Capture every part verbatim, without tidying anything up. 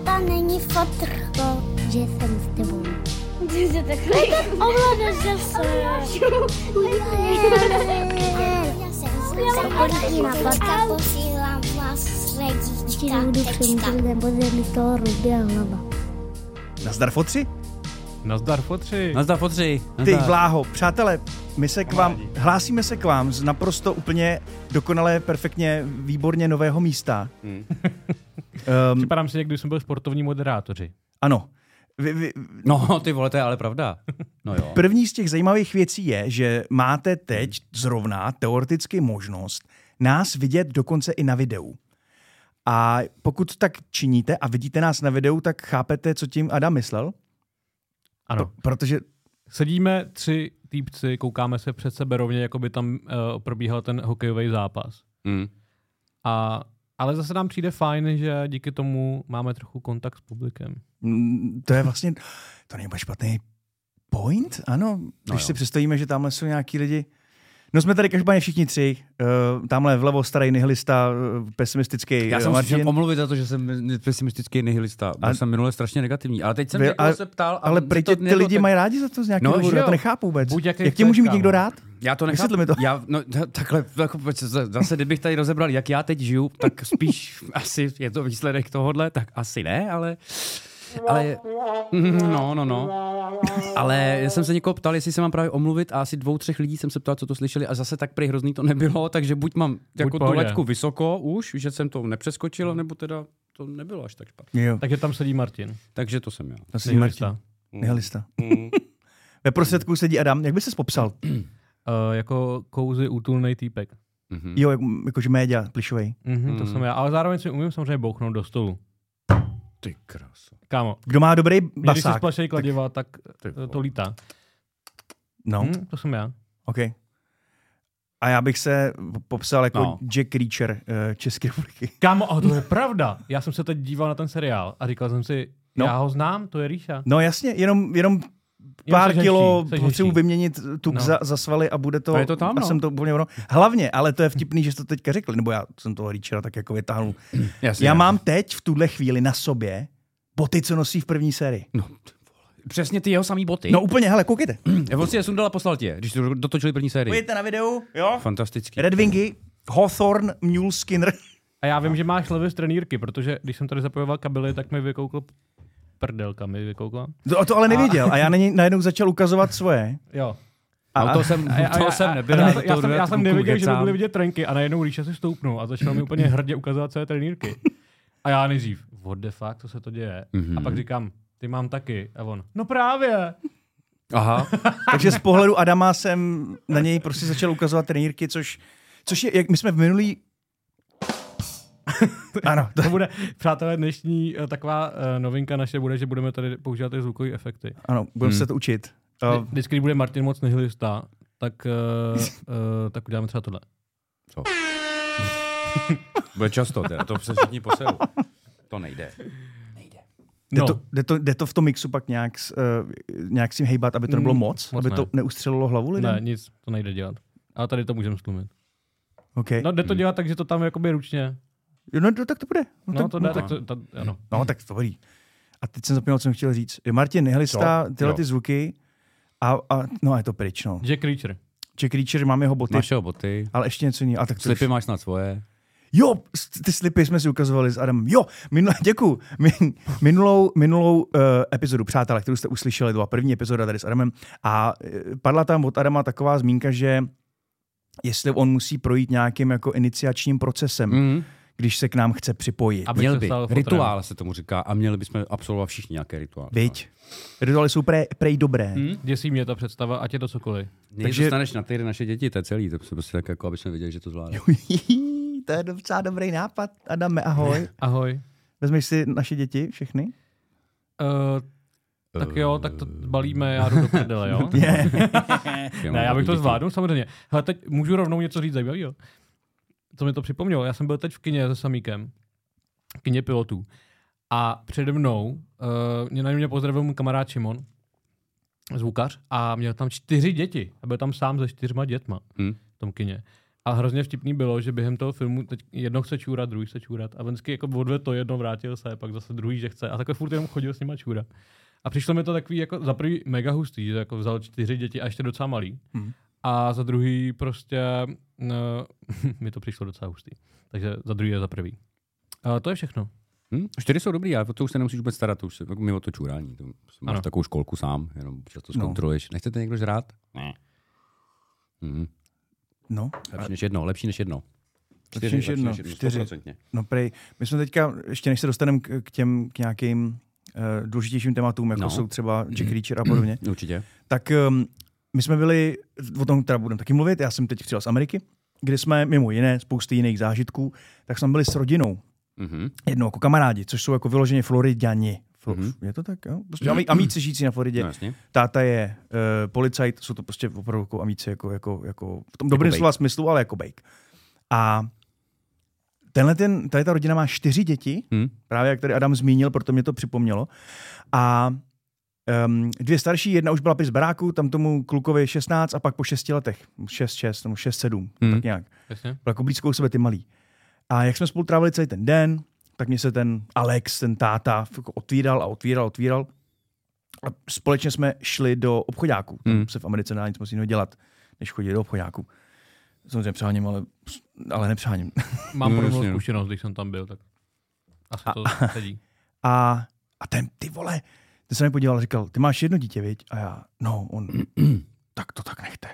to není fotr, to, že jsem s tebou. Ty se takhle... Ovládáš zase. Já jsem na fotka, posílám vás srdíčka, tečka. Nazdar fotři? Nazdar fotři. Nazdar fotři. Ty vláho, přátelé, my se k vám, hlásíme se k vám z naprosto úplně dokonale, perfektně, výborně nového místa. Hmm. um, Připadám si, jak když jsme byli sportovní moderátoři. Ano. Vy, vy, No, ty vole, to je ale pravda. No jo. První z těch zajímavých věcí je, že máte teď zrovna teoreticky možnost nás vidět dokonce i na videu. A pokud tak činíte a vidíte nás na videu, tak chápete, co tím Adam myslel? Ano. P- protože... Sedíme tři týpci, koukáme se před sebe rovně, jako by tam uh, probíhal ten hokejový zápas. Mm. A, ale zase nám přijde fajn, že díky tomu máme trochu kontakt s publikem. Mm, to je vlastně... To není špatný point, ano. Když no si představíme, že tamhle jsou nějaký lidi... No jsme tady každopádně všichni tři. Uh, tamhle vlevo starý nihilista, uh, pesimistický Já jsem Martin. musím omluvit za to, že jsem pesimistický nihilista. Byl A- jsem minule strašně negativní. Ale teď jsem Vy- někoho ale- se ptal. a Ale to prý tě ty nebylo lidi tak- mají rádi za to z nějakého No, důvodu, že já to jo. nechápu vůbec. Buď jaký Jak tě chceš, může mít kámo. někdo rád? Já to Vysvětli nechápu. mi to. Já, no, takhle, jako, pojď, zase kdybych tady rozebral, jak já teď žiju, tak spíš asi je to výsledek tohodle, tak asi ne, ale... Ale, no, no, no. Ale já jsem se někoho ptal, jestli se mám právě omluvit a asi dvou, třech lidí jsem se ptal, co to slyšeli a zase tak prý hrozný to nebylo, takže buď mám jako tu pohodě. laťku vysoko už, že jsem to nepřeskočil, nebo teda to nebylo až tak špatně. Jo, Takže tam sedí Martin. Takže to jsem já. to sedí Martin. Nihilista. Nihilista. Ve prostředku sedí Adam. Jak by ses popsal? Uh, jako kouzí útulnej týpek. Mhm. Jo, jak, jakože média, plišovej. Mhm, to Mm. jsem já, ale zároveň si umím samozřejmě bouchnout do stolu. Ty kráso. Kámo, Kdo má dobrý když si basák? splašej kladiva, tak, Ty tak to lítá. No, Hm, to jsem já. OK. A já bych se popsal jako No. Jack Reacher uh, České republiky. Kámo, a to je pravda. Já jsem se teď díval na ten seriál a říkal jsem si, No. já ho znám, to je Ríša. No jasně, jenom, jenom pár seš kilo hezčí, seš potřebuji hezčí. vyměnit tuk No. za, za svaly a bude to... A je to tam, a no. jsem to úplně ono. Hlavně, ale to je vtipný, že jste to teďka řekli, nebo já jsem toho Reachera tak jako vytáhnul. Jasně. Já mám teď v tuhle chvíli na sobě boty, co nosí v první sérii. No, ty vole. Přesně ty jeho samý boty. No úplně, hele, koukejte. Já si je sundal a poslal tě, když to dotočili první sérii. Pojďte na videu, jo? Fantastický. Red Wingy, Hawthorne, Mule Skinner. A já vím, že máš levy z trenýrky, protože když jsem tady zapojoval kabely, tak mi vykoukl prdelka, mi vykoukla. To, to ale nevěděl a já na něj najednou začal ukazovat svoje. Jo. A, No to jsem, A já, to já, jsem a- nebyl. a- já já, to já, jsem, já jsem kluku nevěděl, že by kecám. byly vidět trenky a najednou Ríša si stoupnul a začal mi úplně hrdě ukazovat své trenýrky. A já nejdřív, what the fuck, co se to děje? Mhm. A pak říkám, ty mám taky. A on, no právě. Aha. takže z pohledu Adama jsem na něj prostě začal ukazovat trenýrky, což, což je, jak my jsme v minulý... ano, to, To bude, přátelé, dnešní uh, taková uh, novinka naše bude, že budeme tady používat ty zvukové efekty. ano, budeme Hmm. se to učit. Vždy- Uh, Vždycky, když bude Martin moc nihilista, tak, uh, uh, tak uděláme třeba tohle. Co? Bude často, teda, to se všichni poselou. To nejde. jde, No, to, jde, to, jde to v tom mixu pak nějak, s, uh, nějak si hejbat, aby to nebylo Mm, moc? moc aby ne. to neustřelilo hlavu lidem? ne, nic, to nejde dělat. Ale tady to můžeme stlumit. Okay. No, jde to dělat tak, že to tam jakoby ručně. Jo, no, tak to bude. No, No, tak, to jde, tak to, to, ano. no tak to dobrý. A teď jsem zapomněl, co jsem chtěl říct. Je Martin Nihilista, Jo, tyhle jo. ty zvuky a, a no je to pryč, no. Jack Reacher. Jack Reacher, mám jeho boty, Máš jeho boty, ale ještě něco jiného. A tak to slipy už... máš snad svoje. Jo, s- ty slipy jsme si ukazovali s Adamem. Jo, minul, děkuju. Min, minulou, minulou uh, epizodu, přátelé, kterou jste uslyšeli, to byla první epizoda tady s Adamem a uh, padla tam od Adama taková zmínka, že jestli on musí projít nějakým jako iniciačním procesem, Mm. když se k nám chce připojit. Aby Měl se by. stal fotrem. Rituál se tomu říká a měli bychom absolvovat všichni nějaké rituály. Viď? Rituály jsou prej, prej dobré. Hmm? Děsí mě ta představa, ať je to cokoliv. Takže Takže- dostaneš na týden naše děti, to je celý, to prostě tak jako, aby jsme viděli, že to zvládá. To je docela dobrý nápad. Adame, ahoj. Ahoj. Vezmeš si naše děti všechny? Uh, tak jo, tak to balíme, já jdu do prdele, jo? Je. Ne, já bych to zvládnul samozřejmě. Hele, teď můžu rovnou něco říct zajímavého. Co mi to připomnělo? Já jsem byl teď v kině se Samíkem. V kině pilotů. A přede mnou uh, mě na mě pozdravil můj kamarád Šimon, zvukař, a měl tam čtyři děti. A byl tam sám se čtyřma dětma Hmm. v tom kině. A hrozně vtipný bylo, že během toho filmu teď jedno chce čůrat, druhý chce čůrat a vždycky jako odvedl to jedno, vrátil se, pak zase druhý, že chce a takhle furt jenom chodil s nima čůrat. A přišlo mi to takový jako za prvý mega hustý, že jako vzal čtyři děti a ještě docela malý. Hmm. A za druhý prostě no, mi to přišlo docela hustý. Takže za druhý je za prvý. A to je všechno. Hmm? Čtyři jsou dobrý, ale to už se nemusíš vůbec starat, to už se jako mimo to čůrání. To máš ano. Takovou školku sám, jenom občas to zkontroluješ. No. Nechcete někdo žrát? Ne. Hmm. No. Lepší než jedno, lepší než jedno. Čtyři, lepší než jedno, čtyři. čtyři. No prej, my jsme teďka, ještě než se dostaneme k, k těm k nějakým uh, důležitějším tématům, jako no. jsou třeba Jack Reacher a podobně. Určitě. Tak um, my jsme byli, o tom teda budeme taky mluvit, já jsem teď přijel z Ameriky, kde jsme mimo jiné, spousty jiných zážitků, tak jsme byli s rodinou. Mm-hmm. Jednou jako kamarádi, což jsou jako vyloženě Floriďani. Flo- mm-hmm. Je to tak, jo? Prostě mm-hmm. amíci žijící na Floridě. No, táta je uh, policajt, jsou to prostě opravdu jako amíci, jako, jako, jako v tom jako dobrém slova smyslu, ale jako bejk. A tenhle ten, tady ta rodina má čtyři děti, mm. právě jak tady Adam zmínil, proto mě to připomnělo. A um, dvě starší, jedna už byla z baráku, tam tomu klukovi šestnáct a pak po šesti letech, šest, šest, nebo šest, sedm, mm. tak nějak. Byl jako blízko u sebe ty malí. A jak jsme spolu trávili celý ten den, tak mě se ten Alex, ten táta, otvíral a otvíral, otvíral. A společně jsme šli do obchodáku. Tam mm. se v Americe nedá nic moc jiného dělat, než chodit do obchodáku. Samozřejmě přáním, ale, ale nepřáním. Mám podobnou zkušenost, když jsem tam byl, tak asi to a, sedí. A, a ten, ty vole, ten se mi podíval a říkal, ty máš jedno dítě, viď? A já, no, on, tak to tak nechte.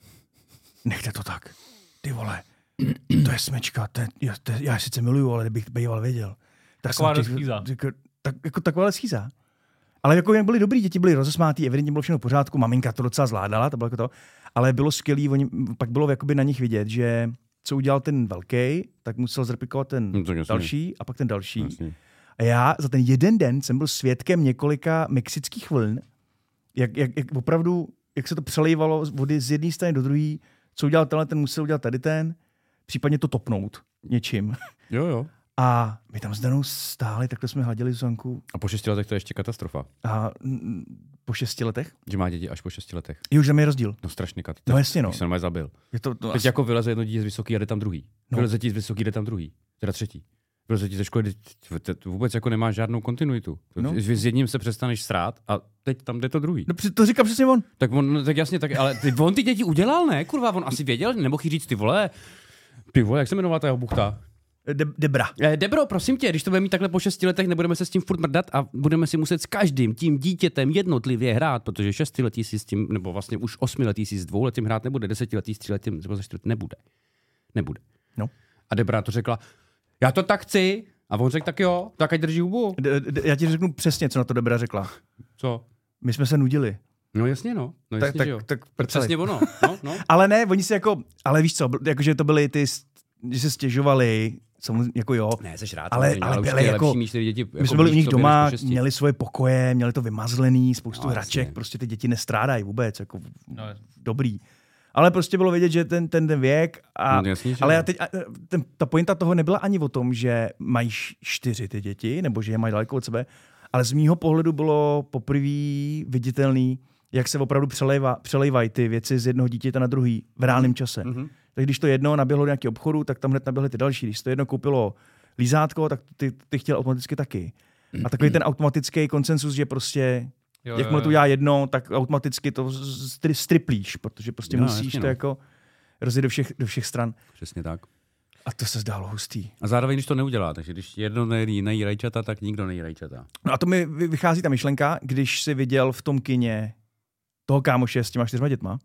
Nechte to tak. Ty vole. To je smečka, to je, to je, já sice miluju, ale kdybych býval věděl. Tak taková schýza. Tak, jako taková schýza. Ale jako jen byli dobrý, děti byly rozesmátý, evidentně bylo všechno v pořádku, maminka to docela zvládala, to bylo jako to, ale bylo skvělý, oni, pak bylo jakoby na nich vidět, že co udělal ten velký, tak musel zreplikovat ten no, další a pak ten další. Jasně. A já za ten jeden den jsem byl svědkem několika mexických vln, jak, jak, jak opravdu, jak se to přelejvalo z vody z jedné strany do druhé, co udělal tenhle, ten musel udělat tady ten, případně to topnout něčím. Jo, jo. A my tam s Danou stáli, takhle jsme hladili Zuzanku. A po šesti letech to je ještě katastrofa. A m, po šesti letech? Že má děti až po šesti letech. Jo, už tam je rozdíl. No strašný katastrofa. No jasně, no. Když se normálně zabil. Je to, to Teď asi... jako vyleze jedno dítě z vysoký a jde tam druhý. No. Vyleze ti z vysoký, jde tam druhý. Teda třetí. Vyleze ti ze školy, vůbec jako nemá žádnou kontinuitu. No. S jedním se přestaneš srát a teď tam jde to druhý. No to říká přesně on. Tak on, no, tak jasně, tak, ale ty, on ty děti udělal, ne? Kurva, on asi věděl, nemohl říct ty vole. Ty vole, jak se jmenovala ta jeho buchta? De- Debra. Eh, Debro, prosím tě, když to budeme mít takhle po šesti letech, nebudeme se s tím furt mrdat a budeme si muset s každým tím dítětem jednotlivě hrát, protože šestiletý si s tím, nebo vlastně už osmiletý si s dvouletým hrát nebude, desetiletý s tříletým, nebo ze čtvrt nebude. Nebude. No. A Debra to řekla, já to tak chci. A on řekl, tak jo, tak ať drží hubu. D- d- já ti řeknu přesně, co na to Debra řekla. Co? My jsme se nudili. No jasně, no. no jasně, tak, jo. tak, tak přesně ono. No, no. Ale ne, oni si jako, ale víš co, jakože to byly ty, že se stěžovali, samozřejmě, jako jo. Ne, seš rád. Ale, ale byli jako, lepší, děti, jako my jsme byli u nich doma, měli svoje pokoje, měli to vymazlený, spoustu no, hraček, jasně. Prostě ty děti nestrádají vůbec, jako no, dobrý. Ale prostě bylo vidět, že ten, ten, ten věk a, no, jasně, ale teď, ten, ta pointa toho nebyla ani o tom, že mají čtyři ty děti, nebo že je mají daleko od sebe, ale z mýho pohledu bylo poprvé viditelný, jak se opravdu přelejva, přelejvají ty věci z jednoho dítěte na druhý v reálném čase. Mm-hmm. Tak když to jedno naběhlo do nějakého obchodu, tak tam hned naběhly ty další. Když to jedno koupilo lízátko, tak ty, ty chtěl automaticky taky. A takový ten automatický konsensus, že prostě jo, jakmile to udělá jedno, tak automaticky to stri- striplíš, protože prostě jo, musíš jasně, to no. jako rozjet do všech, do všech stran. Přesně tak. A to se zdálo hustý. A zároveň, když to neudělá, takže když jedno nejí, nejí rajčata, tak nikdo nejí rajčata. No a to mi vychází ta myšlenka, když jsi viděl v tom kině toho kámoše s těma čtyřma dětma,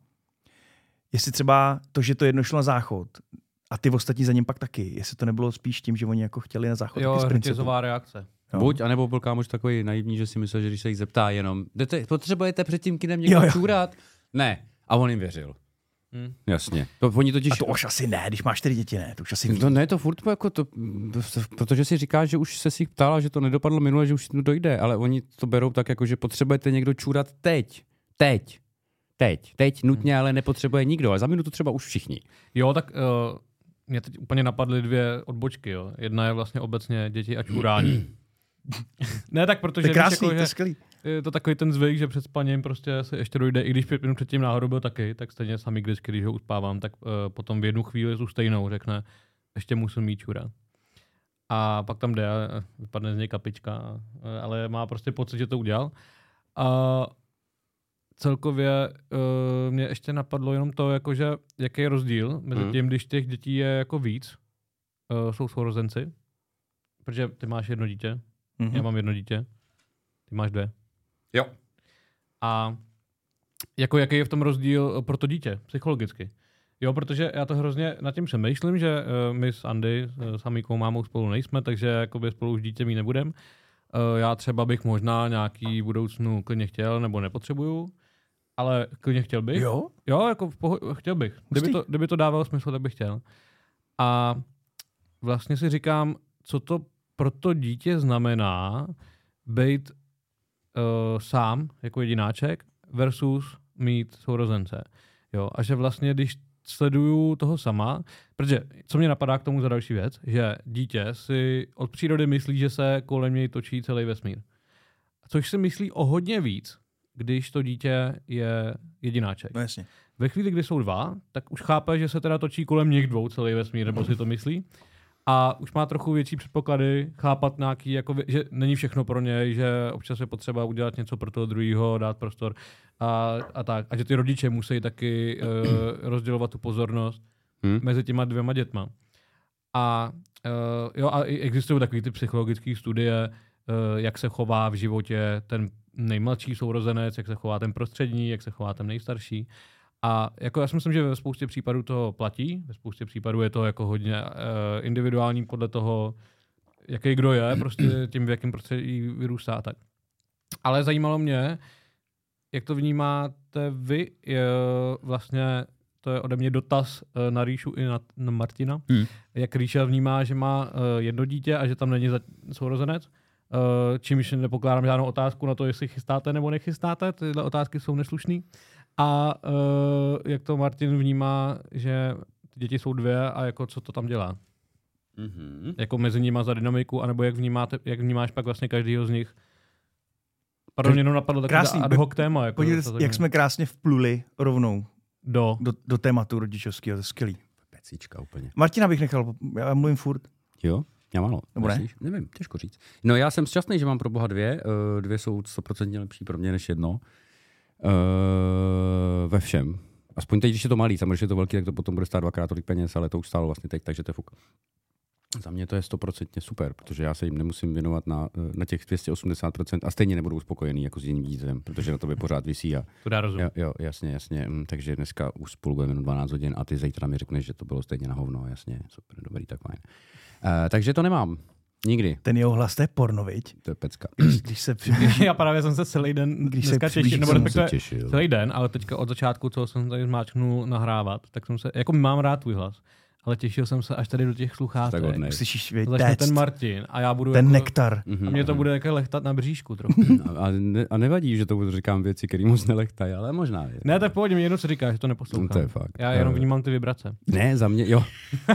jestli třeba to, že to jedno šlo na záchod a ty ostatní za ním pak taky, jestli to nebylo spíš tím, že oni jako chtěli na záchod. Jo, řetězová reakce. Jo. Buď, anebo byl kámoš takový naivní, že si myslel, že když se jich zeptá jenom, jdete, potřebujete před tím kinem někdo čůrat? Ne. A on jim věřil. Hmm. Jasně. To, oni totiž... A to už asi ne, když máš čtyři děti, ne, to už asi to ne, to furt jako to, protože si říká, že už se si ptala, že to nedopadlo minule, že už to dojde, ale oni to berou tak jako, že potřebujete někdo čůrat teď. Teď. Teď. Teď nutně, ale nepotřebuje nikdo. A za minutu třeba už všichni. Jo, tak uh, mě teď úplně napadly dvě odbočky. Jo. Jedna je vlastně obecně děti a čurání. Ne, tak protože... To je krásný, jako, to je skvělý. je to takový ten zvyk, že před spaním prostě se ještě dojde, i když pět minut předtím náhodou byl taky, tak stejně sami vždycky, když ho uspávám, tak uh, potom v jednu chvíli tu stejnou řekne, ještě musím mít čura. A pak tam jde, vypadne z něj kapička, ale má prostě pocit, že to udělal. A celkově uh, mě ještě napadlo jenom to, jakože, jaký je rozdíl mezi tím, když těch dětí je jako víc, uh, jsou sourozenci, protože ty máš jedno dítě, mm-hmm. já mám jedno dítě, ty máš dvě. Jo. A jako jaký je v tom rozdíl pro to dítě, psychologicky? Jo, protože já to hrozně nad tím přemýšlím, že uh, my s Andy, uh, s Amíkou mámou spolu nejsme, takže jakoby spolu už dítě mít nebudem. Uh, já třeba bych možná nějaký budoucnu klidně chtěl, nebo nepotřebuju, ale klidně chtěl bych. Jo? Jo, jako v poho- chtěl bych. Kdyby to, kdyby to dávalo smysl, tak bych chtěl. A vlastně si říkám, co to pro to dítě znamená být uh, sám, jako jedináček, versus mít sourozence. Jo, a že vlastně, když sleduju toho sama, protože co mě napadá k tomu za další věc, že dítě si od přírody myslí, že se kolem něj točí celý vesmír. Což si myslí o hodně víc, když to dítě je jedináček. No jasně. Ve chvíli, kdy jsou dva, tak už chápe, že se teda točí kolem nich dvou celý vesmír, nebo si to myslí. A už má trochu větší předpoklady chápat nějaký, jako, že není všechno pro něj, že občas je potřeba udělat něco pro toho druhého, dát prostor a, a tak. A že ty rodiče musí taky uh, rozdělovat tu pozornost hmm. mezi těma dvěma dětma. A, uh, jo, a existují takový ty psychologické studie, uh, jak se chová v životě ten nejmladší sourozenec, jak se chová ten prostřední, jak se chová ten nejstarší. A jako já si myslím, že ve spoustě případů to platí, ve spoustě případů je to jako hodně uh, individuální podle toho, jaký kdo je, prostě tím, v jakém prostředí vyrůstá a tak. Ale zajímalo mě, jak to vnímáte vy, je vlastně, to je ode mě dotaz uh, na Ríšu i na, na Martina, hmm. jak Ríša vnímá, že má uh, jedno dítě a že tam není za, sourozenec, uh, čímž nepokládám žádnou otázku na to, jestli chystáte nebo nechystáte, tyhle otázky jsou neslušný. A uh, jak to Martin vnímá, že ty děti jsou dvě a jako co to tam dělá? Mm-hmm. Jako mezi nimi za dynamiku, anebo jak, vnímáte, jak vnímáš pak vlastně každýho z nich? Pardon, jenom napadlo takový ad hoc téma. Jako podívejte, jak jsme krásně vpluli rovnou do, do, do tématu rodičovského, to je skvělý. Pecíčka úplně. Martina bych nechal, já mluvím furt. Jo? Já ano. Nebo ne? Nevím, těžko říct. No já jsem šťastný, že mám pro boha dvě. Uh, dvě jsou sto procent lepší pro mě než jedno. Uh, ve všem. Aspoň teď, když je to malý, samozřejmě, když je to velký, tak to potom bude stát dvakrát tolik peněz, ale to už stálo vlastně teď, takže to je fuk. Za mě to je sto procent super, protože já se jim nemusím věnovat na, na těch dvě stě osmdesát procent a stejně nebudou spokojený jako s jiným dítětem, protože na tobě pořád visí. A, to dá rozum. Jo, jo, jasně, jasně. Takže dneska už spolu budeme jenom dvanáct hodin a ty zítra mi řekneš, že to bylo stejně na hovno. Jasně, super, dobrý, tak fajn. Uh, takže to nemám. Nikdy. Ten jeho hlas, to je porno, viď? To je pecka. Když se přiblíží... Já právě jsem se celý den když dneska se těšil, nebo respektive celý den, ale teďka od začátku, co jsem tady zmáčknul nahrávat, tak jsem se, jako mám rád tvůj hlas, ale těšil jsem se až tady do těch sluchátek. Slyšíš, věď, začne ten Martin a já budu ten jako, nektar. A mě to bude jako lehtat na bříšku trochu. A, ne, a nevadí, že to říkám věci, které moc nelehtají, ale možná je. Ne, to je v pohodě, mě jenom co říkáš, že to neposlouchám. To je fakt. Já jenom vnímám ty vibrace. Ne, za mě, jo.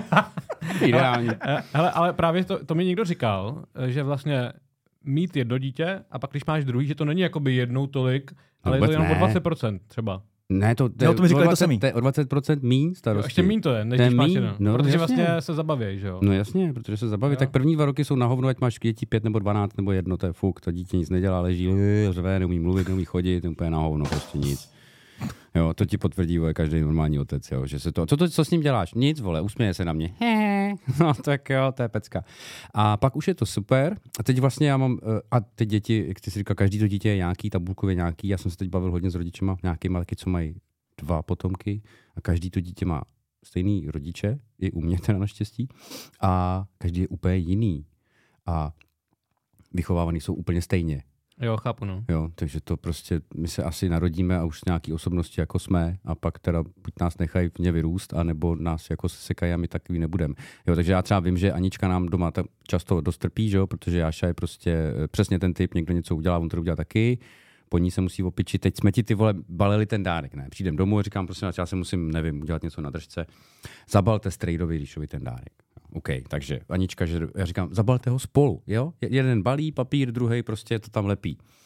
Ideální. Hele, hele, ale právě to, to mi někdo říkal, že vlastně mít jedno dítě a pak když máš druhý, že to není jakoby jednou tolik, ale no, je to jenom ne. O dvacet procent třeba. Ne, to, to, no, to mi říkali to samý. To je o dvacet procent míň starosti. Jo, ještě míň to je, než když máš jedno. No, protože jasně. vlastně se zabaví, že jo? No jasně, protože se zabaví. Jo. Tak první dva roky jsou na hovno, ať máš děti pět nebo dvanáct nebo jedno, to je fuk. To dítě nic nedělá, leží, řve, neumí mluvit, neumí chodit, je úplně na hovno, prostě nic. Jo, to ti potvrdí, vole, každý normální otec, jo, že se to, co, to, co s ním děláš? Nic, vole, usměje se na mě. No tak jo, to je pecka. A pak už je to super. A teď vlastně já mám, a teď děti, jak ty si říkal, každý to dítě je nějaký, tabulkově nějaký. Já jsem se teď bavil hodně s rodičema, nějakýma taky, co mají dva potomky a každý to dítě má stejný rodiče, i u mě teda naštěstí, a každý je úplně jiný. A vychovávaný jsou úplně stejně. Jo, chápu, no. Jo, takže to prostě, my se asi narodíme a už nějaký osobnosti jako jsme a pak teda buď nás nechají v ně vyrůst, anebo nás jako sekají a my takový nebudeme. Jo, takže já třeba vím, že Anička nám doma často dost trpí, že jo, protože Jáša je prostě přesně ten typ, někdo něco udělá, on to udělá taky, po ní se musí opičit, teď jsme ti ty vole balili ten dárek, ne, přijdem domů a říkám, prosím, já se musím, nevím, udělat něco na držce, zabalte strejdovi Ríšovi ten dárek. OK, takže Anička, že já říkám, zabalte ho spolu, jo? Jeden balí papír, druhý prostě to tam lepí.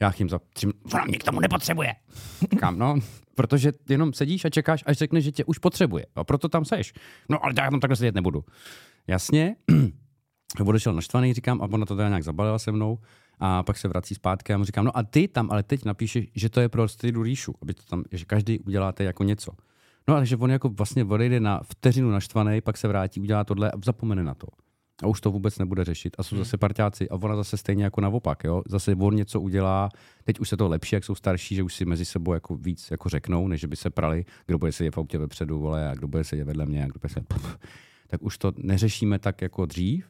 Jáchym za tři ona mě k tomu nepotřebuje. Říkám, no, protože jenom sedíš a čekáš, až řekneš, že tě už potřebuje. A proto tam seš. No, ale já tam takhle sedět nebudu. Jasně, odešel naštvaný, říkám, a ona to teda nějak zabalila se mnou. A pak se vrací zpátky a mu říkám, no a ty tam ale teď napíšeš, že to je pro Stridu Ríšu, aby to tam, že každý uděláte jako něco. No ale že on jako vlastně odejde na vteřinu naštvaný, pak se vrátí, udělá tohle a zapomene na to. A už to vůbec nebude řešit. A jsou zase parťáci a ona zase stejně jako naopak, jo. Zase on něco udělá, teď už se to lepší, jak jsou starší, že už si mezi sebou jako víc jako řeknou, než by se prali, kdo bude sedět v autě vepředu, vole, a kdo bude sedět vedle mě, a kdo bude sedět, tak už to neřešíme tak jako dřív.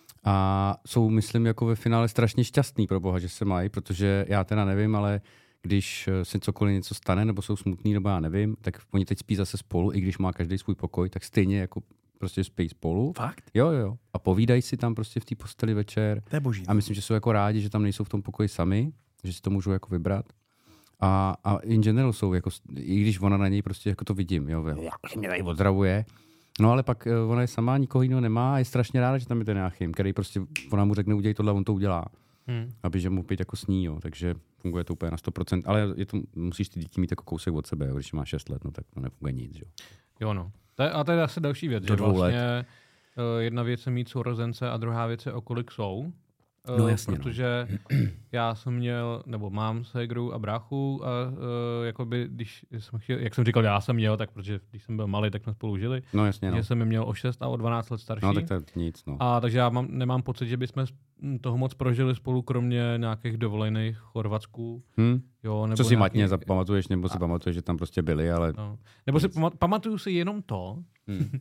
A jsou, myslím, jako ve finále strašně šťastný pro boha, že se mají, protože já teda nevím, ale když se cokoliv něco stane, nebo jsou smutný, nebo já nevím, tak oni teď spí zase spolu, i když má každý svůj pokoj, tak stejně jako prostě spí spolu. Fakt? Jo, jo. A povídají si tam prostě v té posteli večer. To je boží. A myslím, že jsou jako rádi, že tam nejsou v tom pokoji sami, že si to můžou jako vybrat. A, a in general jsou, jako, i když ona na něj prostě jako to vidím, jo, že mě tady ozdravuje. No ale pak ona je sama, nikoho jiného nemá a je strašně ráda, že tam je ten Jáchym, který prostě, ona mu řekne, udělej tohle, on to udělá. Hmm. Aby že mu pít jako sní, jo. Takže funguje to úplně na sto procent, ale je to, musíš ty děti mít jako kousek od sebe, jo. Když máš šest let, no tak to nefunguje nic, jo. Jo no. To je, a to je asi další věc, Do že vlastně uh, jedna věc je mít sourozence a druhá věc je o kolik jsou. Uh, no jasně, protože no. já jsem měl, nebo mám ségru a bráchu a uh, jakoby, když jsem chtěl, jak jsem říkal, já jsem měl, tak protože když jsem byl malý, tak jsme spolu žili. No jasně, no. Že jsem je měl o šest a o dvanáct let starší. No tak to je nic, no. A takže já mám, nemám pocit, že bychom toho moc prožili spolu, kromě nějakých dovolených Chorvatsku. Hmm. Jo, nebo co si nějaký... matně zapamatuješ, nebo si a... pamatuješ, že tam prostě byli, ale... No. Nebo si pamat, pamatuju si jenom to, hmm.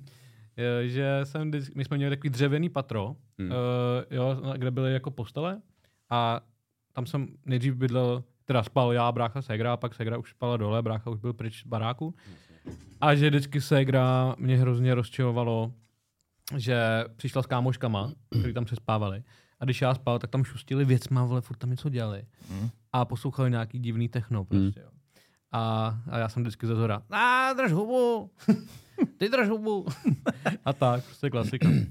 že jsem, my jsme měli takový dřevěný patro, hmm. uh, jo, kde byly jako postele a tam jsem nejdřív bydlel, teda spal já, brácha, ségra, a pak ségra už spala dole, brácha už byl pryč z baráku. A že vždycky ségra mě hrozně rozčilovalo, že přišla s kámoškama, kteří tam přespávali. A když já spal, tak tam šustili věcma, vole, furt tam něco dělali. Hmm. A poslouchali nějaký divný techno prostě, jo. A, a já jsem vždycky ze zhora, a drž hubu, ty drž hubu. A tak, prostě klasika. Uh,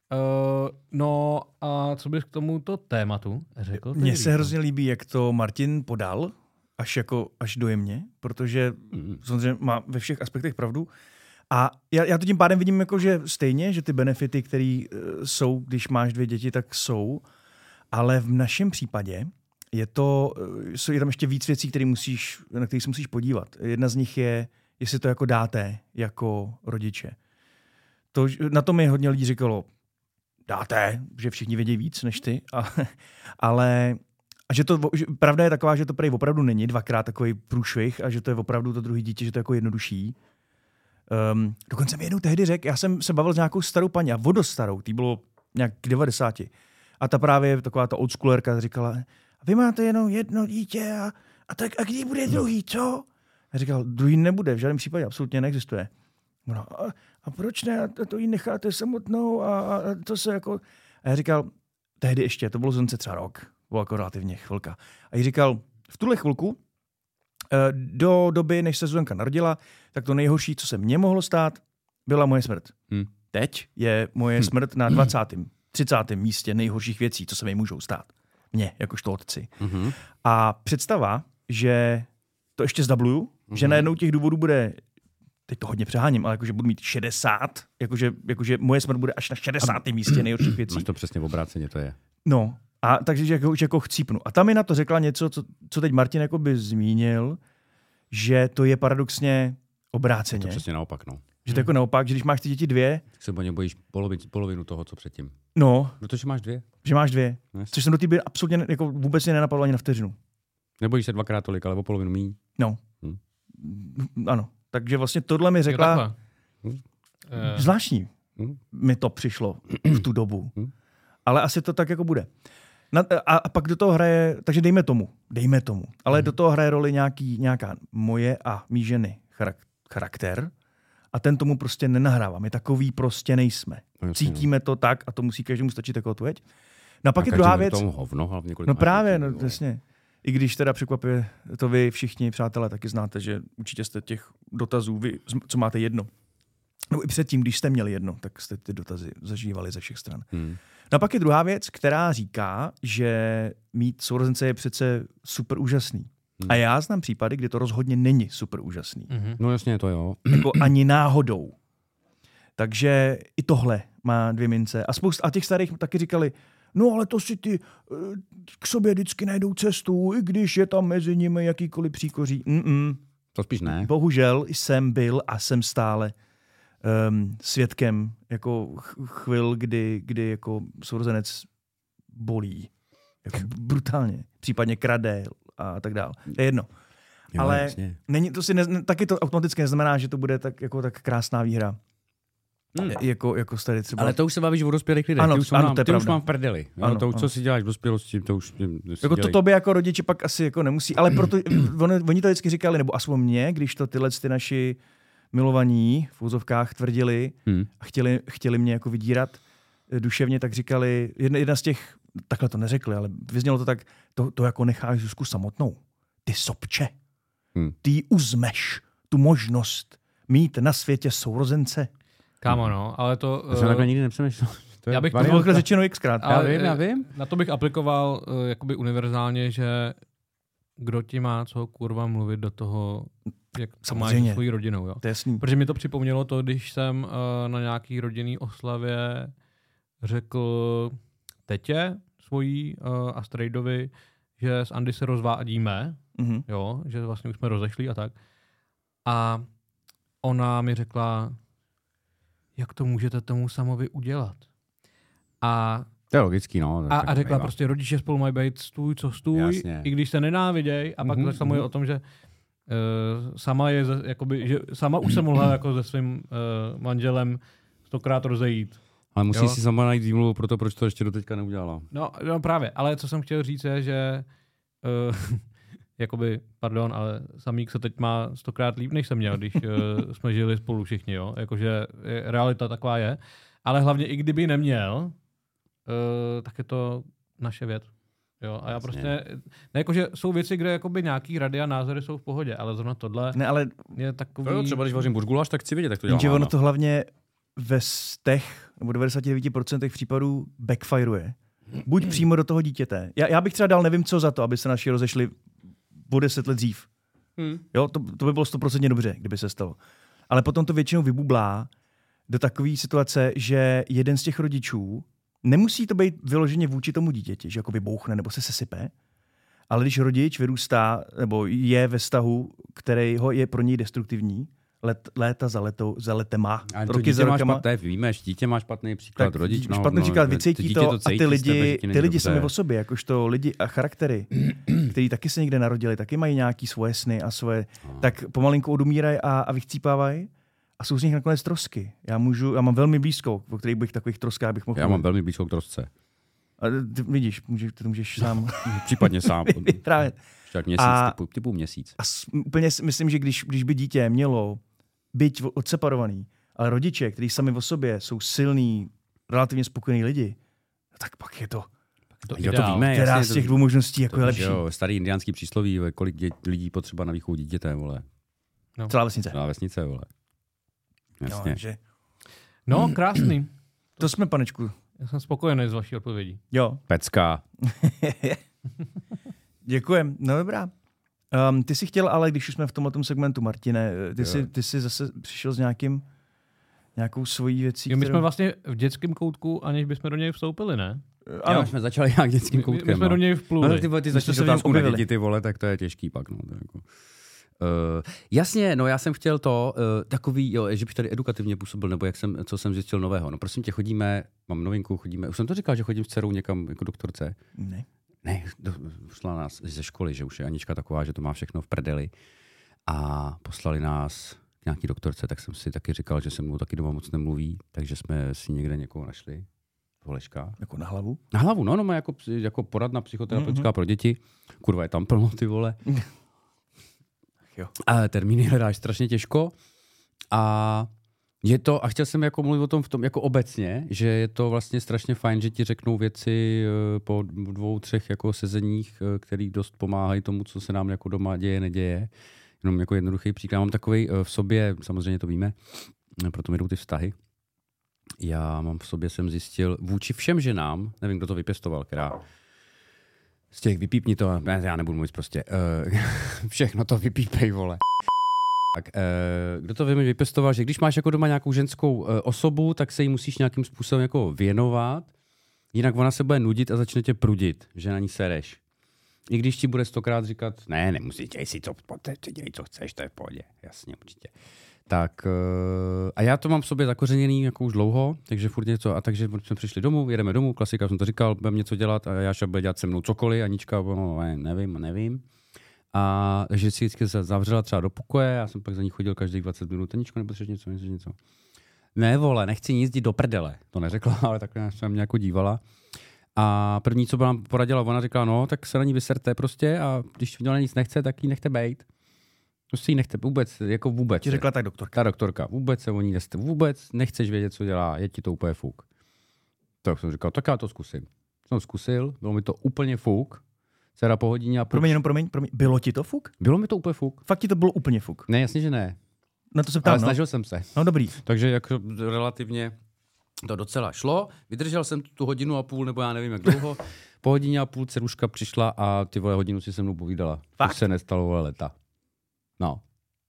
no a co bys k tomuto tématu řekl? Mně se hrozně líbí, jak to Martin podal, až jako až dojemně, protože mm. samozřejmě má ve všech aspektech pravdu. A já, já to tím pádem vidím jako, že stejně, že ty benefity, které uh, jsou, když máš dvě děti, tak jsou, ale v našem případě je to, uh, je tam ještě víc věcí, které musíš, na které se musíš podívat. Jedna z nich je, jestli to jako dáte jako rodiče. To, na to mi hodně lidí říkalo, dáte, že všichni vědí víc než ty, a, ale a že to, že pravda je taková, že to prej opravdu není dvakrát takový průšvih a že to je opravdu to druhé dítě, že to je jako jednodušší. Um, dokonce mi jednou tehdy řekl, já jsem se bavil s nějakou starou paní, a vodostarou, tý bylo nějak k devadesáti. A ta právě taková ta oldschoolerka říkala, vy máte jenom jedno dítě a, a tak a kdy bude druhý, co? A říkal, druhý nebude, v žádném případě absolutně neexistuje. No, a, a proč ne? A to jí necháte samotnou a, a to se jako... A já říkal, tehdy ještě, to bylo zonce třeba rok, bylo jako relativně chvilka. A jí říkal, v tuhle chvilku, do doby, než se Zuzanka narodila, tak to nejhorší, co se mně mohlo stát, byla moje smrt. Hmm. Teď je moje smrt na dvacátém třicátém místě nejhorších věcí, co se mi můžou stát. Mně, jakožto otci. Hmm. A představa, že to ještě zdabluju, hmm. že najednou těch důvodů bude, teď to hodně přeháním, ale jakože budu mít šedesát, jakože, jakože moje smrt bude až na šedesátém místě nejhorších věcí. Máš to přesně v obráceně, to je. No, a takže jako, jako chcípnu. A tam mi na to řekla něco, co, co teď Martin jako by zmínil, že to je paradoxně obráceně. Je to přesně naopak, no. Že to jako naopak, že když máš ty děti dvě... Tak se boně bojíš polovinu, polovinu toho, co předtím. No. Protože máš dvě. Že máš dvě. Yes. Což jsem do té by absolutně jako vůbec mě nenapadlo ani na vteřinu. Nebojíš se dvakrát tolik, ale o polovinu míň. No. Hm. Ano. Takže vlastně tohle mi řekla... Hm. Zvláštní hm. mi to přišlo v tu dobu. Hm. Ale asi to tak jako bude. Na, a, a pak do toho hraje, takže dejme tomu, dejme tomu, ale mm. do toho hraje roli nějaký, nějaká moje a mý ženy charak, charakter a ten tomu prostě nenahrává. My takový prostě nejsme. No, cítíme to tak a to musí každému stačit jako odpověď. No a pak a je druhá věc. Tomu hovno, hlavně no právě, no, jasně. I když teda překvapuje to vy všichni přátelé taky znáte, že určitě jste těch dotazů, vy, co máte jedno, nebo i předtím, když jste měli jedno, tak jste ty dotazy zažívali ze všech stran. Hmm. No a pak je druhá věc, která říká, že mít sourozence je přece super úžasný. Hmm. A já znám případy, kdy to rozhodně není super úžasný. Mm-hmm. No jasně, to jo. Jako ani náhodou. Takže i tohle má dvě mince. A spousta a těch starých taky říkali, no ale to si ty k sobě vždycky najdou cestu, i když je tam mezi nimi jakýkoliv příkoří. Mm-mm. To spíš ne. Bohužel jsem byl a jsem stále um, svědkem jako ch- chvil, kdy, kdy jako sourozenec bolí. Jako brutálně. Případně krade a tak dále. To je jedno. Jo, ale jasně. není, to si ne, taky to automaticky neznamená, že to bude tak, jako, tak krásná výhra. Hmm. Jako, jako tady třeba. Ale to už se bavíš o dospělých lidech. Ano, ty už, ano, mám, to je ty už pravda. mám v prdeli. Jo, Ano, to, ano. co si děláš v dospělosti, to už Jako to tobě jako rodiče pak asi jako nemusí, ale proto on, oni to vždycky říkali, nebo aspoň mě, když to tyhle ty naši milovaní v úzovkách tvrdili hmm. a chtěli, chtěli mě jako vydírat duševně, tak říkali, jedna, jedna z těch, takhle to neřekli, ale vyznělo to tak, to, to jako necháš Zuzku samotnou. Ty sobče. Hmm. Ty jí uzmeš tu možnost mít na světě sourozence. Kámo, no, ale to... Já jsem takhle nikdy nepřemýšlel. To je Já bych to To bylo řečeno xkrát. Ale, Já vím, já vím. Na to bych aplikoval uh, jakoby univerzálně, že kdo ti má co kurva mluvit do toho, jak to máš Samozřejmě. se svojí rodinou. Jo? To je jasný. Protože mi to připomnělo to, když jsem uh, na nějaký rodinný oslavě řekl tetě svojí uh, a strejdovi, že s Andy se rozvádíme, Mhm. jo, že vlastně už jsme rozešli a tak. A ona mi řekla, jak to můžete tomu samovi udělat. A, To je logický, no. a, a řekla prostě, rodiče spolu mají být stůj, co stůj, Jasně. i když se nenáviděj. A pak Mhm, začala mluvit mhm. o tom, že uh, sama je, ze, jakoby, že sama už se mohla jako se svým uh, manželem stokrát rozejít. Ale musí Jo. si sama najít výmluvu pro to, proč to ještě doteďka neudělala. No, no právě, ale co jsem chtěl říct je, že uh, jakoby, pardon, ale Samík se teď má stokrát líp, než jsem měl, když uh, jsme žili spolu všichni, jo. Jakože je, realita taková je. Ale hlavně i kdyby neměl, uh, tak je to naše věc. Jo, a já Jasně. prostě, ne, jakože jsou věci, kde jakoby nějaký rady a názory jsou v pohodě, ale zrovna tohle Ne, ale je takový... To jo, třeba když vařím buřguláš, tak chci vidět, jak to dělá jenže ono máma. to hlavně ve stech nebo devadesát devět procent případů backfireuje. Buď přímo do toho dítěte. Já, já bych třeba dal nevím co za to, aby se naši rozešli o deset let dřív. Hmm. Jo, to, to by bylo stoprocentně dobře, kdyby se stalo. Ale potom to většinou vybublá do takové situace, že jeden z těch rodičů, nemusí to být vyloženě vůči tomu dítěti, že jako vybouchne nebo se sesype, ale když rodič vyrůstá nebo je ve vztahu, který ho je pro něj destruktivní, let, léta za, letou, za letema, A to roky dítě za má rokama, špatné, víme, dítě má špatný příklad, tak rodič. No, špatný no, příklad, to vycítí dítě to, a cítí ty z lidi, tebe, že ti není ty lidi dobře. sami o sobě, jakožto lidi a charaktery, který taky se někde narodili, taky mají nějaký svoje sny a svoje, No. tak pomalinku odumírají a, a vychcípávají a jsou z nich nakonec trosky. Já můžu, já mám velmi blízko, o kterých bych takových troskách bych mohl Já mám mluvit. velmi blízko k trosce. A ty vidíš, může, ty to můžeš sám. Případně sám. Právě. Tak měsíc, A- typu, typu měsíc. A s, úplně si myslím, že když, když by dítě mělo být odseparovaný, ale rodiče, kteří sami o sobě jsou silní, relativně spokojení lidi, tak pak je to, To Jo, to ideál. víme. která jasně, z to- těch dvou možností jako je To, lepší. že jo, starý indiánský přísloví, kolik dě, lidí potřeba na výchovu dítěte, vole. Celá vesnice. Celá vesnice, vole. No, Jasně. že, No, krásný. to jsme, panečku. Já jsem spokojený s vaší odpovědí. Jo, Pecka. děkujem. No dobrá. Um, ty jsi chtěl, ale když už jsme v tomhle segmentu, Martine, ty Jo. jsi, ty jsi zase přišel s nějakým, nějakou svojí věcí. Jo, my kterou- jsme vlastně v dětském koutku, aniž bychom do něj vstoupili, ne? Ano, Jo, jsme začali nějak dětským My, my, koutkem. my jsme do něj No, vpluli. tak ty, vole, ty jsme začneš se v něm otázku na objevili. děti, ty vole, tak to je těžký pak. No, to je jako... Uh, jasně, no já jsem chtěl to, uh, takový, jo, že bych tady edukativně působil, nebo jak jsem, co jsem zjistil nového. No prosím tě, chodíme, mám novinku, chodíme, už jsem to říkal, že chodím s dcerou někam jako doktorce. ne. Ne, do, šla nás ze školy, že už je Anička taková, že to má všechno v prdeli. A poslali nás k nějaký doktorce, tak jsem si taky říkal, že se mnou taky doma moc nemluví, takže jsme si někde někoho našli. Holeška. Jako na hlavu? Na hlavu, no, no, má jako, psy- jako poradna psychoterapeutická mm-hmm. pro děti. Kurva, je tam plno, ty vole. Jo. A termíny hledáš strašně těžko. A je to, a chtěl jsem jako mluvit o tom v tom jako obecně, že je to vlastně strašně fajn, že ti řeknou věci eh, po dvou, třech jako sezeních, eh, který dost pomáhají tomu, co se nám jako doma děje, neděje. Jenom jako jednoduchý příklad. Mám takovej eh, v sobě, samozřejmě to víme, proto mi jdou ty vztahy. Já mám v sobě, jsem zjistil, vůči všem ženám, nevím, kdo to vypěstoval, která z těch vypípni to, ne, já nebudu mluvit prostě, uh, všechno to vypípej, vole. Tak, uh, kdo to vím, vypěstoval, že když máš jako doma nějakou ženskou uh, osobu, tak se jí musíš nějakým způsobem jako věnovat, jinak ona se bude nudit a začne tě prudit, že na ní sereš. I když ti bude stokrát říkat, ne, nemusíš, dělej si to, dělej, co chceš, to je v pohodě, jasně, určitě. Tak a já to mám v sobě zakořeněný jako už dlouho, takže furt něco, a takže jsme přišli domů, jedeme domů, klasika, jsem to říkal, budeme něco dělat a Jáša bude dělat se mnou cokoliv, Anička, no, nevím, nevím. A takže si vždycky zavřela třeba do pokoje, já jsem pak za ní chodil každých dvacet minut, Aničko, nepotřebuješ něco, něco, něco. Ne, vole, nechci nic jít do prdele, to neřekla, ale takhle jsem mě jako dívala. A první, co byla poradila, ona říkala, no, tak se na ní vyserte prostě a když ona nic nechce, tak ji nechte bejt. To si ji nechte vůbec, jako vůbec. Ti řekla tak doktorka. Ta doktorka, vůbec se o ní neste, vůbec nechceš vědět, co dělá, je ti to úplně fuk. Tak jsem říkal, tak já to zkusím. Jsem zkusil, bylo mi to úplně fuk. Dcera po hodině a půl. Promiň, jenom promiň, promiň, bylo ti to fuk? Bylo mi to úplně fuk. Fakt ti to bylo úplně fuk? Ne, jasně, že ne. Na to se ptám, Ale no. snažil jsem se. No dobrý. Takže jako relativně to docela šlo. Vydržel jsem tu hodinu a půl, nebo já nevím, jak dlouho. Po hodině a půl dceruška přišla a ty vole hodinu si se mnou povídala. Fakt? To se nestalo, vole, leta. No.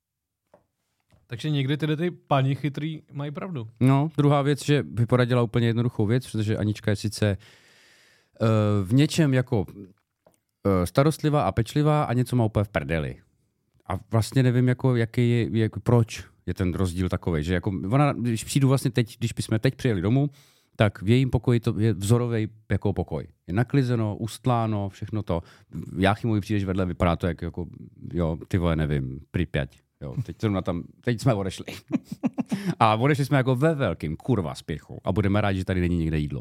Takže někdy tyhle ty páni chytrý mají pravdu. No, druhá věc, že by poradila úplně jednoduchou věc, protože Anička je sice uh, v něčem jako uh, starostlivá a pečlivá a něco má úplně v prdeli. A vlastně nevím, jako, jaký je, jako, proč je ten rozdíl takový, že jako ona, když přijdu vlastně teď, když bychom teď přijeli domů, tak v jejím pokoji to je vzorový jako pokoj. Je naklizeno, ustláno, všechno to. Jáchymovi přijdeš vedle, vypadá to jak, jako, jo, ty vole, nevím, Pripyat. Jo, teď, tam, teď jsme odešli. A odešli jsme jako ve velkým kurva spěchu a budeme rádi, že tady není nikde jídlo.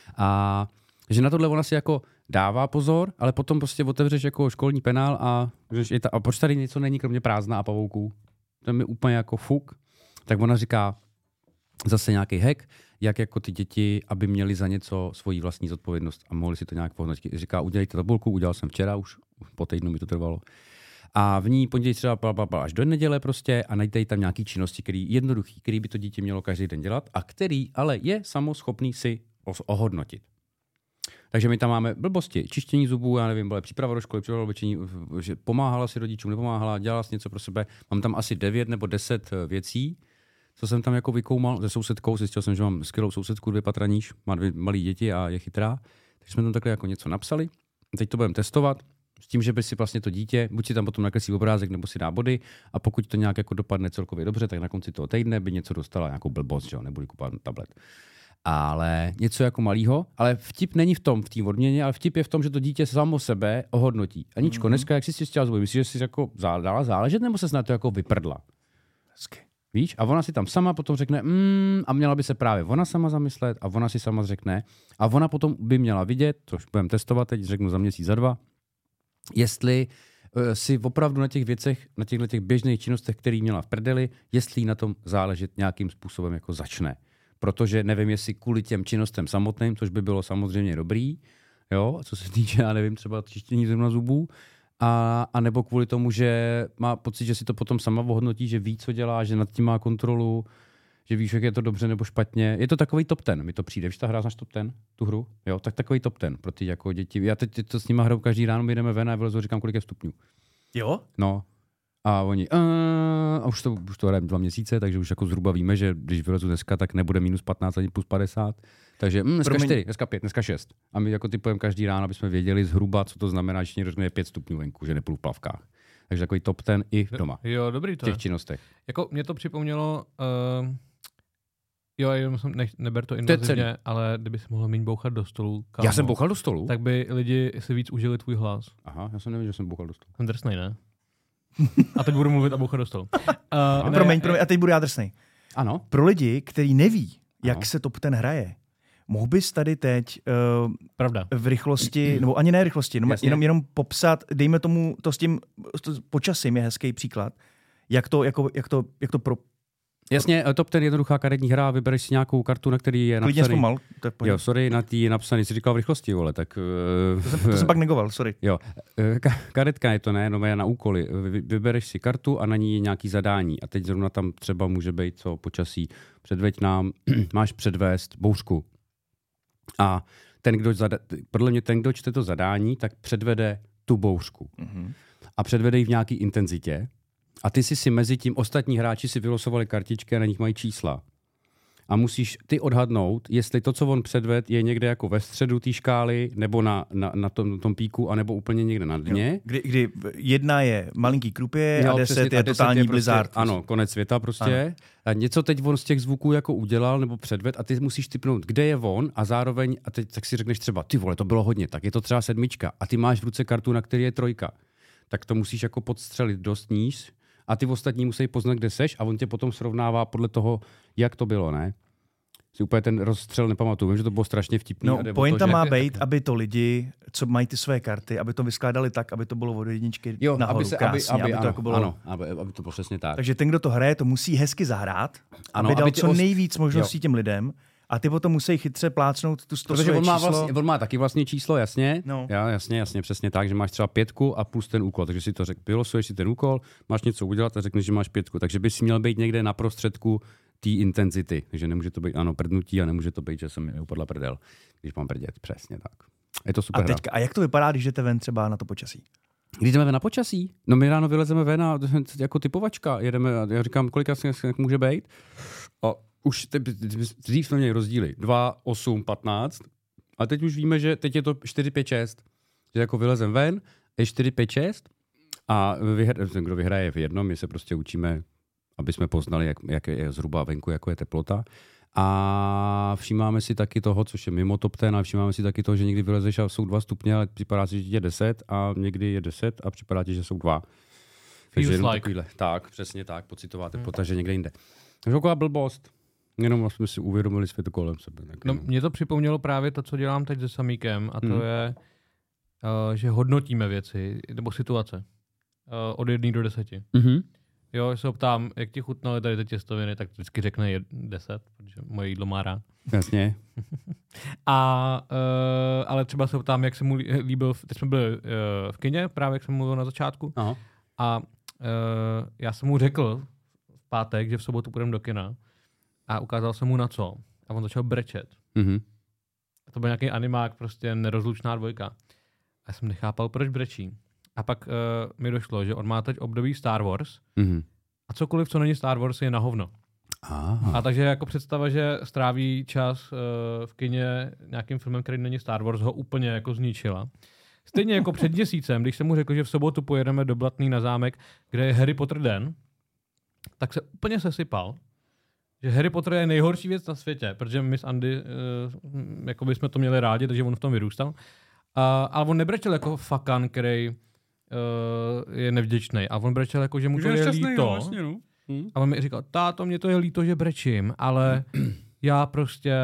A že na tohle ona si jako dává pozor, ale potom prostě otevřeš jako školní penál a, a proč tady něco není kromě prázdna a pavouků. To je mi úplně jako fuk. Tak ona říká zase nějaký hack, jak jako ty děti, aby měli za něco svoji vlastní zodpovědnost a mohli si to nějak pohodnotit. Říká, udělejte tabulku, udělal jsem včera, už po týdnu mi to trvalo. A v ní pondělí třeba až do neděle prostě a najdete tam nějaký činnosti, který jednoduchý, který by to dítě mělo každý den dělat a který ale je samo schopný si ohodnotit. Takže my tam máme blbosti, čištění zubů, já nevím, byla příprava do školy, příprava do oblečení, že pomáhala si rodičům, nepomáhala, dělala si něco pro sebe. Mám tam asi devět nebo deset věcí, co jsem tam jako vykoumal se sousedkou, zjistil jsem, že mám skvělou sousedku, dvě patraníž, má dvě malé děti a je chytrá. Takže jsme tam takhle jako něco napsali. Teď to budeme testovat. S tím, že by si vlastně to dítě, buď si tam potom nakreslí obrázek, nebo si dá body, a pokud to nějak jako dopadne celkově dobře, tak na konci toho týdne by něco dostala, nějakou blbost, že jo, nebudu kupovat tablet. Ale něco jako malýho, ale vtip není v tom, v té odměně, ale vtip je v tom, že to dítě samo sebe ohodnotí. Aničko, mm-hmm. dneska, jak jsi si chtěla zvolit, myslíš, že jsi jako dala záležet, nebo se na to jako vyprdla? Hezky. Víš? A ona si tam sama potom řekne, mm, a měla by se právě ona sama zamyslet, a ona si sama řekne, a ona potom by měla vidět, což budeme testovat teď, řeknu za měsíc, za dva, jestli uh, si opravdu na těch věcech, na těchto těch běžných činnostech, který měla v prdeli, jestli jí na tom záležet nějakým způsobem jako začne. Protože nevím, jestli kvůli těm činnostem samotným, což by bylo samozřejmě dobrý, jo, co se týče, já nevím, třeba čištění zubů na zubů, a, a nebo kvůli tomu, že má pocit, že si to potom sama ohodnotí, že ví, co dělá, že nad tím má kontrolu, že víš, jak je to dobře nebo špatně. Je to takový top ten, mi to přijde. Víš, ta hra, znáš top ten, tu hru? Jo, tak takový top ten pro ty jako děti. Já teď to s nima hraju každý ráno, my jdeme ven a vylezu, říkám, kolik je stupňů. Jo? No. A oni, a už to, už to hrajeme dva měsíce, takže už jako zhruba víme, že když vylezu dneska, tak nebude minus patnáct ani plus padesát. Takže mm, dneska Promiň. čtyři, dneska pět, dneska šest. A my jako typujeme každý ráno, aby jsme věděli zhruba, co to znamená, že někdo řekne pět stupňů venku, že nepůjdu v plavkách. Takže takový top ten i doma. Jo, dobrý to. V těch činnostech. Jako mě to připomnělo, uh, jo, jenom jsem, ne, neber to invazivně, ale kdyby si mohl méně bouchat do stolu. Kámo, já jsem bouchal do stolu? Tak by lidi si víc užili tvůj hlas. Aha, já jsem nevěděl, že jsem bouchal do stolu. Jsem drsnej, ne? A teď budu mluvit a bouchat do stolu. Uh, ne, promiň, promiň, a teď budu já drsnej. Ano. Pro lidi, kteří neví, jak ano. se top ten hraje, mohl bys tady teď uh, Pravda. v rychlosti, nebo ani ne rychlosti, jenom, jenom, jenom popsat, dejme tomu to s tím to počasím je hezký příklad, jak to, jako, jak to, jak to pro, Jasně, top ten jednoduchá karetní hra, vybereš si nějakou kartu, na který je Klidně napsaný. zpomal. To je Jo, sorry, na tý je napsaný, jsi říkal v rychlosti, vole, tak... to, jsem, to jsem pak negoval, sorry. Jo, ka- karetka je to, ne, no je na úkoly. Vy, vybereš si kartu a na ní je nějaký zadání. A teď zrovna tam třeba může být co počasí. Předveď nám, máš předvést bouřku. A ten, kdo zada- podle mě ten, kdo čte to zadání, tak předvede tu bouřku. Mm-hmm. A předvede ji v nějaký intenzitě. A ty si si mezi tím, ostatní hráči si vylosovali kartičky a na nich mají čísla. A musíš ty odhadnout, jestli to, co on předved, je někde jako ve středu té škály, nebo na, na, na, tom, na tom píku, anebo úplně někde na dně. Kdy, kdy jedna je malinký krupě Jo, a deset přesně, je a deset totální je prostě, blizzard. Ano, konec světa prostě. Ano. A něco teď on z těch zvuků jako udělal nebo předved a ty musíš tipnout, kde je on a zároveň, a teď tak si řekneš třeba, ty vole, to bylo hodně, tak je to třeba sedmička a ty máš v ruce kartu, na který je trojka. Tak to musíš jako podstřelit dost níž a ty ostatní musí poznat, kde seš a on tě potom srovnává podle toho, jak to bylo, ne? Si úplně ten rozstřel nepamatuju. Vím, že to bylo strašně vtipný. No, pointa to, má že... být, aby to lidi, co mají ty své karty, aby to vyskládali tak, aby to bylo od jedničky jo, nahoru, aby se, krásně, aby, aby, aby to ano, jako bylo... ano, aby, aby to bylo přesně tak. Takže ten, kdo to hraje, to musí hezky zahrát, Ano, aby dal aby co ost... nejvíc možností jo. těm lidem a ty potom musí chytře plácnout tu sto Protože svoje on má, číslo. vlastně, on má taky vlastně číslo, jasně. No. Já, jasně, jasně, přesně tak, že máš třeba pětku a plus ten úkol. Takže si to řekl, vylosuješ si ten úkol, máš něco udělat a řekneš, že máš pětku. Takže bys měl být někde na prostředku té intenzity. Takže nemůže to být, ano, prdnutí a nemůže to být, že jsem mi upadla prdel, když mám prdět. Přesně tak. Je to super A teďka, a jak to vypadá, když jdete ven třeba na to počasí? Když jdeme ven na počasí? No my ráno vylezeme ven a jako typovačka jedeme a já říkám, kolik asi jak může být. A už te, dřív jsme měli rozdíly. dva, osm, patnáct. A teď už víme, že teď je to čtyři, pět, šest. Že jako vylezem ven, je čtyři, pět, šest a vyhra, ten, kdo vyhraje v jednom, my se prostě učíme, aby jsme poznali, jak, jak je zhruba venku, jako je teplota. A všímáme si taky toho, což je mimo top ten, a všímáme si taky toho, že někdy vylezeš a jsou dva stupně, ale připadá si, že je deset a někdy je deset a připadá ti, že jsou dva. Takže jenom like. Takovýhle. Tak, přesně tak, pocitová teplota, hmm. že někde jinde. Takže taková blbost. Jenom jsme si uvědomili svět kolem sebe. No, mě to připomnělo právě to, co dělám teď se Samíkem, a to hmm. je, uh, že hodnotíme věci, nebo situace. Uh, od jedné do deseti. Mm-hmm. Jo, když se ho ptám, jak ti chutnaly tady ty těstoviny, tak vždycky řekne jed, deset, protože moje jídlo má rád. Jasně. A, uh, ale třeba se ho ptám, jak se mu líbil, teď jsme byli uh, v kině, právě jak jsem mluvil na začátku. Aha. A uh, já jsem mu řekl v pátek, že v sobotu půjdeme do kina. A ukázal jsem mu na co. A on začal brečet. Mm-hmm. A to byl nějaký animák, prostě nerozlučná dvojka. A já jsem nechápal, proč brečí. A pak uh, mi došlo, že on má teď období Star Wars. Mm-hmm. A cokoliv, co není Star Wars, je na hovno. Aha. A takže jako představa, že stráví čas uh, v kině nějakým filmem, který není Star Wars, ho úplně jako zničila. Stejně jako před měsícem, když jsem mu řekl, že v sobotu pojedeme do Blatný na zámek, kde je Harry Potter den, tak se úplně sesypal. Že Harry Potter je nejhorší věc na světě, protože my s Andy uh, jako by jsme to měli rádi, takže on v tom vyrůstal. Uh, ale on nebrečel jako fakan, který uh, je nevděčný. A on brečel jako, že mu to je, je líto. No, vlastně, no. Hmm. A on mi říkal, táto, mě to je líto, že brečím, ale já prostě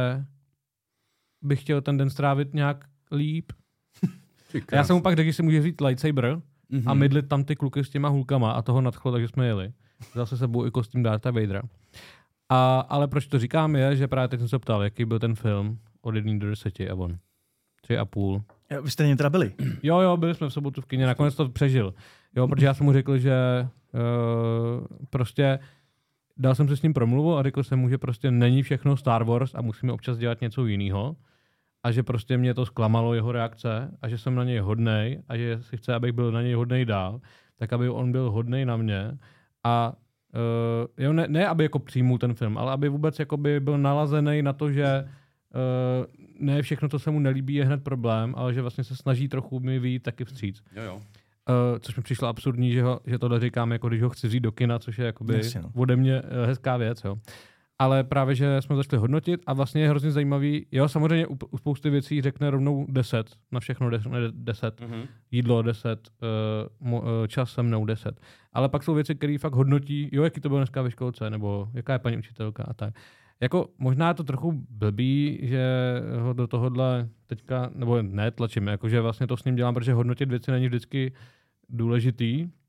bych chtěl ten den strávit nějak líp. Já jsem mu pak řekl, že si může vzít lightsaber mm-hmm. a mydlit tam ty kluky s těma hulkama a toho nadchlo, takže jsme jeli. Zase sebou i kostým Dartha Vadera. A, ale proč to říkám je, že právě teď jsem se ptal, jaký byl ten film od jedné do deseti a on tři a půl. Vy jste něm teda byli? Jo, jo, byli jsme v sobotu v kině, nakonec to přežil. Jo, protože já jsem mu řekl, že uh, prostě dal jsem se s ním promluvu a řekl jsem mu, že prostě není všechno Star Wars a musíme občas dělat něco jiného. A že prostě mě to zklamalo jeho reakce a že jsem na něj hodnej a že si chce, abych byl na něj hodnej dál, tak aby on byl hodnej na mě. A uh, jo, ne, ne, aby jako přijmul ten film, ale aby vůbec jakoby byl nalazený na to, že uh, ne všechno, co se mu nelíbí, je hned problém, ale že vlastně se snaží trochu mi vyjít taky vstříc. Jo, jo. Uh, což mi přišlo absurdní, že, ho, že tohle říkám, jako když ho chci vzít do kina, což je jakoby Jasně, no. ode mě uh, hezká věc. Jo. Ale právě, že jsme začali hodnotit a vlastně je hrozně zajímavý. Jo, samozřejmě u, u spousty věcí řekne rovnou deset, na všechno deset, mm-hmm. jídlo deset, uh, mo, uh, čas se mnou deset. Ale pak jsou věci, které fakt hodnotí, jo, jaký to bylo dneska ve školce, nebo jaká je paní učitelka a tak. Jako možná je to trochu blbý, že ho do tohohle teďka, nebo ne tlačím, jakože vlastně to s ním dělám, protože hodnotit věci není vždycky důležitý,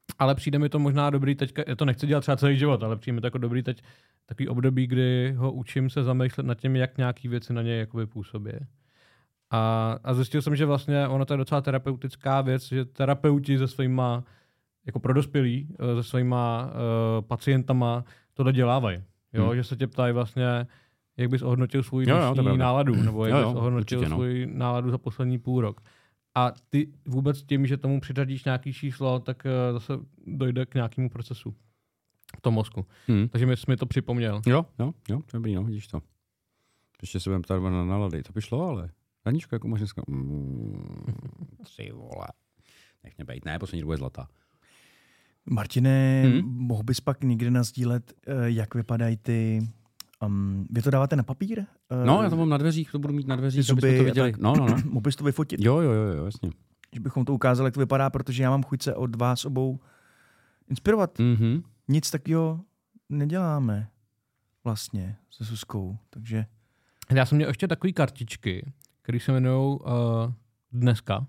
Ale přijde mi to možná dobrý teďka, já to nechci dělat třeba celý život, ale přijde mi to jako dobrý teď takový období, kdy ho učím se zamýšlet nad tím, jak nějaký věci na něj jakoby působí. A, a zjistil jsem, že vlastně ono to je docela terapeutická věc, že terapeuti se svýma, jako pro dospělí, se svýma uh, pacientama tohle dělávají. Jo? Hmm. Že se tě ptají vlastně, jak bys ohodnotil svůj dnešní náladu, nebo jak jo, jo, bys ohodnotil určitě, svůj no. náladu za poslední půl rok. A ty vůbec tím, že tomu přiřadíš nějaký číslo, tak uh, zase dojde k nějakému procesu v tom mozku. Hmm. Takže mi, jsi mi to připomněl. Jo, jo, jo, dobrý, no, vidíš to. Ještě se budeme ptát na nálady, to by šlo, ale Daníčko, jako máš dneska? Mm, tři vole. Nech mě bejt, ne, poslední dobu je zlatá. Martine, hmm? mohl bys pak někdy nasdílet, jak vypadají ty... Um, vy to dáváte na papír? No, já to mám na dveřích, to budu mít na dveřích, zuby, to viděli. No, no, no. Mohl bys to vyfotit? Jo, jo, jo, jo, jasně. Že bychom to ukázali, jak to vypadá, protože já mám chuť se od vás obou inspirovat. Mm-hmm. Nic takového neděláme vlastně se Suskou, takže... Já jsem měl ještě takový kartičky, které se jmenují uh, Dneska.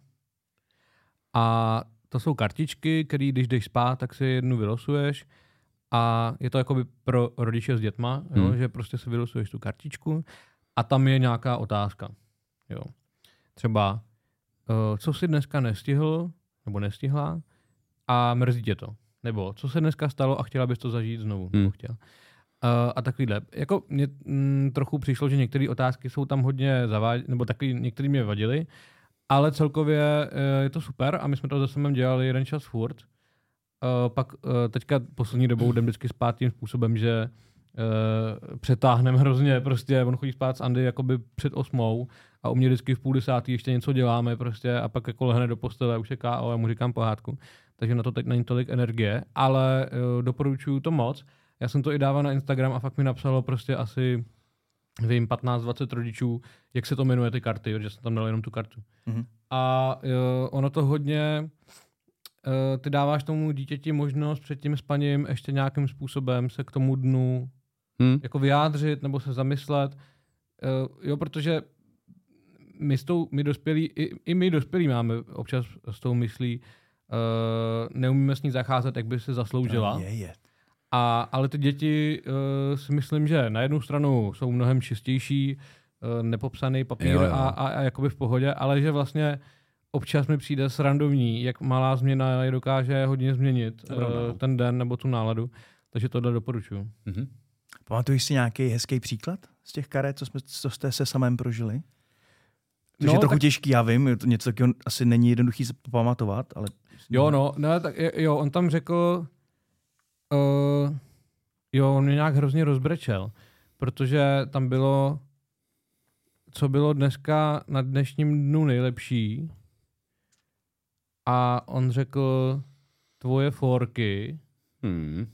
A to jsou kartičky, které když jdeš spát, tak si jednu vylosuješ a je to jakoby pro rodiče s dětma, jo, hmm. že prostě si vylosuješ tu kartičku a tam je nějaká otázka. Jo. Třeba, uh, co jsi dneska nestihl nebo nestihla a mrzí tě to. Nebo co se dneska stalo a chtěla bys to zažít znovu. Hmm. Chtěl. Uh, a takovýhle. Jako mně mm, trochu přišlo, že některé otázky jsou tam hodně zaváděny, nebo takový, některý mě vadily, ale celkově uh, je to super a my jsme to zase mém dělali jeden čas furt. Uh, pak uh, teďka poslední dobou jdem vždycky spát tím způsobem, že uh, přetáhneme hrozně, prostě on chodí spát s Andy jakoby před osmou a u mě vždycky v půl desátý ještě něco děláme prostě a pak jako lehne do postele a už je ká ó a mu říkám pohádku. Takže na to teď není tolik energie, ale uh, doporučuju to moc. Já jsem to i dával na Instagram a fakt mi napsalo prostě asi, vím, patnáct dvacet rodičů, jak se to jmenuje ty karty, protože jsem tam dal jenom tu kartu. Mm-hmm. A uh, ono to hodně, uh, ty dáváš tomu dítěti možnost před tím spaním ještě nějakým způsobem se k tomu dnu hmm. jako vyjádřit nebo se zamyslet. Uh, jo, protože my, s tou, my dospělí, i, i my dospělí máme občas s tou myslí, uh, neumíme s ní zacházet, jak by se zasloužila. Je, je. A, ale ty děti uh, si myslím, že na jednu stranu jsou mnohem čistější, uh, nepopsaný papír jo, jo. A, a, a jakoby v pohodě, ale že vlastně občas mi přijde srandovní, jak malá změna je dokáže hodně změnit uh, ten den nebo tu náladu. Takže tohle doporučuji. Mm-hmm. Pamatuješ si nějaký hezký příklad z těch karet, co, jsme, co jste se samém prožili? To no, je trochu tak... těžký, já vím, něco takového asi není jednoduchý se pamatovat, ale... Jo, no, no tak jo, on tam řekl... Uh, jo, on mě nějak hrozně rozbrečel, protože tam bylo, co bylo dneska na dnešním dnu nejlepší a on řekl tvoje forky hmm.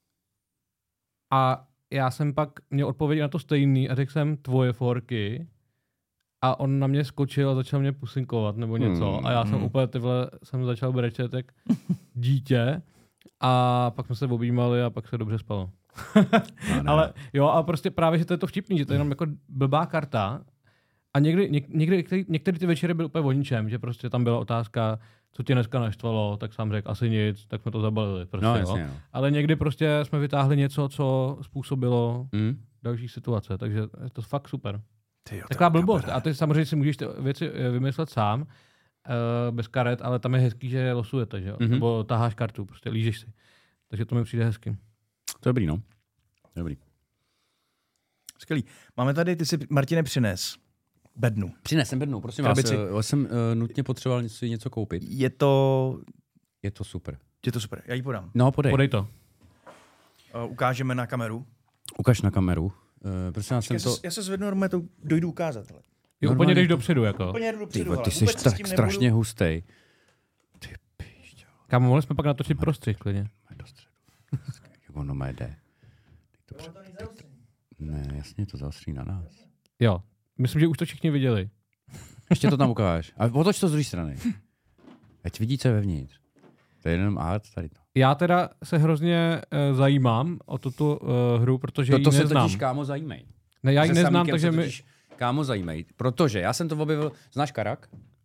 a já jsem pak měl odpověď na to stejný a řekl jsem tvoje forky a on na mě skočil a začal mě pusinkovat nebo něco hmm. a já jsem hmm. úplně tyhle, jsem začal brečet jak dítě. A pak jsme se objímali a pak se dobře spalo. Ale jo, a prostě právě, že to je to vtipný, že to je jenom jako blbá karta. A někdy, něk, někdy některý, některý ty večery byly úplně o ničem, že prostě tam byla otázka, co tě dneska naštvalo, tak sám řekl asi nic, tak jsme to zabalili. Prostě, no, jasně, no. Ale někdy prostě jsme vytáhli něco, co způsobilo mm. další situace, takže je to fakt super. Tyjo, taková blbost. A ty samozřejmě si můžeš ty věci vymyslet sám, Uh, bez karet, ale tam je hezký, že losujete, že jo? Mm-hmm. Nebo taháš kartu, prostě lížeš si. Takže to mi přijde hezky. To je dobrý, no. Dobrý. Skvělý. Máme tady, ty si, Martine, přines bednu. Přinesem bednu, prosím Krabici. vás. Já jsem uh, nutně potřeboval něco, něco koupit. Je to... Je to super. Je to super, já ji podám. No, podej. Podej to. Uh, ukážeme na kameru. Ukaž na kameru. Uh, prosím vás, já, jsem se, to... já se zvednu, normálně to dojdu ukázat. Ale. Jo, úplně jdeš dopředu, jako. Úplně jdu dopředu, ty, ty jsi tak strašně hustej. Ty píšťo. Kámo, mohli jsme pak natočit prostřih, klidně. Do středu. Jak ono má jde. To před... Ne, jasně, to zaostří na nás. Jo, myslím, že už to všichni viděli. Ještě to tam ukáž. A otoč to z druhé strany. Ať vidí, co je vevnitř. To je jenom art tady to. Já teda se hrozně uh, zajímám o tuto uh, hru, protože to, ji to neznám. To se totiž, kámo, zajímej. Ne, já ji neznám, takže mi... Kámo, zajímej, protože já jsem to objevil, znáš Karak?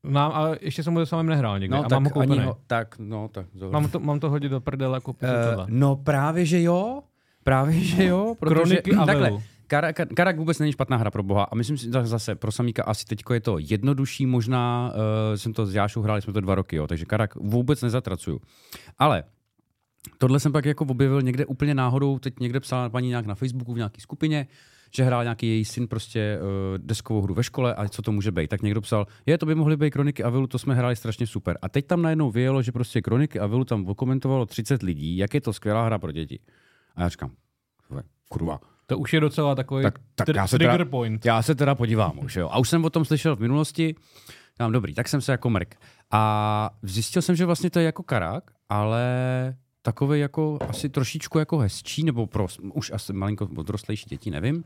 Mám, ale ještě jsem mu to samým nehrál někdy. No, a tak mám ho koupený. Ho, tak, no, tak. Mám to, mám to hodit do prdele jako uh, No právě, že jo. Právě, že jo. Protože, Kroniky a takhle, Velu. Karak, Karak vůbec není špatná hra pro boha a myslím si zase pro Samíka asi teďko je to jednodušší, možná uh, jsem to s Jášou hráli jsme to dva roky, jo, takže Karak vůbec nezatracuju. Ale tohle jsem pak jako objevil někde úplně náhodou, teď někde psala paní nějak na Facebooku v nějaký skupině, že hrál nějaký její syn prostě uh, deskovou hru ve škole a co to může být. Tak někdo psal, je, to by mohly být Kroniky Avilu, to jsme hráli strašně super. A teď tam najednou vyjelo, že prostě Kroniky Avilu tam okomentovalo třicet lidí, jak je to skvělá hra pro děti. A já říkám, kurva. To už je docela takový tak, tak tr- já se trigger teda, point. Já se teda podívám už, jo. A už jsem o tom slyšel v minulosti, tam dobrý, tak jsem se jako mrk. A zjistil jsem, že vlastně to je jako Karak, ale takový jako asi trošičku jako hezčí, nebo pro už asi malinko odrostlejší děti, nevím.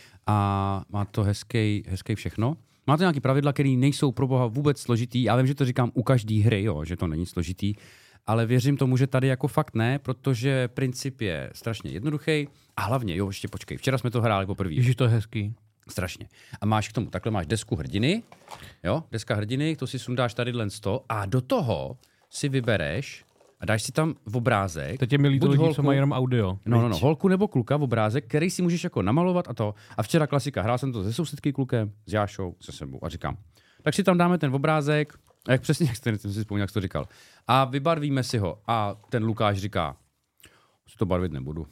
A má to hezký, hezký všechno. Má to nějaké pravidla, které nejsou pro boha vůbec složitý. Já vím, že to říkám u každé hry, jo, že to není složitý, ale věřím tomu, že tady jako fakt ne, protože princip je strašně jednoduchý. A hlavně, jo, ještě počkej, včera jsme to hráli poprvé. Ježiš, to je hezký. Strašně. A máš k tomu, takhle máš desku hrdiny, jo, deska hrdiny, to si sundáš tady len sto a do toho si vybereš a dáš si tam v obrázek. Teď je mi líto lidí, co mají jenom audio. No, no, no, holku nebo kluka v obrázek, který si můžeš jako namalovat a to. A včera klasika, hrál jsem to se sousedky klukem, s Jášou, se sebou a říkám, tak si tam dáme ten obrázek, a jak přesně, jak jste, jsem si vzpomněl, jak jsi to říkal. A vybarvíme si ho. A ten Lukáš říká, si to barvit nebudu.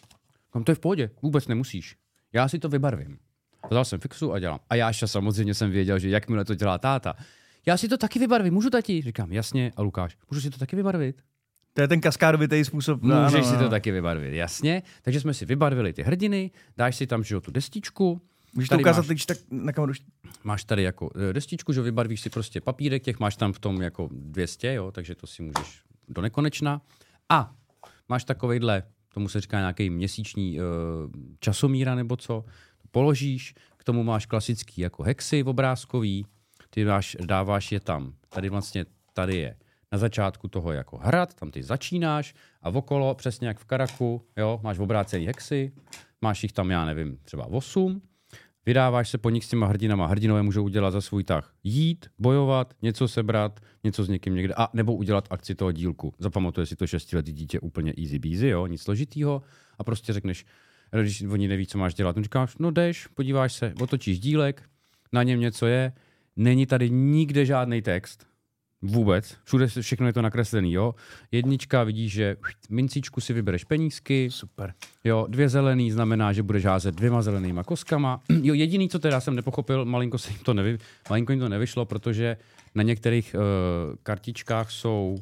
Kam to je v pohodě, vůbec nemusíš. Já si to vybarvím. Vzal jsem fixu a dělám. A Jáša samozřejmě jsem věděl, že jakmile to dělá táta. Já si to taky vybarvím, můžu tati? Říkám, jasně. A Lukáš, můžu si to taky vybarvit? To je ten kaskádovitý způsob. Můžeš ano, si ano. to taky vybarvit, jasně. Takže jsme si vybarvili ty hrdiny, dáš si tam, že jo, tu destičku. Můžeš to ukázat, když tak na kameru. Máš tady jako destičku, že vybarvíš si prostě papírek, těch máš tam v tom jako dvě stě, jo, takže to si můžeš do nekonečna. A máš takovejhle, tomu se říká nějaký měsíční uh, časomíra nebo co, položíš, k tomu máš klasický jako hexy obrázkový, ty máš, dáváš je tam, tady vlastně, tady je na začátku toho jako hrad, tam ty začínáš a okolo, přesně jak v Karaku, jo, máš obrácený hexy, máš jich tam, já nevím, třeba osm, vydáváš se po nich s těma hrdinama. Hrdinové můžou udělat za svůj tah jít, bojovat, něco sebrat, něco s někým někde, a nebo udělat akci toho dílku. Zapamatuje si to šestiletý dítě úplně easy beasy, jo, nic složitýho a prostě řekneš, když oni neví, co máš dělat, no říkáš, no jdeš, podíváš se, otočíš dílek, na něm něco je, není tady nikde žádný text, vůbec, všude všechno je to nakreslený, jo. Jednička, vidíš, že mincičku si vybereš penízky. Super. Jo, dvě zelený znamená, že budeš házet dvěma zelenýma kostkama. Jo, jediný, co teda jsem nepochopil, malinko se jim to, nevy, malinko jim to nevyšlo, protože na některých uh, kartičkách jsou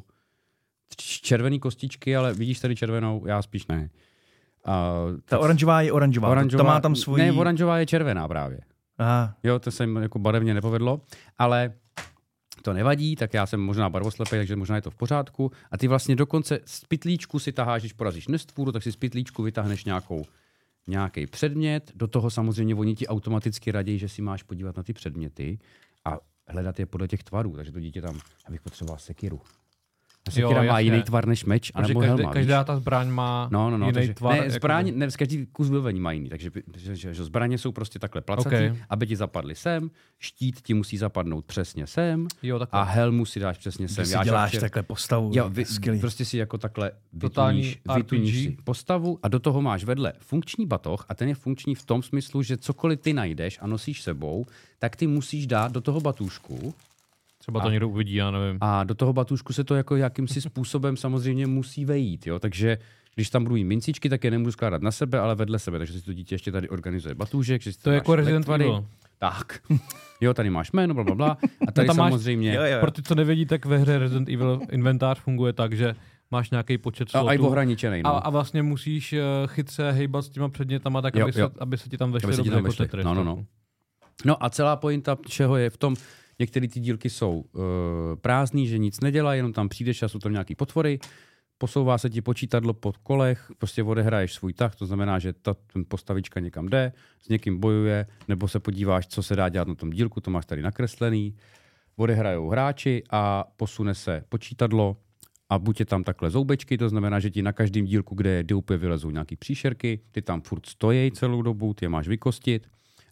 červený kostičky, ale vidíš tady červenou, já spíš ne. Uh, Ta oranžová je oranžová, oranžová, ta má tam svůj... Ne, oranžová je červená právě. Aha. Jo, to se jim jako barevně nepovedlo, ale to nevadí, tak já jsem možná barvoslepý, takže možná je to v pořádku. A ty vlastně dokonce z pytlíčku si taháš, když porazíš nestvůru, tak si z pytlíčku vytáhneš nějakou, nějaký předmět. Do toho samozřejmě oni ti automaticky raději, že si máš podívat na ty předměty a hledat je podle těch tvarů. Takže to dítě tam, abych potřeboval sekiru. A sekira má jiný tvar než meč, anebo každý, helma. Každá ta zbraň má no, no, no, jiný takže, tvar. Ne, zbraň, jako... ne, každý kus vybavení má jiný, takže že, že, že zbraně jsou prostě takhle placatý, okay. Aby ti zapadly sem, štít ti musí zapadnout přesně sem jo, a helmu si dáš přesně sem. Když si děláš včer... takhle postavu, jo, vy, prostě si jako takhle vytuníš, vytuníš si postavu a do toho máš vedle funkční batoh a ten je funkční v tom smyslu, že cokoliv ty najdeš a nosíš sebou, tak ty musíš dát do toho batůžku. Třeba to a, někdo uvidí, já nevím. A do toho batůžku se to jako jakýmsi způsobem samozřejmě musí vejít, jo, takže když tam budou jí mincičky, tak je nemůžu skládat na sebe, ale vedle sebe, takže si to dítě ještě tady organizuje batůžek. Že si to je jako Resident Evil. Tak. Jo, tady máš jméno, blablabla. A tady no samozřejmě... Máš, jo, jo. Pro ty, co nevědí, tak ve hře Resident Evil inventář funguje tak, že máš nějaký počet slotů. A i ohraničený, no. a, a vlastně musíš chytře hejbat s těma předmětama tak, jo, aby, jo. Se, aby se ti tam vešly dobře jako Tetris. No, no, no. No a celá pointa čeho je v tom, některé ty dílky jsou uh, prázdný, že nic nedělá, jenom tam přijdeš a jsou tam nějaký potvory, posouvá se ti počítadlo pod kolech, prostě odehraješ svůj tah, to znamená, že ta postavička někam jde, s někým bojuje, nebo se podíváš, co se dá dělat na tom dílku, to máš tady nakreslený, odehrajou hráči a posune se počítadlo a buď je tam takhle zoubečky, to znamená, že ti na každém dílku, kde je doupě, vylezou nějaký příšerky, ty tam furt stojí celou dobu, ty je máš vykostit.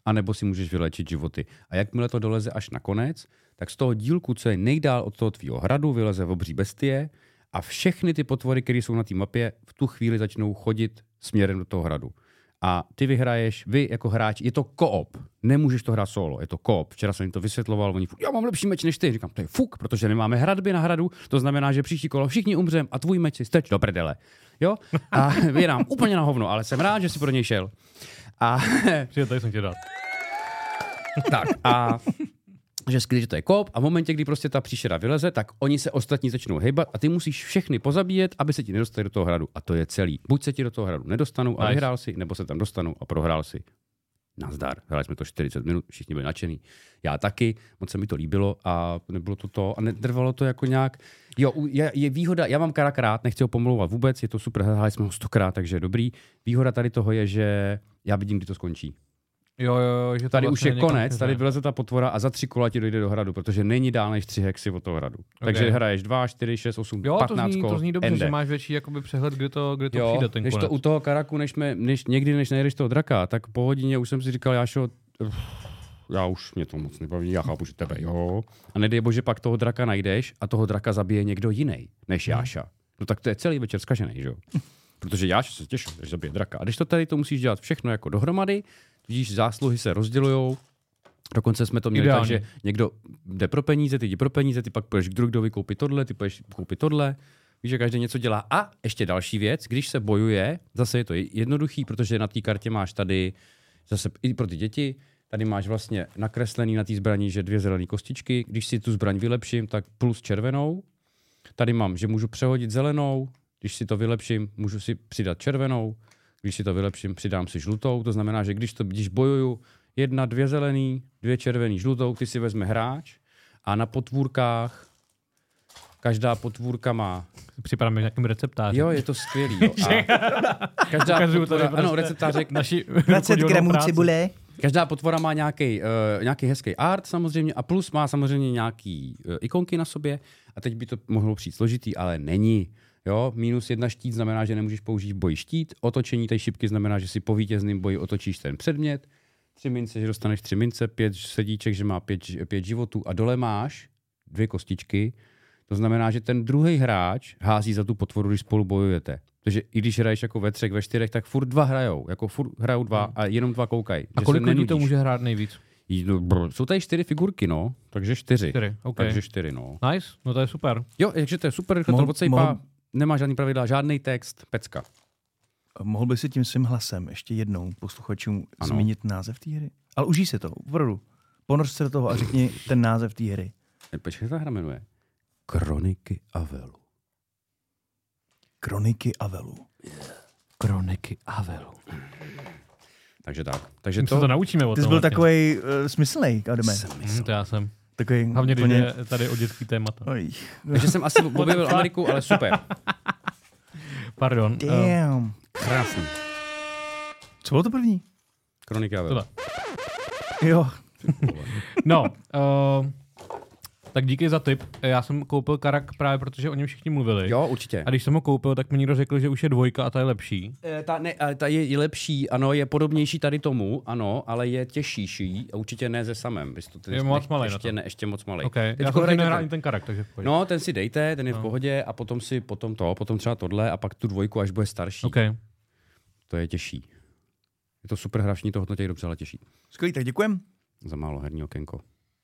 anebo si můžeš vylečit životy. A jakmile to doleze až na konec, tak z toho dílku, co je nejdál od toho tvýho hradu, vyleze obří bestie a všechny ty potvory, které jsou na té mapě, v tu chvíli začnou chodit směrem do toho hradu. A ty vyhraješ, vy jako hráč, je to koop, nemůžeš to hrát solo, je to koop. Včera jsem jim to vysvětloval, oni fuk, já mám lepší meč než ty. Říkám, to je fuk, protože nemáme hradby na hradu, to znamená, že příští kolo všichni umřem a tvůj meč si strč do prdele. Jo? A vyhrám úplně na hovno, ale jsem rád, že jsi pro něj šel. A Přijde, jsem tě dát. tak a že skvělý, že to je koop a v momentě, kdy prostě ta příšera vyleze, tak oni se ostatní začnou hejbat a ty musíš všechny pozabíjet, aby se ti nedostali do toho hradu. A to je celý. Buď se ti do toho hradu nedostanou a Nice. vyhrál si, nebo se tam dostanou a prohrál si. Nazdar. Hráli jsme to čtyřicet minut, všichni byli nadšený. Já taky, moc se mi to líbilo a nebylo to to a netrvalo to jako nějak. Jo, je, je výhoda, já mám Karak rád, nechci ho pomlouvat vůbec, je to super, hráli jsme ho stokrát, takže je dobrý. Výhoda tady toho je, že já vidím, kdy to skončí. Jo, jo, že to Tady vlastně už je někam konec, směřuje. tady vyleze ta potvora a za tři kola ti dojde do hradu, protože není dál než tři hexy od toho hradu. Okay. Takže hraješ dva, čtyři, šest, osm, Jo, to patnáct zní, kol, to zní dobře, ende. že máš větší jakoby přehled, kdy to, kdy to Jo, přijde ten než konec. to u toho Karaku, než, me, než někdy, než nejdeš toho draka, tak po hodině už jsem si říkal, Jášo, uf, já už mě to moc nebaví, já chápu, že tebe, jo. A nedej bože, pak toho draka najdeš a toho draka zabije někdo jiný než Jáša. No tak to je celý večer zkažený, že jo. Protože Jáša se těšil, že zabije draka. A když to tady to musíš dělat všechno jako dohromady, vidíš, zásluhy se rozdělujou. Dokonce jsme to měli Ideálně. tak, že někdo jde pro peníze, ty jdi pro peníze, ty pak půjdeš k druidovi koupit tohle, ty půjdeš koupit tohle. Víš, že každý něco dělá. A ještě další věc, když se bojuje, zase je to jednoduchý, protože na té kartě máš tady, zase i pro ty děti, tady máš vlastně nakreslený na té zbraní, že dvě zelené kostičky. Když si tu zbraň vylepším, tak plus červenou. Tady mám, že můžu přehodit zelenou, když si to vylepším, můžu si přidat červenou, když si to vylepším, přidám si žlutou. To znamená, že když, to, když bojuju, jedna, dvě zelený, dvě červený, žlutou, ty si vezme hráč a na potvůrkách každá potvůrka má. Připadá mi nějakým receptářem. Jo, je to skvělý. Jo. A každá Ukazuju potvora, tady prostě ano, receptářek. naši dvacet rukodělnou gramů práci. cibule. Každá potvora má nějaký, uh, nějaký hezký art samozřejmě a plus má samozřejmě nějaký uh, ikonky na sobě a teď by to mohlo přijít složitý, ale není. Jo, minus jedna štít znamená, že nemůžeš použít v boji štít, otočení té šipky znamená, že si po vítězném boji otočíš ten předmět, tři mince, že dostaneš tři mince, pět sedíček, že má pět, pět životů a dole máš dvě kostičky, to znamená, že ten druhý hráč hází za tu potvoru, když spolu bojujete. Takže i když hraješ jako ve třech, ve čtyřech, tak furt dva hrajou, jako furt hrajou dva a jenom dva koukají. A kolik lidí to může hrát nejvíc? Jsou tady čtyři figurky, no, takže čtyři. Čtyři, okay. Takže čtyři, no. Nice, no to je super. Jo, takže to je super, rychle Mohl- to odsejpá, mohl- nemá žádný pravidla, žádný text, pecka. Mohl by si tím svým hlasem ještě jednou posluchačům Ano. zmínit název té hry? Ale užij si to, opravdu. Ponoř se do toho a řekni ten název té hry. Počkej, jak ta hra jmenuje? Kroniky Avelu. Kroniky Avelu. Kroniky Avelu. Takže tak. Takže My se to to... naučíme o Ty jsi tom byl vlastně. takovej uh, smyslnej, Kademe. Hm, to já jsem. Takový Hlavně, když úplně... je tady o dětský témata. Oj. Takže jsem asi objevil Ameriku, ale super. Pardon. Uh, Damn. Krásný. Co bylo to první? Kroniky Avelu. tohle. Jo. No, uh, tak díky za tip. Já jsem koupil Karak právě, protože o něm všichni mluvili. Jo, určitě. A když jsem ho koupil, tak mi někdo řekl, že už je dvojka a ta je lepší. E, ta, ne, ale ta je, je lepší, ano, je podobnější tady tomu, ano, ale je těžší a určitě ne ze samém. Vy to, Je moc malej na ještě, to. ne, ještě moc malej. Okay. Teď Já jsem hrajte nehrál ten. ani ten Karak, takže v pohodě. No, ten si dejte, ten je No. v pohodě a potom si potom to, potom třeba tohle a pak tu dvojku, až bude starší. Okay. To je těžší. Je to super hrašní, to hodnotí dobře, ale těžší. Skvělý, tak děkujem. Za málo herní okénko.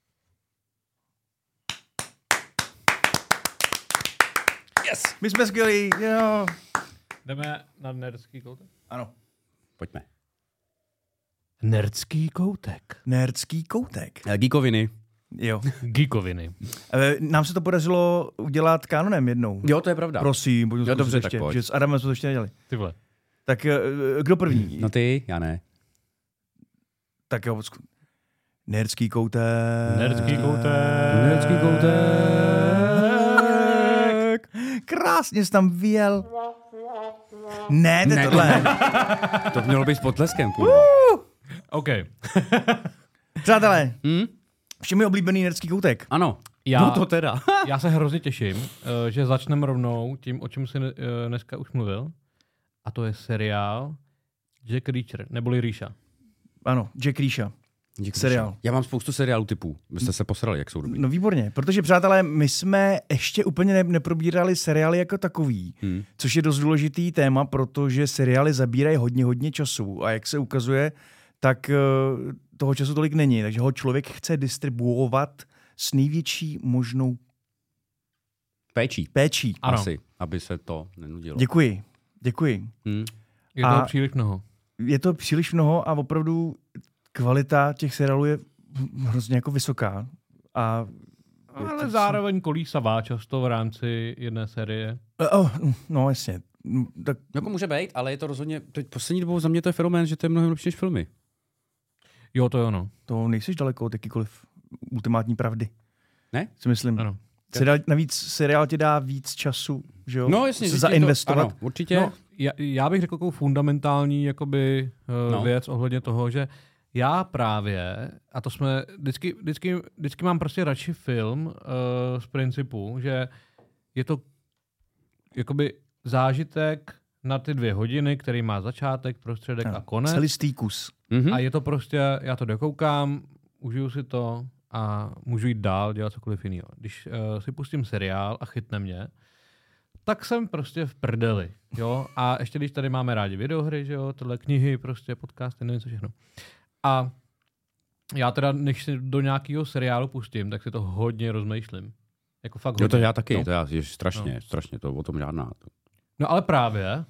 Yes. My jsme skvělí, jo. Jdeme na nerdský koutek? Ano. Pojďme. Nerdský koutek. Nerdský koutek. E, Geekoviny. Jo. Geekoviny. E, nám se to podařilo udělat kanonem jednou. Jo, to je pravda. Prosím, pojďme Jo, zkusit dobře, tak ještě, pojď. že s Adamem jsme to ještě nedělali. Ty vole. Tak e, kdo první? No ty, já ne. Tak jo, zku- Nerdský koutek. Nerdský koutek. Nerdský koutek. Krásně jsi tam vyjel. Ne, to je Ne, tohle. To mělo být s potleskem, kurva. OK. Přátelé, Hm? všemi oblíbený nerdský koutek. Ano. Já, No to teda. já se hrozně těším, eh, že začneme rovnou tím, o čem jsi eh, dneska už mluvil. A to je seriál Jack Reacher, neboli Ríša. Ano, Jack Reacher. Díky seriál. bože. Já mám spoustu seriálů typů. Vy jste se posrali, jak jsou dobrý. No výborně, protože přátelé, my jsme ještě úplně ne- neprobírali seriály jako takový, hmm. což je dost důležitý téma, protože seriály zabírají hodně, hodně času a jak se ukazuje, tak uh, toho času tolik není, takže ho člověk chce distribuovat s největší možnou Péčí. péčí. Ano. Asi, aby se to nenudilo. Děkuji, děkuji. Hmm. Je toho A- příliš mnoho. Je to příliš mnoho a opravdu kvalita těch seriálů je hrozně jako vysoká. A Ale zároveň kolísavá často v rámci jedné série. oh, no jasně. Tak Jako může být, ale je to rozhodně, teď poslední dobou za mě to je fenomén, že to je mnohem lepší než filmy. Jo, to je ono. to nejsiš daleko od jakýkoliv ultimátní pravdy. Ne? Si myslím. Ano. Seriál, navíc seriál ti dá víc času, že jo? No jasně, se že ti zainvestovat. To, ano, určitě. No, já, já bych řekl takovou fundamentální jakoby, uh, No. no. věc ohledně toho, že já právě, a to jsme, vždycky, vždycky, vždycky mám prostě radši film uh, z principu, že je to jakoby zážitek na ty dvě hodiny, který má začátek, prostředek Ano, a konec. Celistý kus. Mhm. A je to prostě, já to dokoukám, užiju si to a můžu jít dál, dělat cokoliv jiného. Když uh, si pustím seriál a chytne mě, tak jsem prostě v prdeli, jo. A ještě když tady máme rádi videohry, že jo, tyhle knihy, prostě podcasty, nevím co všechno. A já teda, než si do nějakého seriálu pustím, tak si to hodně rozmýšlím. Jako fakt hodně. Jo, to já taky, No. to já, je strašně, No. strašně, to o tom žádná. No ale právě,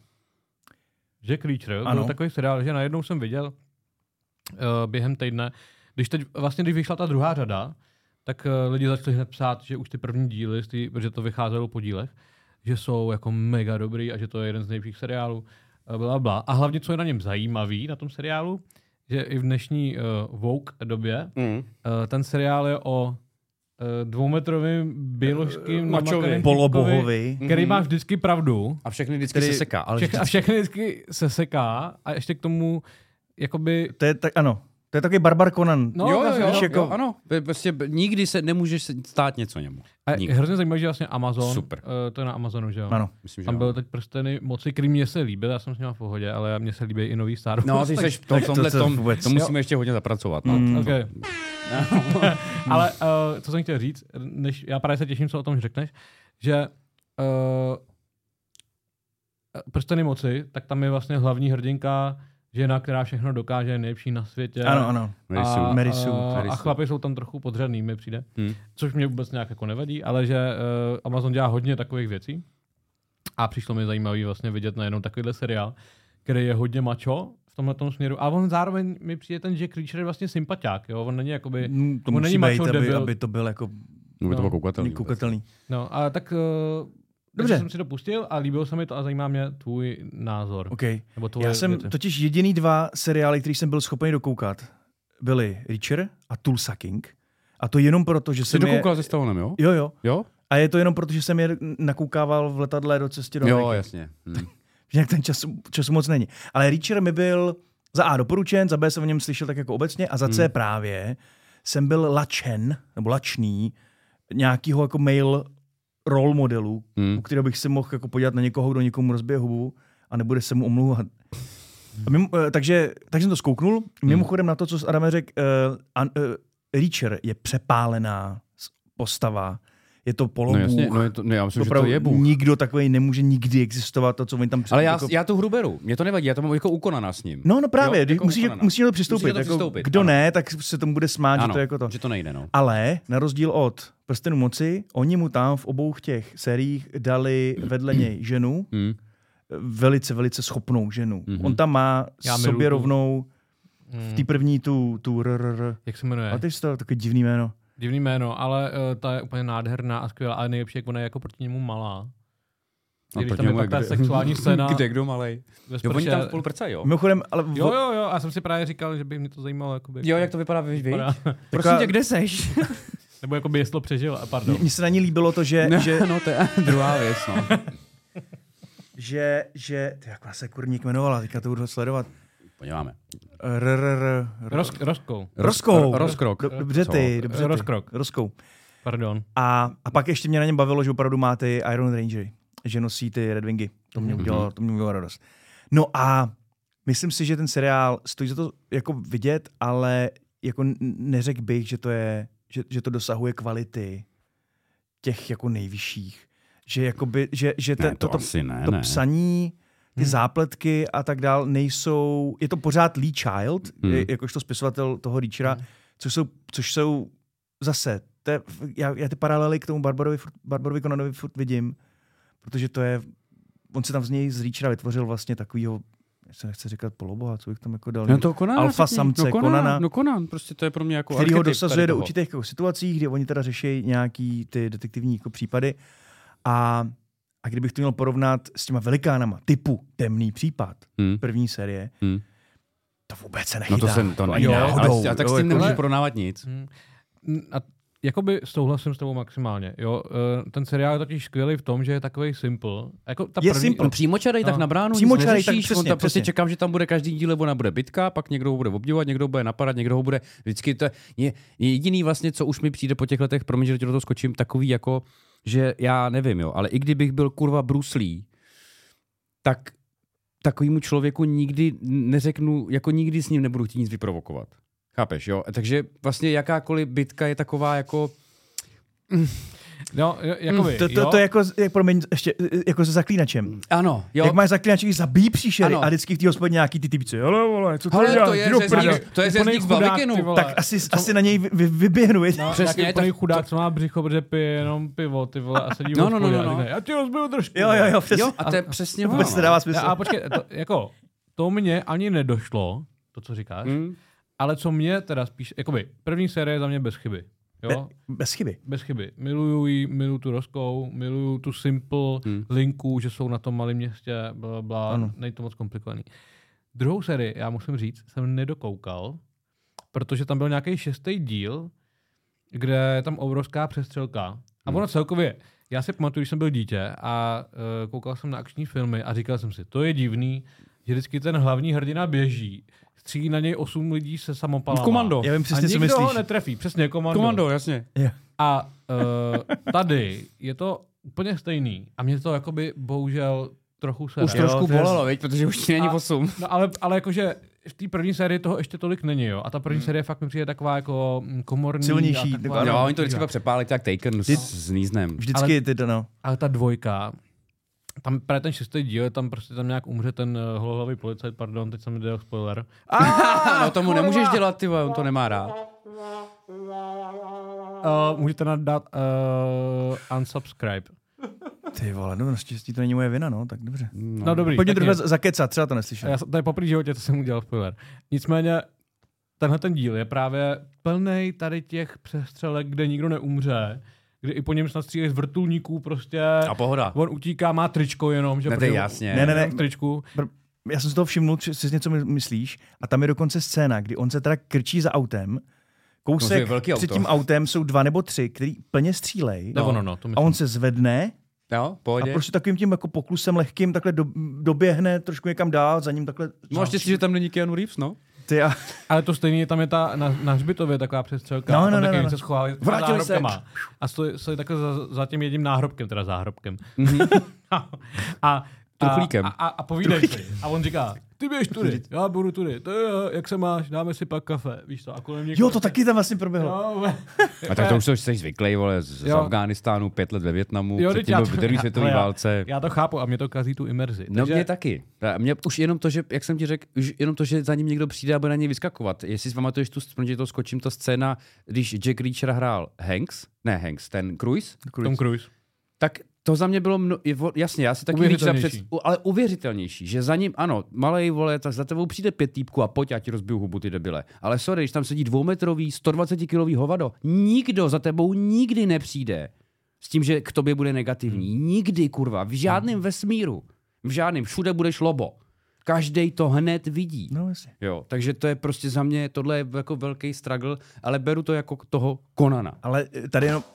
Jack Reacher Ano. byl takový seriál, že najednou jsem viděl uh, během týdne, když teď, vlastně když vyšla ta druhá řada, tak uh, lidi začali hned psát, že už ty první díly, ty, protože to vycházelo po dílech, že jsou jako mega dobrý a že to je jeden z nejlepších seriálů, uh, bla, bla. A hlavně, co je na něm zajímavý, na tom seriálu, že i v dnešní uh, woke době, Mm. uh, ten seriál je o uh, dvoumetrovým bioložským Mačovi. namakaném Polobohovi. týpkovi, který má vždycky pravdu. A všechny vždycky Tedy se seká. Ale Všechny, a vždycky... všechny vždycky se seká a ještě k tomu jakoby... To je tak, ano. To je takový Barbar Conan. No, jo, jo, jo, víš, jo, jako- jo, ano. Prostě nikdy se nemůžeš stát něco němu. A je Nikdy. hrozně zajímavé, že vlastně Amazon, Super. uh, to je na Amazonu, že jo? Ano. Myslím, že Tam ano. byly teď prsteny moci, který mě se líbil, já jsem s nimi v pohodě, ale mně se líbí i nový Star Wars. No, ty tak- seš v tom, tak to- tomhle to tom, vůbec. to musíme ještě hodně zapracovat. No. Mm. Okay. Ale uh, co jsem chtěl říct, než, já právě se těším, co o tom řekneš, že uh, prsteny moci, tak tam je vlastně hlavní hrdinka, žena, která všechno dokáže, je nejlepší na světě. Ano, ano. Mary Sue. A, Mary Sue, a, Mary a Sue. chlapi jsou tam trochu podřadný, mi přijde. Hmm. Což mě vůbec nějak jako nevadí, ale že uh, Amazon dělá hodně takových věcí. A přišlo mi zajímavý vlastně vidět najednou takovýhle seriál, který je hodně macho v tomhle tom směru. A on zároveň mi přijde ten Jack Reacher je vlastně sympatiák, jo? On není jakoby... Mm, To on musí není být, macho aby, debil. aby to byl jako No, by to No. bylo koukatelný. koukatelný. No a tak... Uh, Dobře. jsem si to pustil a líbil se mi to a zajímá mě tvůj názor. Okay. Nebo tvoje Já jsem věci. totiž jediný dva seriály, který jsem byl schopný dokoukat, byly Reacher a Tulsa King. A to jenom proto, že Jsi jsem je... dokoukal se Stallonem, jo? Jo, jo. Jo? A je to jenom proto, že jsem je nakoukával v letadle do cesty do Jo, Ameriky. jasně. Hm. Jinak ten čas, času moc není. Ale Reacher mi byl za A doporučen, za B jsem o něm slyšel tak jako obecně a za C Hmm. právě jsem byl lačen, nebo lačný, nějakýho jako mail role modelu, Hmm. u kterého bych si mohl jako podívat na někoho, kdo někomu rozbije hubu a nebude se mu omlouvat. A mimo, eh, takže, takže jsem to zkouknul. Mimochodem na to, co Adame řekl, uh, uh, Reacher je přepálená s- postava. Je to No polobůh. jasně, no je to, ne, já myslím, že to Opravdu je Bůh. nikdo takový nemůže nikdy existovat, to, co oni tam před- Ale já, jako... já tu hru beru. Mě to nevadí, já to mám jako Ukonana s ním. No, no právě, Jo, jo, jako musíš, Ukonana. musíš na to přistoupit. Musíš na to jako, přistoupit, kdo ano. ne, tak se tomu bude smát, že Ano, to je jako to. že to nejde, no. Ale na rozdíl od Prstenů moci, oni mu tam v obou těch sériích dali vedle něj ženu, Hmm. velice, velice schopnou ženu. Mhm. On tam má Já sobě miluju tu- rovnou v té Hmm. první tu, tu r, r, r. Jak se jmenuje? A ty jsi to takový divný jméno. Divný jméno, ale uh, ta je úplně nádherná a skvělá, ale nejlepší, jak ona je jako proti němu malá. A Když proti tam je němu pak ta kde- sexuální scéna Kde, kdo malej? ve Jo, oni sprše. tam spolu prcají, jo? Mimochodem, ale v, Jo, jo, jo, já jsem si právě říkal, že by mě to zajímalo. Jakoby, Jo, jak to vypadá, víš, víš? vypadá. Prosím Taková- tě, kde seš? Nebo jako by jestli to přežil, a pardon. mně se na ní líbilo to, že, No, že, no, to je druhá věc, no. že, že ty, jak ona se kurník jmenovala, teďka to budu sledovat. Podíváme. R, r, r, r, Roz, rozkou, Rozkou. Rozkrok. Do- Dobře ty, Co? dobře ty. Rozkrok. Rozkou. pardon. A, a pak ještě mě na něm bavilo, že opravdu má ty Iron Rangery, že nosí ty Red Wingy. To mě udělalo, to mě udělalo radost. No a myslím si, že ten seriál stojí za to jako vidět, ale jako neřekl bych, že to je, že, že to dosahuje kvality těch jako nejvyšších. Že, jakoby, že, že ne, te, to, to, asi ne, to ne. psaní, ty hmm. zápletky a tak dál nejsou, je to pořád Lee Child, Hmm. jakožto spisovatel toho Reachera, Hmm. což jsou, což jsou zase, te, já, já ty paralely k tomu Barbarovi, Barbarovi Conanovi furt vidím, protože to je, on se tam z něj z Reachera vytvořil vlastně takovýho, já se nechci říkat poloboha, co bych tam jako dal. No to Conana, alfa řekni. samce no Conana, Conana, no Conan, prostě to je pro mě jako který ho archetyp dosazuje tady do toho. určitých jako situací, kde oni teda řeší nějaký ty detektivní jako případy. A, a kdybych to měl porovnat s těma velikánama typu Temný případ, Hmm. první série, Hmm. to vůbec se No nechytá. to jsem, to Jako není ani náhodou. náhodou. A tak Jo, s tím jako, nemůžu že- porovnávat nic. Hmm. A jakoby souhlasím s tebou maximálně. Jo? Eh, Ten seriál je totiž skvělý v tom, že je takový simple. Jako ta Je první, simple. On přímočarej, tak No. na bránu Přímočarej, nic tak neřešíš, přesně, on tam prostě přesně. čekám, že tam bude každý díl, nebo bude bitka, pak někdo ho bude obdivovat, někdo ho bude napadat, někdo ho bude, vždycky to je, je jediný vlastně, co už mi přijde po těch letech, promiň, že do toho skočím, takový jako, že já nevím, jo, ale i kdybych byl kurva Bruce Lee, tak takovýmu člověku nikdy neřeknu, jako nikdy s ním nebudu chtít nic vyprovokovat. Chápeš, jo? Takže vlastně jakákoliv bitka je taková jako... No, jo, jakoby, To, to, jo? to je jako, jak, promiň, ještě, jako se zaklínačem. Ano, jo. Jak máš zaklínač, který zabíjí příšery Ano. a vždycky v té hospodě nějaký ty typice. Hele, vole, co to Hele, dělá? to je Jdi do řezník, prdele. to je Úplnej řezník z chudák, Bavikinu. ty vole. Tak asi, asi na něj vy, vy, vyběhnu, viď? No, Přesně, nějaký tak- úplný chudák, co má břicho, protože pije jenom pivo, ty vole, a sedí v No, no, hospodě no, no, a no. řekne, já ti rozbiju držku. Jo, jo, jo, přesně. Jo, a to je přesně ono. Vůbec nedává smysl. A, a počkej, to, jako, to mě ani nedošlo, to, co říkáš, Hmm. ale co mě teda spíš, jakoby, první série je za mě bez chyby. Jo? Be, bez chyby. Bez chyby. Miluju jí, miluju tu Roskou, miluju tu Simple Hmm. linku, že jsou na tom malém městě, bla, bla, Ano. není to moc komplikovaný. Druhou sérii, já musím říct, jsem nedokoukal, protože tam byl nějaký šestý díl, kde je tam obrovská přestřelka. A Hmm. ono celkově, já si pamatuju, když jsem byl dítě a uh, koukal jsem na akční filmy a říkal jsem si, to je divný, že vždycky ten hlavní hrdina běží, střílí na něj osm lidí se samopalama. Komando. Já vím A přesně, co nikdo ho myslíš. netrefí, přesně komando. Komando, jasně. A uh, tady je to úplně stejný. A mě to jakoby bohužel trochu sere. Už Jo, trošku to je- bolelo, viď, protože už ti není A- osm. No ale, ale jakože v té první sérii toho ještě tolik není, jo. A ta první série fakt mi přijde taková jako mm, komorní. Silnější, A taková, Ano, Jo, oni to vždycky pak přepálili tak Taken s, Ty- s Níznem. Vždycky ty to, no. Ale ta dvojka, tam právě ten šestý díl, tam prostě tam nějak umře ten uh, holohlavý policajt, pardon, teď jsem mi dělal spoiler. no tomu kurva. nemůžeš dělat, ty vole, on to nemá rád. Uh, můžete nám dát uh, unsubscribe. Ty vole, no naštěstí to není moje vina, no, tak dobře. No, no dobrý. Pojďme tak trochu je. zakecat, třeba to neslyšel. Já jsem, to je poprvé v životě, co jsem udělal spoiler. Nicméně tenhle ten díl je právě plnej tady těch přestřelek, kde nikdo neumře, kde i po něm snad střílí z vrtulníků prostě. A pohoda. On utíká, má tričko jenom, že Ne, to je protože- jasně. Ne, ne, ne. v tričku. Já jsem si toho všimnul, že si něco my- myslíš, a tam je dokonce scéna, kdy on se teda krčí za autem, No, to je kousek velký před auto. tím autem jsou dva nebo tři, který plně střílej, No, no, no, to a myslím. on se zvedne Jo, a pohodě. prostě takovým tím jako poklusem lehkým takhle do, doběhne trošku někam dál, za ním takhle... No štěstí, že tam není Keanu Reeves, no. Ty a... Ale to stejně, tam je ta na, na hřbitově taková přestřelka. No, a tam no, no, taky no, no, no. se schovali Vrátili se. náhrobkama. A stojí, stojí takhle za, za tím jedním náhrobkem, teda záhrobkem. Mhm. a, a, Truchlíkem. a, a, a povídej si. A on říká, ty běž tudy, já budu tudy. To je, jak se máš, dáme si pak kafe, víš to. A kolem někoho... Jo, to taky tam vlastně proběhlo. Jo, A tak to už jsi zvyklý, vole, z, z Jo. Afghánistánu, pět let ve Větnamu, Jo, předtím teď já byl to- v druhé já- světové já- válce. Já to chápu a mě to kazí tu imerzi. No Takže, mě taky. A Mě už jenom to, že, jak jsem ti řekl, už jenom to, že za ním někdo přijde a bude na něj vyskakovat. Jestli si pamatuješ tu, protože to skočím, ta scéna, když Jack Reacher hrál Hanks, ne Hanks, ten Cruise, Tom Cruise. tak to za mě bylo, mno, je, vo- jasně, já si taky Reachera Uvěřitelnější. před, u- ale uvěřitelnější, že za ním, ano, malej vole, tak za tebou přijde pět týpků a pojď, já ti rozbiju hubu, ty debile. Ale sorry, když tam sedí dvoumetrový, sto dvacet kilový hovado, nikdo za tebou nikdy nepřijde s tím, že k tobě bude negativní. Hmm. Nikdy, kurva, v žádném vesmíru, v žádném, všude budeš lobo. Každej to hned vidí. No, jasně. Jo, takže to je prostě za mě, tohle je jako velký struggle, ale beru to jako toho Conana. Ale tady jenom,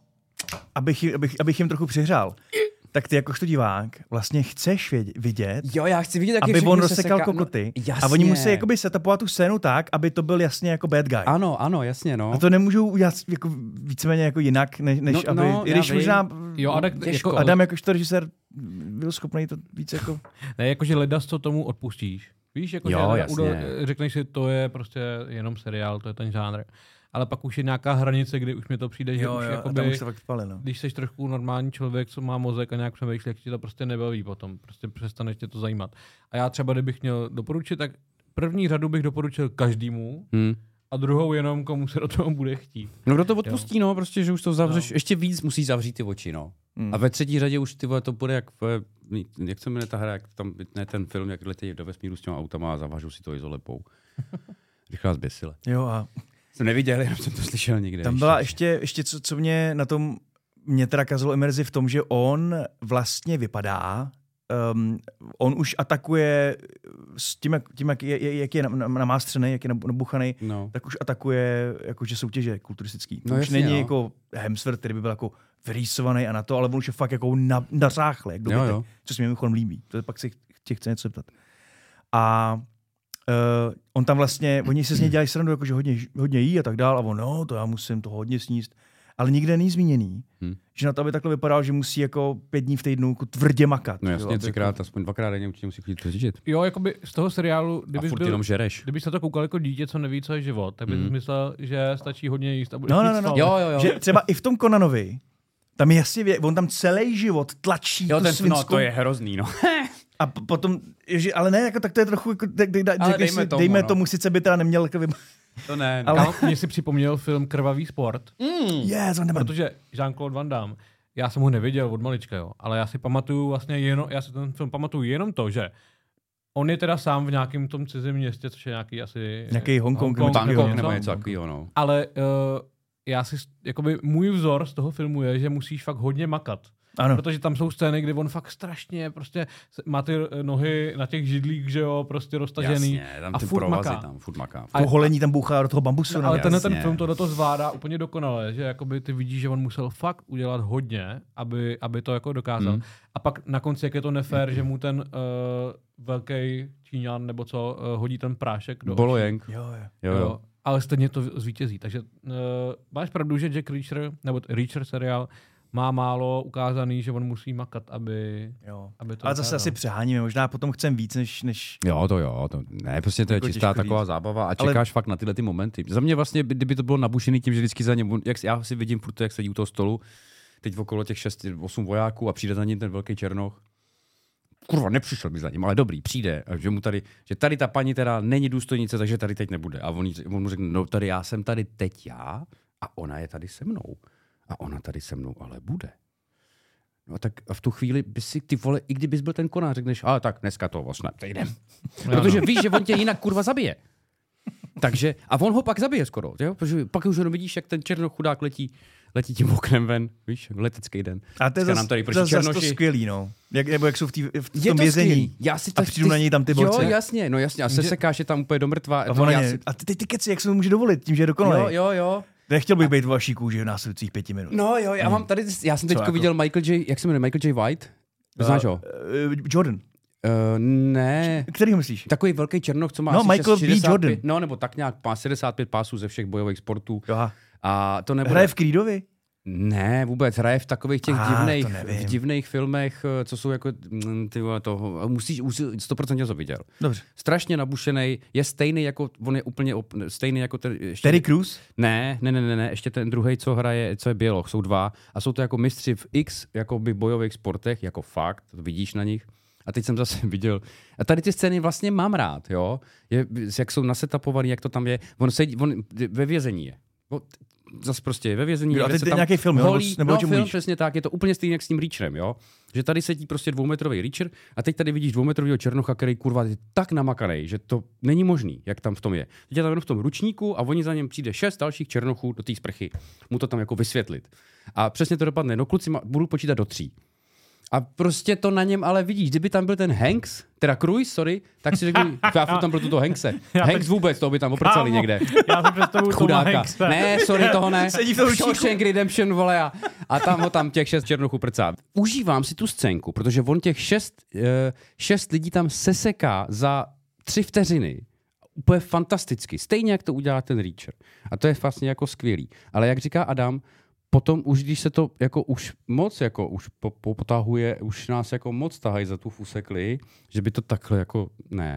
abych, ji- abych, abych jim trochu přihřál, tak ty jakožto divák vlastně chceš vědět, vidět, Jo, já chci vidět, jak aby on rozsekal kokoty. No, a oni musí jakoby setupovat tu scénu tak, aby to byl jasně jako bad guy. Ano, ano, jasně, no. A to nemůžou udělat jako víceméně jako jinak, než, než No, aby, no, i já když vím. možná Jo, a tak Těžko. jako, Adam jakožto režisér byl schopný to víc jako... ne, jakože ledas, co tomu odpustíš. Víš, jako Jo, že jasně. udo, řekneš si, to je prostě jenom seriál, to je ten žánr. Ale pak už je nějaká hranice, kdy už mi to přijde, že Jo, už jo, jakoby, a tam už se fakt spali, no. když jsi trošku normální člověk, co má mozek a nějak přemýšlí, jak ti to prostě nebaví potom. Prostě přestaneš tě to zajímat. A já třeba, kdybych měl doporučit, tak první řadu bych doporučil každému Hmm. a druhou jenom komu se do toho bude chtít. No kdo to odpustí, no, prostě, že už to zavřeš, No. ještě víc musí zavřít ty oči, no. Hmm. A ve třetí řadě už ty vole, to bude jak, v, jak se jmenuje ta hra, jak tam, ne ten film, jak letějí do vesmíru s těma autama a zavažou si to izolepou. Rychlá zběsile. Jo a Jsem neviděl, jenom jsem to slyšel někde. tam byla ještě, ještě co, co mě na tom, mě teda kazalo imerzi v tom, že on vlastně vypadá, um, on už atakuje s tím, jak, tím, jak, je, jak je namástřený, jak je nabuchaný, No. tak už atakuje jakože soutěže kulturistický. No už jasně, není no. jako Hemsworth, který by byl jako vyrýsovaný a na to, ale on už je fakt jako na, nařáchlý, jak dobytek, Jo, jo. co se mi mimochodem líbí. To pak si tě chce něco zeptat. A uh, on tam vlastně, oni se z něj dělají srandu, jakože hodně, hodně jí a tak dál, a on, no, to já musím to hodně sníst. Ale nikde není zmíněný, Hmm. že na to, aby takhle vypadal, že musí jako pět dní v týdnu jako tvrdě makat. No jo, jasně, aby třikrát, jako, aspoň dvakrát denně určitě musí chodit cvičit. Jo, jakoby z toho seriálu, A kdybys furt byl, jenom žereš. kdybys na to koukal jako dítě, co neví, co je život, tak bys Mm. myslel, že stačí hodně jíst a budeš No, no, mít no, no. svaly. Jo, jo, jo. že třeba i v tom Conanovi, tam je jasně, vě- on tam celý život tlačí Jo, tu ten, svinskou. no, to je hrozný, no. A p- potom, že, ale ne, jako tak to je trochu, jako, tak, dej, Ale dejme, dejme si, tomu, dejme no. tomu, sice by teda neměl jako vy... To ne, Ale- Ale mě si připomněl film Krvavý sport, Yes, on neman. protože Jean-Claude Van Damme, já jsem ho neviděl od malička, jo, ale já si pamatuju vlastně jenom, já si ten film pamatuju jenom to, že on je teda sám v nějakém tom cizím městě, což je nějaký asi... Nějaký Hongkong, Hongkong, nebo Bangkok jo, nebo no. něco takového, no. Ale uh, já si, jakoby můj vzor z toho filmu je, že musíš fakt hodně makat. Ano. Protože tam jsou scény, kdy on fakt strašně prostě se- má ty eh, nohy na těch židlích, že jo, prostě roztažený. Jasně, tam a ty furt provazy maká. tam, furt maká. To holení tam bouchá do toho bambusu. No, no, ale tenhle jasně. ten film to do toho zvládá úplně dokonale, že jakoby ty vidíš, že on musel fakt udělat hodně, aby, aby to jako dokázal. Hmm. A pak na konci, jak je to nefér, že mu ten uh, velký Číňan nebo co uh, hodí ten prášek do Bolo očí. Yang. Jo, jo. Jo, jo. Ale stejně to zvítězí. Takže uh, máš pravdu, že Jack Reacher, nebo Reacher seriál, má málo ukázaný, že on musí makat, aby, jo. aby to Ale zase dokázal. asi přeháníme, možná potom chcem víc, než... než... Jo, to jo, to ne, prostě to je Jako čistá těžko taková říct. zábava a Ale- čekáš fakt na tyhle ty momenty. Za mě vlastně, kdyby to bylo nabušený tím, že vždycky za něm, jak já si vidím furt, jak sedí u toho stolu, teď okolo těch šest, osm vojáků a přijde za ním ten velký černoch. Kurva, nepřišel by za ním, ale dobrý, přijde. A že mu tady, že tady ta paní teda není důstojnice, takže tady teď nebude. A on, jí- on mu řekne, no tady já jsem tady teď já a ona je tady se mnou. A ona tady se mnou ale bude. No tak a v tu chvíli by si ty vole, i kdybys byl ten konář, řekneš, a tak dneska to osne, to jdem. Protože víš, že on tě jinak kurva zabije. Takže, a on ho pak zabije skoro, jo? Protože pak už jenom vidíš, jak ten černoch chudák letí, letí tím oknem ven, víš, letecký den. A to je Dneska zase nám tady prší zas, zas to černoši. skvělý, no. Jak, nebo jak jsou v, tý, v Je tom to vězení. skvělý. Já si A přijdu na něj tam ty borci. Jo, jasně, no jasně, a se sekáš je tam úplně do mrtva. A, No, ona já je, si, a ty, ty, ty keci, jak se mu může dovolit, tím, že je dokonalý. jo, jo, jo. Nechtěl bych být v vaší kůži v následujících pěti minut. No jo, já mám tady, já jsem teď jako? viděl Michael J, jak se jmenuje, Michael J. White? Znáš ho? Uh, Jordan. Uh, ne. Který ho myslíš? Takový velký černoch, co má No, asi Michael B. šedesát pět Jordan. No, nebo tak nějak pás, šedesát pět pásů ze všech bojových sportů. Aha. A to nebude... Hraje v Creedovi? Ne, vůbec, hraje v takových těch Ah, divných, to nevím. v divných filmech, co jsou jako, mm, ty vole, toho, musíš, už sto procent to viděl. Dobře. Strašně nabušenej, je stejný jako, on je úplně op, stejný jako ten... Ještě, Terry Crews? Ne, ne, ne, ne, ne, ještě ten druhý, co hraje, co je běloch, jsou dva a jsou to jako mistři v X, jako by bojových sportech, jako fakt, to vidíš na nich. A teď jsem zase viděl, a tady ty scény vlastně mám rád, jo, je, jak jsou nasetapovaný, jak to tam je, on sedí, on ve vězení je. Zas prostě je ve vězení. Jo, a kde teď se je tam nějaký film, jo? holí, Nebo- nebo o no, čem film, mluvíš? přesně tak, je to úplně stejný jak s tím Reacherem, jo. Že tady sedí prostě dvoumetrový Reacher a teď tady vidíš dvoumetrovýho černocha, který kurva je tak namakanej, že to není možný, jak tam v tom je. Teď je tam jenom v tom ručníku a oni za něm přijde šest dalších černochů do té sprchy. Mu to tam jako vysvětlit. A přesně to dopadne. No kluci, budu počítat do tří. A prostě to na něm ale vidíš, kdyby tam byl ten Hanks, teda Cruise, sorry, tak si řeknu, já furt tam byl tuto Hankse. Já Hanks vůbec, to by tam oprcali Kámo, někde. Já si představuju Toma Chudáka. Hankse. Ne, sorry, toho ne. Sedí v tom ručníku. Shawshank Redemption, vole, a, a tam ho tam těch šest černochů prcá. Užívám si tu scénku, protože on těch šest, uh, šest lidí tam seseká za tři vteřiny. Úplně fantasticky. Stejně, jak to udělá ten Reacher. A to je vlastně jako skvělý. Ale jak říká Adam, potom už, když se to jako už moc jako už po, po, potahuje, už nás jako moc tahají za tu fusekli, že by to takhle jako, ne.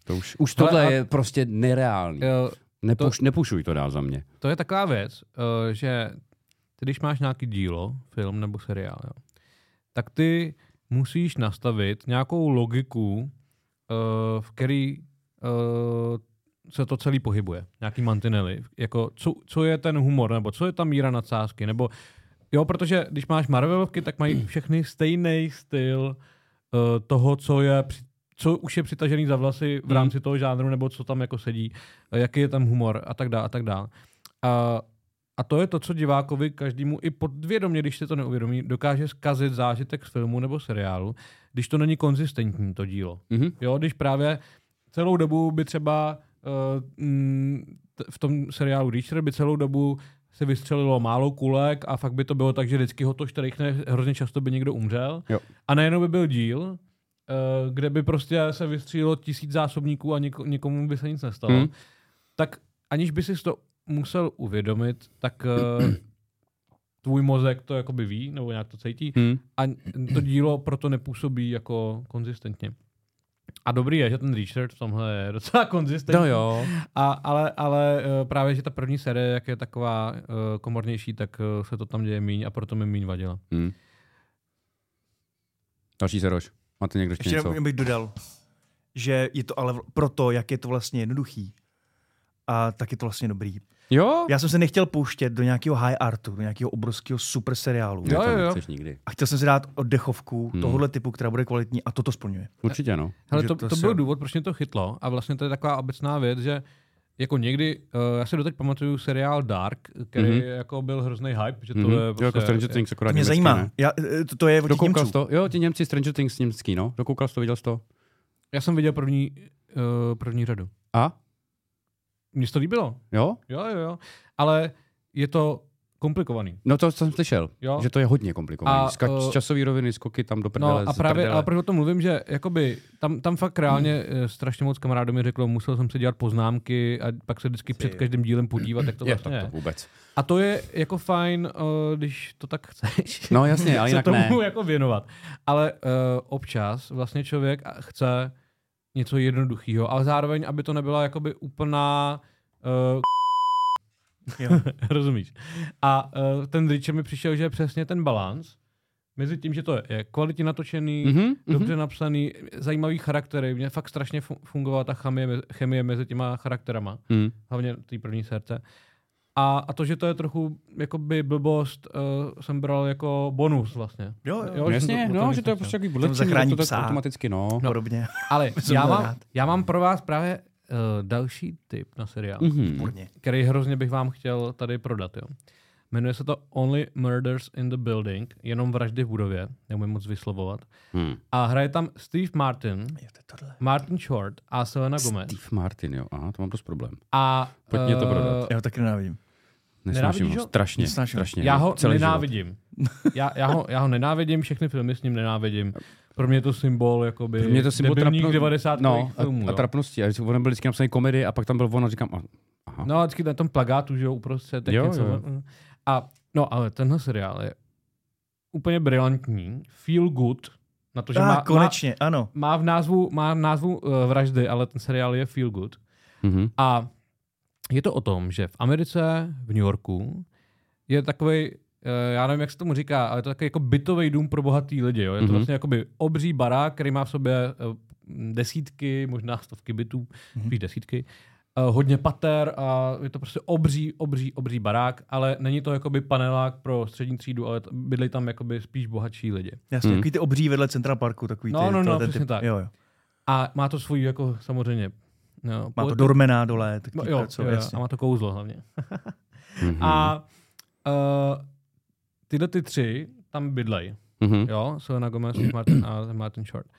To už, už tohle Ale, a... je prostě nereálný. Jo, Nepuš, to, nepušuj to dál za mě. To je taková věc, uh, že ty, když máš nějaký dílo, film nebo seriál, jo, tak ty musíš nastavit nějakou logiku, uh, v který uh, se to celý pohybuje. Nějaký mantinely. Jako, co, co je ten humor, nebo co je ta míra nadsázky, nebo jo, protože když máš Marvelovky, tak mají všechny stejný styl uh, toho, co je co už je přitažený za vlasy v rámci mm. toho žánru, nebo co tam jako sedí, jaký je tam humor a tak dále a tak dále. A, a to je to, co divákovi každému i podvědomě, když se to neuvědomí, dokáže zkazit zážitek z filmu nebo seriálu, když to není konzistentní to dílo. Mm-hmm. Jo, když právě celou dobu by třeba uh, mm, v tom seriálu Reacher by celou dobu se vystřelilo málo kulek a fakt by to bylo tak, že vždycky ho to štrejchne, hrozně často by někdo umřel. Jo. A najednou by byl díl, kde by prostě se vystřílilo tisíc zásobníků a něko, někomu by se nic nestalo, hmm. tak aniž by si to musel uvědomit, tak uh, tvůj mozek to jakoby ví, nebo nějak to cítí hmm. a to dílo proto nepůsobí jako konzistentně. A dobrý je, že ten Reacher v tomhle je docela konzistentní. No jo. A, ale, ale uh, právě, že ta první série, jak je taková uh, komornější, tak uh, se to tam děje míň a proto mi míň vadila. Hmm. Další Seroš. Máte někdo ještě něco? Ještě bych dodal, že je to ale proto, jak je to vlastně jednoduchý, a tak je to vlastně dobrý. Jo? Já jsem se nechtěl pouštět do nějakého high artu, do nějakého obrovského super seriálu. Jo, jo, jo. Nikdy. A chtěl jsem si dát oddechovku hmm. tohohle typu, která bude kvalitní a toto splňuje. Určitě, no. Hele, to, to, to byl důvod, proč mě to chytlo a vlastně to je taková obecná věc, že jako někdy, uh, já si doteď pamatuju seriál Dark, který mm-hmm. jako byl hrozný hype, že to mm-hmm. je prostě... Jo, jako Stranger Things, akorát mě zajímá. Ne? Já, to, to je od těch Němců. To? Jo, ti Němci Stranger Things německý, no. Dokoukal jsi to, viděl jsi to? Já jsem viděl první, uh, první řadu. A? Mně se to líbilo. Jo? Jo, jo, jo. Ale je to komplikovaný. No to jsem slyšel, jo. Že to je hodně komplikovaný. A, Ska- uh, časový roviny, skoky tam do prdele. No a právě, prdele. ale proč o tom mluvím, že jakoby tam, tam fakt reálně hmm. strašně moc kamarádů mi řeklo, musel jsem si dělat poznámky a pak se vždycky před každým dílem podívat, jak to je, vlastně je. Tak to vůbec. A to je jako fajn, uh, když to tak chceš. No jasně, ale jinak se tomu ne. jako věnovat. Ale uh, občas vlastně člověk chce něco jednoduchého, ale zároveň, aby to nebyla jakoby úplná uh, Jo. rozumíš. A uh, ten Reacher mi přišel, že je přesně ten balans mezi tím, že to je kvalitně natočený, mm-hmm, dobře mm-hmm. napsaný, zajímavý charaktery. Mně fakt strašně fungovala ta chemie, chemie mezi těma charakterama. Mm. Hlavně té první sérce. A, a to, že to je trochu jakoby blbost, uh, jsem bral jako bonus vlastně. Jo, jo. jo jasně, to, no, že to je prostě takový bullet, zachrání to psa. Automaticky, no. no. Podobně. Ale já mám, já mám pro vás právě uh, další tip na seriál, mm-hmm. který hrozně bych vám chtěl tady prodat. Jo. Jmenuje se to Only Murders in the Building, jenom vraždy v budově, neumím moc vyslovovat. Hmm. A hraje tam Steve Martin, jo, Martin Short a Selena Gomez. Steve Martin, jo, aha, to mám dost problém. A pojď mě to prodat. Já ho taky nenávidím. Nesnáším ho, strašně, strašně. Já ho nenávidím. já, já, ho, já ho nenávidím, všechny filmy s ním nenávidím. Pro mě je to symbol jakoby pro mě je to symbol debilních trapno... devadesátkových no, filmů. A, a trapnosti. A on byl vždycky napsaný komedie a pak tam byl on a říkám, aha. No a vždycky na tom plagátu, že jo, uprostřed. Jo, něco. jo. A no, ale tenhle seriál je úplně brilantní, feel good, na to, že ah, má, konečně, má, ano. má v názvu, má v názvu uh, vraždy, ale ten seriál je feel good. Mm-hmm. A je to o tom, že v Americe, v New Yorku, je takovej, uh, já nevím, jak se tomu říká, ale je to takový jako bytový dům pro bohatý lidi. Jo? Je to mm-hmm. vlastně jakoby obří barák, který má v sobě uh, desítky, možná stovky bytů, mm-hmm. spíš desítky. Uh, hodně pater a je to prostě obří, obří, obří barák, ale není to jakoby panelák pro střední třídu, ale bydlí tam jakoby spíš bohatší lidi. Jasně, hmm. takový ty obří vedle Central Parku, takový no, ty. No, no, ten přesně typ. tak. Jo, jo. A má to svůj jako samozřejmě. No, má to dormená dole. No, jo, praco, jo, a má to kouzlo hlavně. mm-hmm. A uh, tyhle ty tři tam bydlej. Mm-hmm. Jo, Selena Gomez, Martin a Martin Short.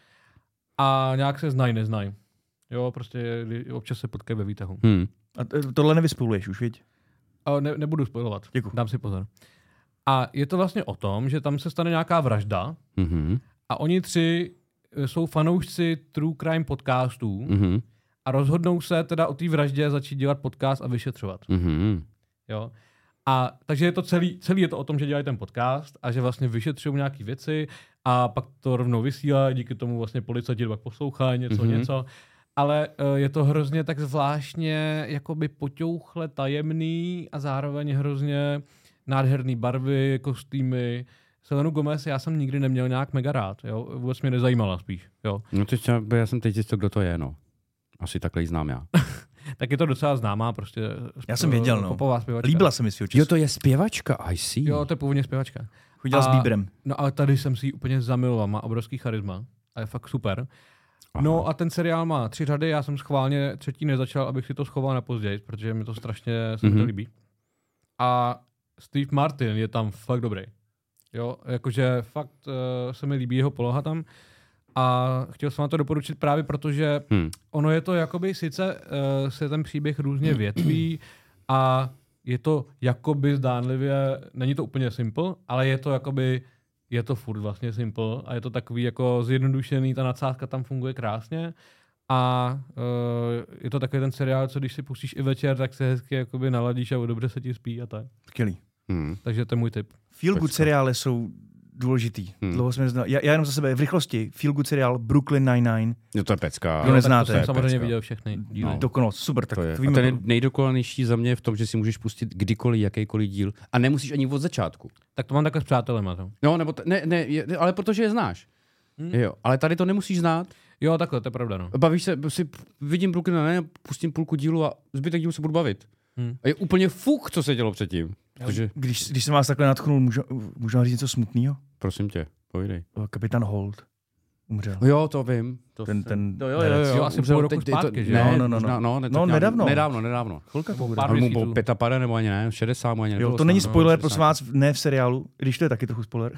A nějak se znají, neznají. Jo, prostě občas se potkají ve výtahu. Hmm. A t- tohle nevyspoluješ už, viď? A ne, nebudu spojovat. Děkuji. Dám si pozor. A je to vlastně o tom, že tam se stane nějaká vražda mm-hmm. a oni tři jsou fanoušci true crime podcastů mm-hmm. a rozhodnou se teda o té vraždě začít dělat podcast a vyšetřovat. Mm-hmm. Jo. A takže je to celý, celý je to o tom, že dělají ten podcast a že vlastně vyšetřují nějaké věci a pak to rovnou vysílají, díky tomu vlastně policajti pak poslouchají něco, mm-hmm. něco. ale uh, je to hrozně tak zvláštně jakoby poťouchle tajemný a zároveň hrozně nádherný barvy, kostýmy. Selenu Gomez já jsem nikdy neměl nějak mega rád, jo? Vůbec mě nezajímala spíš. Jo? No teď já jsem teď zjistil, kdo to je, no. Asi takhle ji znám já. Tak je to docela známá prostě. Já jsem věděl, no. Popová zpěvačka. Líbila se mi svýho času. Jo, to je zpěvačka, I see. Jo, to je původně zpěvačka. Chodila s Bieberem. No ale tady jsem si ji úplně zamiloval, má obrovský charisma a je fakt super. Aha. No a ten seriál má tři řady, já jsem schválně třetí nezačal, abych si to schoval na později, protože mi to strašně se mi Mhm. to líbí. A Steve Martin je tam fakt dobrý. Jo, jakože fakt uh, se mi líbí jeho poloha tam a chtěl jsem vám to doporučit právě proto, že Hmm. ono je to jakoby, sice uh, se ten příběh různě větví a je to jakoby zdánlivě, není to úplně simple, ale je to jakoby, je to furt vlastně simple a je to takový jako zjednodušený, ta nadsázka tam funguje krásně a uh, je to takový ten seriál, co když si pustíš i večer, tak se hezky jakoby naladíš a dobře se ti spí a tak. Skvělý. Hmm. Takže to je můj tip. Feel good Pecka. seriály jsou důležitý. Hmm. Dlouho jsme neznal. Já, já jenom za sebe v rychlosti. Feel good seriál Brooklyn Nine-Nine. No to je pecka. Kdo neznáte. To jsem To samozřejmě pecka. viděl všechny díly. No. Dokonalost. Super. Tak To je. to A víme, ten je nejdokonalnější za mě v tom, že si můžeš pustit kdykoliv, jakýkoliv díl a nemusíš ani od začátku. Tak to mám takhle s přátelema. To. No, nebo t- ne, ne, je, ale protože je znáš. Hmm. Jo, ale tady to nemusíš znát. Jo, takhle, to je pravda. No. Bavíš se, si vidím Brooklyn ne, pustím půlku dílu a zbytek dílu se budu bavit. Hmm. A je úplně fuk, co se dělo předtím. Protože, Když, když jsem vás takhle natchnul, můžu, můžu vám říct něco smutného? prosím tě, povídej. Kapitán Holt umřel. Jo, to vím. To Ten- jsem- ten jo, jo, jo, herec. jo, Jo, asi umřel půl roku teď- teď zpátky, to, že ne, jo? no, No, no, no, no, no. no, ne, No, tak nedávno. Nedávno, nedávno. Chvilka to Nebo bude. pár Ale mu měsíců. bylo pětapadesát nebo ani ne, šedesát mu ani Jo, nebylo to není snad, no, spoiler, šedesát. prosím vás, ne v seriálu, když to je taky trochu spoiler.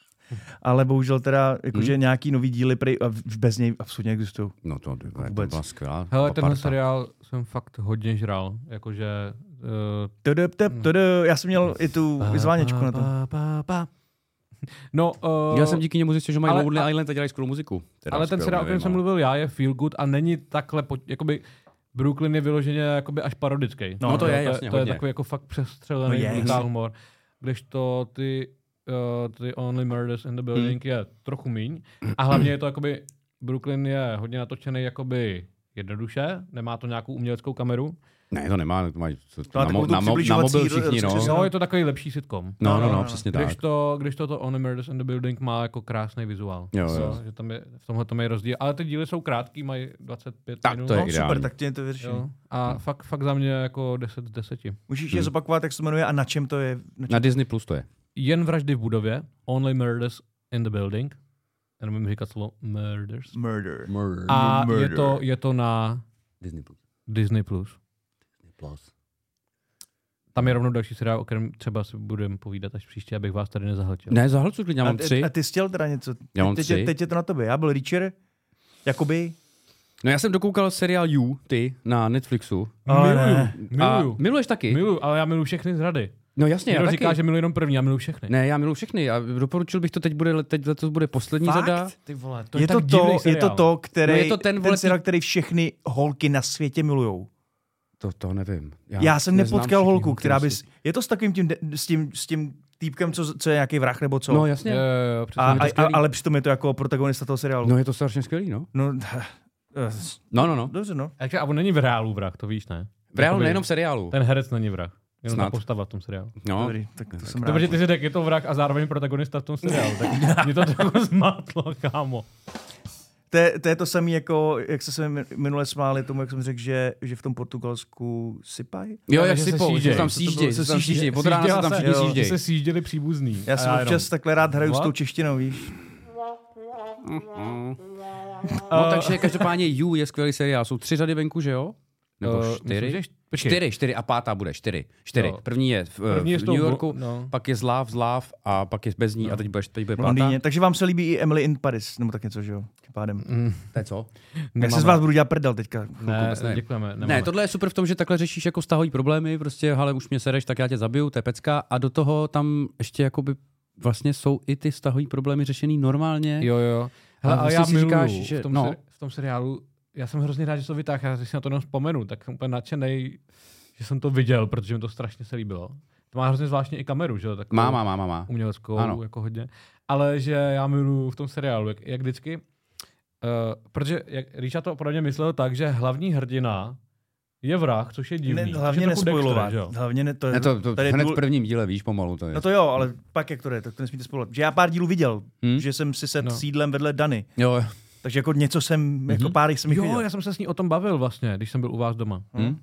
Ale bohužel teda, jakože Hmm. nějaký nový díly prej, a v- bez něj absolutně existují. No to, to, to vůbec. byla skvělá. Hele, tenhle parta. seriál jsem fakt hodně žral. Jakože... Uh, Tede, te, tede, já jsem měl i tu vyzváněčku na to. Pa, pa, pa. No, uh, Já jsem díky němu zjistil, že mají ale- Lonely Island a dělají skvělou muziku. Teda ale ten skvělou, seriál, o kterém nevím, jsem ale- mluvil já, je feel good a není takhle, po, jakoby Brooklyn je vyloženě jakoby až parodický. No, to je, jasně, to je hodně. takový jako fakt přestřelený No je, brutál jasně. humor. Když to ty, uh, ty Only Murders in the Building je trochu míň. A hlavně je to jakoby, Brooklyn je hodně natočený jakoby jednoduše, nemá to nějakou uměleckou kameru. Ne, to nemá, to mají to, To má na, takovou mo, tu na, mo, na přibližovací mobil všichni, no. rozkřesnou. No, je to takový lepší sitcom. No, no, No, no, no, přesně Když tak. to, když to, to Only Murders in the Building má jako krásný vizuál. Jo, No, jo. že tam je, v tomhle tom je rozdíl. Ale ty díly jsou krátký, mají dvacet pět Tak minut. to je No, ideální. super, tak tě to vyřeším. Jo. A fakt, fakt za mě jako deset z deseti. Můžeš Hmm. je zopakovat, jak se to jmenuje a na čem to je? Na čem? Na Disney Plus to je. Jen vraždy v budově, Only Murders in the Building. Já nevím říkat slovo murders. Murder. A Murder. je to, je to na Disney Plus. Disney+. Plus. Disney Plus. Tam je rovnou další seriál, o kterém třeba si budeme povídat až příště, abych vás tady nezahltil. Ne, zahlcuj klidně, já mám a, tři. a ty jsi chtěl teda něco? Já mám teď, tři. je- teď je to na tobě. Já byl Reacher, jakoby. No já jsem dokoukal seriál You, ty, na Netflixu. Ale Miluju, ne. A miluju. miluješ taky? Miluju, ale já miluju všechny z rady. No jasně, já Někdo taky. říká, že miluji jenom první, já miluju všechny. Ne, já miluji všechny. A doporučil bych to, teď bude, teď letos bude poslední Fakt? řada. Ty vole, Je to, to, je to to, který, No je to ten, ten, vole, seriál, který všechny holky na světě milujou. To, to nevím. Já jsem neznám nepotkal všechny holku, holky která na by... světě. Je to s takovým tím, de- s tím, s tím týpkem, co, co je nějaký vrah nebo co? No jasně. Jo, jo, jo, přesně. a, je to a, skvělý. ale přitom je to jako protagonista toho seriálu. No je to strašně skvělý, no. No, No, no, no. dobře, no. Takže, a on není v reálu vrah, to víš, ne? V reálu, Jakoby nejenom v seriálu. Ten herec není vrah. Jenom Snad. ta postava v tom seriálu. No. Dobrý, tak to jsem rád. Dobře, ty si řekl, je to vrah a zároveň protagonista v tom seriálu. Tak mě to trochu zmátlo, kámo. To je, to je to samé, jako, jak se se mi minule smáli tomu, jak jsem řekl, že, že v tom Portugalsku sypají. Jo, Ale jak že si se po, že sížděj. se tam To bylo- sížděj, se se tam sížděj. sížděj. Od rána se tam všichni jo, Že sížděj. se sížděli příbuzný. Já jsem A občas takhle rád hraju s What? tou češtinou, víš. No takže každopádně You je skvělý seriál. Jsou tři řady venku, že jo? Nebo Eh, čtyři? myslím, že št- počkej. Čtyři, čtyři a pátá bude, čtyři. Čtyři. Jo. První je v, První je v s tou New bo- Yorku, no. pak je Zláv, Zláv a pak je bez ní No. a teď bude, teď bude V pátá. Londýně. Takže vám se líbí i Emily in Paris, nebo tak něco, že jo? Tím pádem. Mm, To je co? Jak se z vás budu dělat prdel teďka. ne, vůbec ne. děkujeme. Ne, nemáme. tohle je super v tom, že takhle řešíš jako vztahový problémy, prostě, ale už mě sereš, tak já tě zabiju, to je pecka. A do toho tam ještě jakoby vlastně jsou i ty vztahový problémy řešený normálně. Jo, jo. Hele, Ale ale prostě já si miluju říkáš, že- v, tom no. seri- v tom seriálu, já jsem hrozně rád, že to vytáhl, já si na to jenom vzpomenu, tak jsem úplně nadšenej, že jsem to viděl, protože mi to strašně se líbilo. To má hrozně zvláštně i kameru, že jo? Takovou Má, má, má, má, má. uměleckou, Ano. jako hodně. Ale že já miluju v tom seriálu, jak, jak vždycky, protože jak Ríša to podle mě myslel tak, že hlavní hrdina je vrah, což je divný. Ne, hlavně nespoilovat. Hlavně ne, to, ne, to, to tady hned důl... v prvním díle, víš, pomalu to je. No to jo, ale pak jak to je, tak to nesmíte spolovat. Že já pár dílů viděl, hmm? že jsem si set no. sídlem vedle Dany. Jo. Takže jako něco jsem, mm-hmm. jako pár jsem jich Jo, viděl. já jsem se s ní o tom bavil vlastně, když jsem byl u vás doma. Hmm?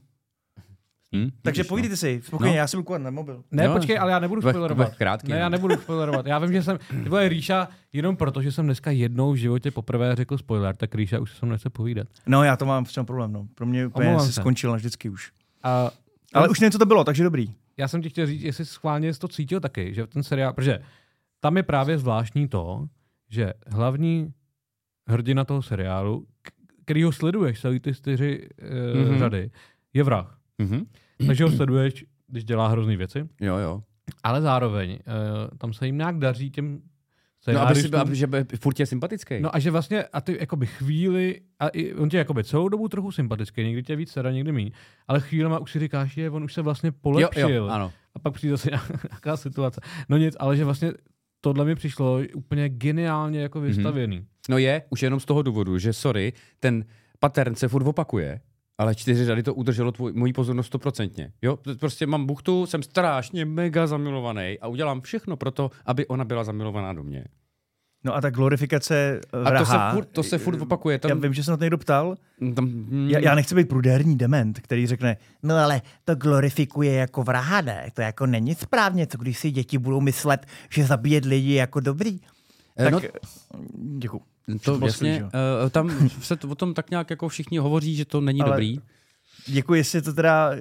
Hmm? Takže povídejte si, spokojeně, no. Já jsem koukat na mobil. Ne, jo, počkej, ale já nebudu spoilerovat. Krátký, ne, já nebudu spoilerovat. Já vím, že jsem, ty vole Ríša, jenom proto, že jsem dneska jednou v životě poprvé řekl spoiler, tak Ríša už se mnou nechce povídat. No, já to mám v čem problém, no. Pro mě úplně se skončil vždycky už. A, ale už něco to bylo, takže dobrý. Já jsem ti chtěl říct, jestli schválně jsi to cítil taky, že ten seriál, protože tam je právě zvláštní to, že hlavní hrdina toho seriálu, který ho sleduješ, celý ty čtyři uh, mm-hmm. řady, je vrah. Mm-hmm. Takže ho sleduješ, když dělá hrozný věci. Jo, jo. Ale zároveň uh, tam se jim nějak daří těm no, aby, si, aby že furt je sympatický. No a že vlastně, a ty jakoby chvíli, a i, on tě jakoby celou dobu trochu sympatický, někdy tě víc teda, někdy míň, ale chvílema už si říkáš, že on už se vlastně polepšil. Jo, jo, ano. A pak přijde zase nějaká situace. No nic, ale že vlastně tohle mi přišlo úplně geniálně jako vystavěný. Mm-hmm. No je, už jenom z toho důvodu, že sorry, ten pattern se furt opakuje, ale čtyři řady to udrželo tvoj, moji pozornost stoprocentně. Jo, prostě mám buchtu, jsem strašně mega zamilovaný a udělám všechno pro to, aby ona byla zamilovaná do mě. No a ta glorifikace vraha... A to se furt, to se furt opakuje. Tam... Já vím, že se na to někdo ptal. Tam... Mm... Já, já nechci být prudérní dement, který řekne, no ale to glorifikuje jako vraha, ne? To jako není správně, co když si děti budou myslet, že zabíjet lidi jako dobrý. Tak no... děkuju. To jasně, uh, tam se to, o tom tak nějak jako všichni hovoří, že to není ale dobrý. Děkuji, jestli to teda,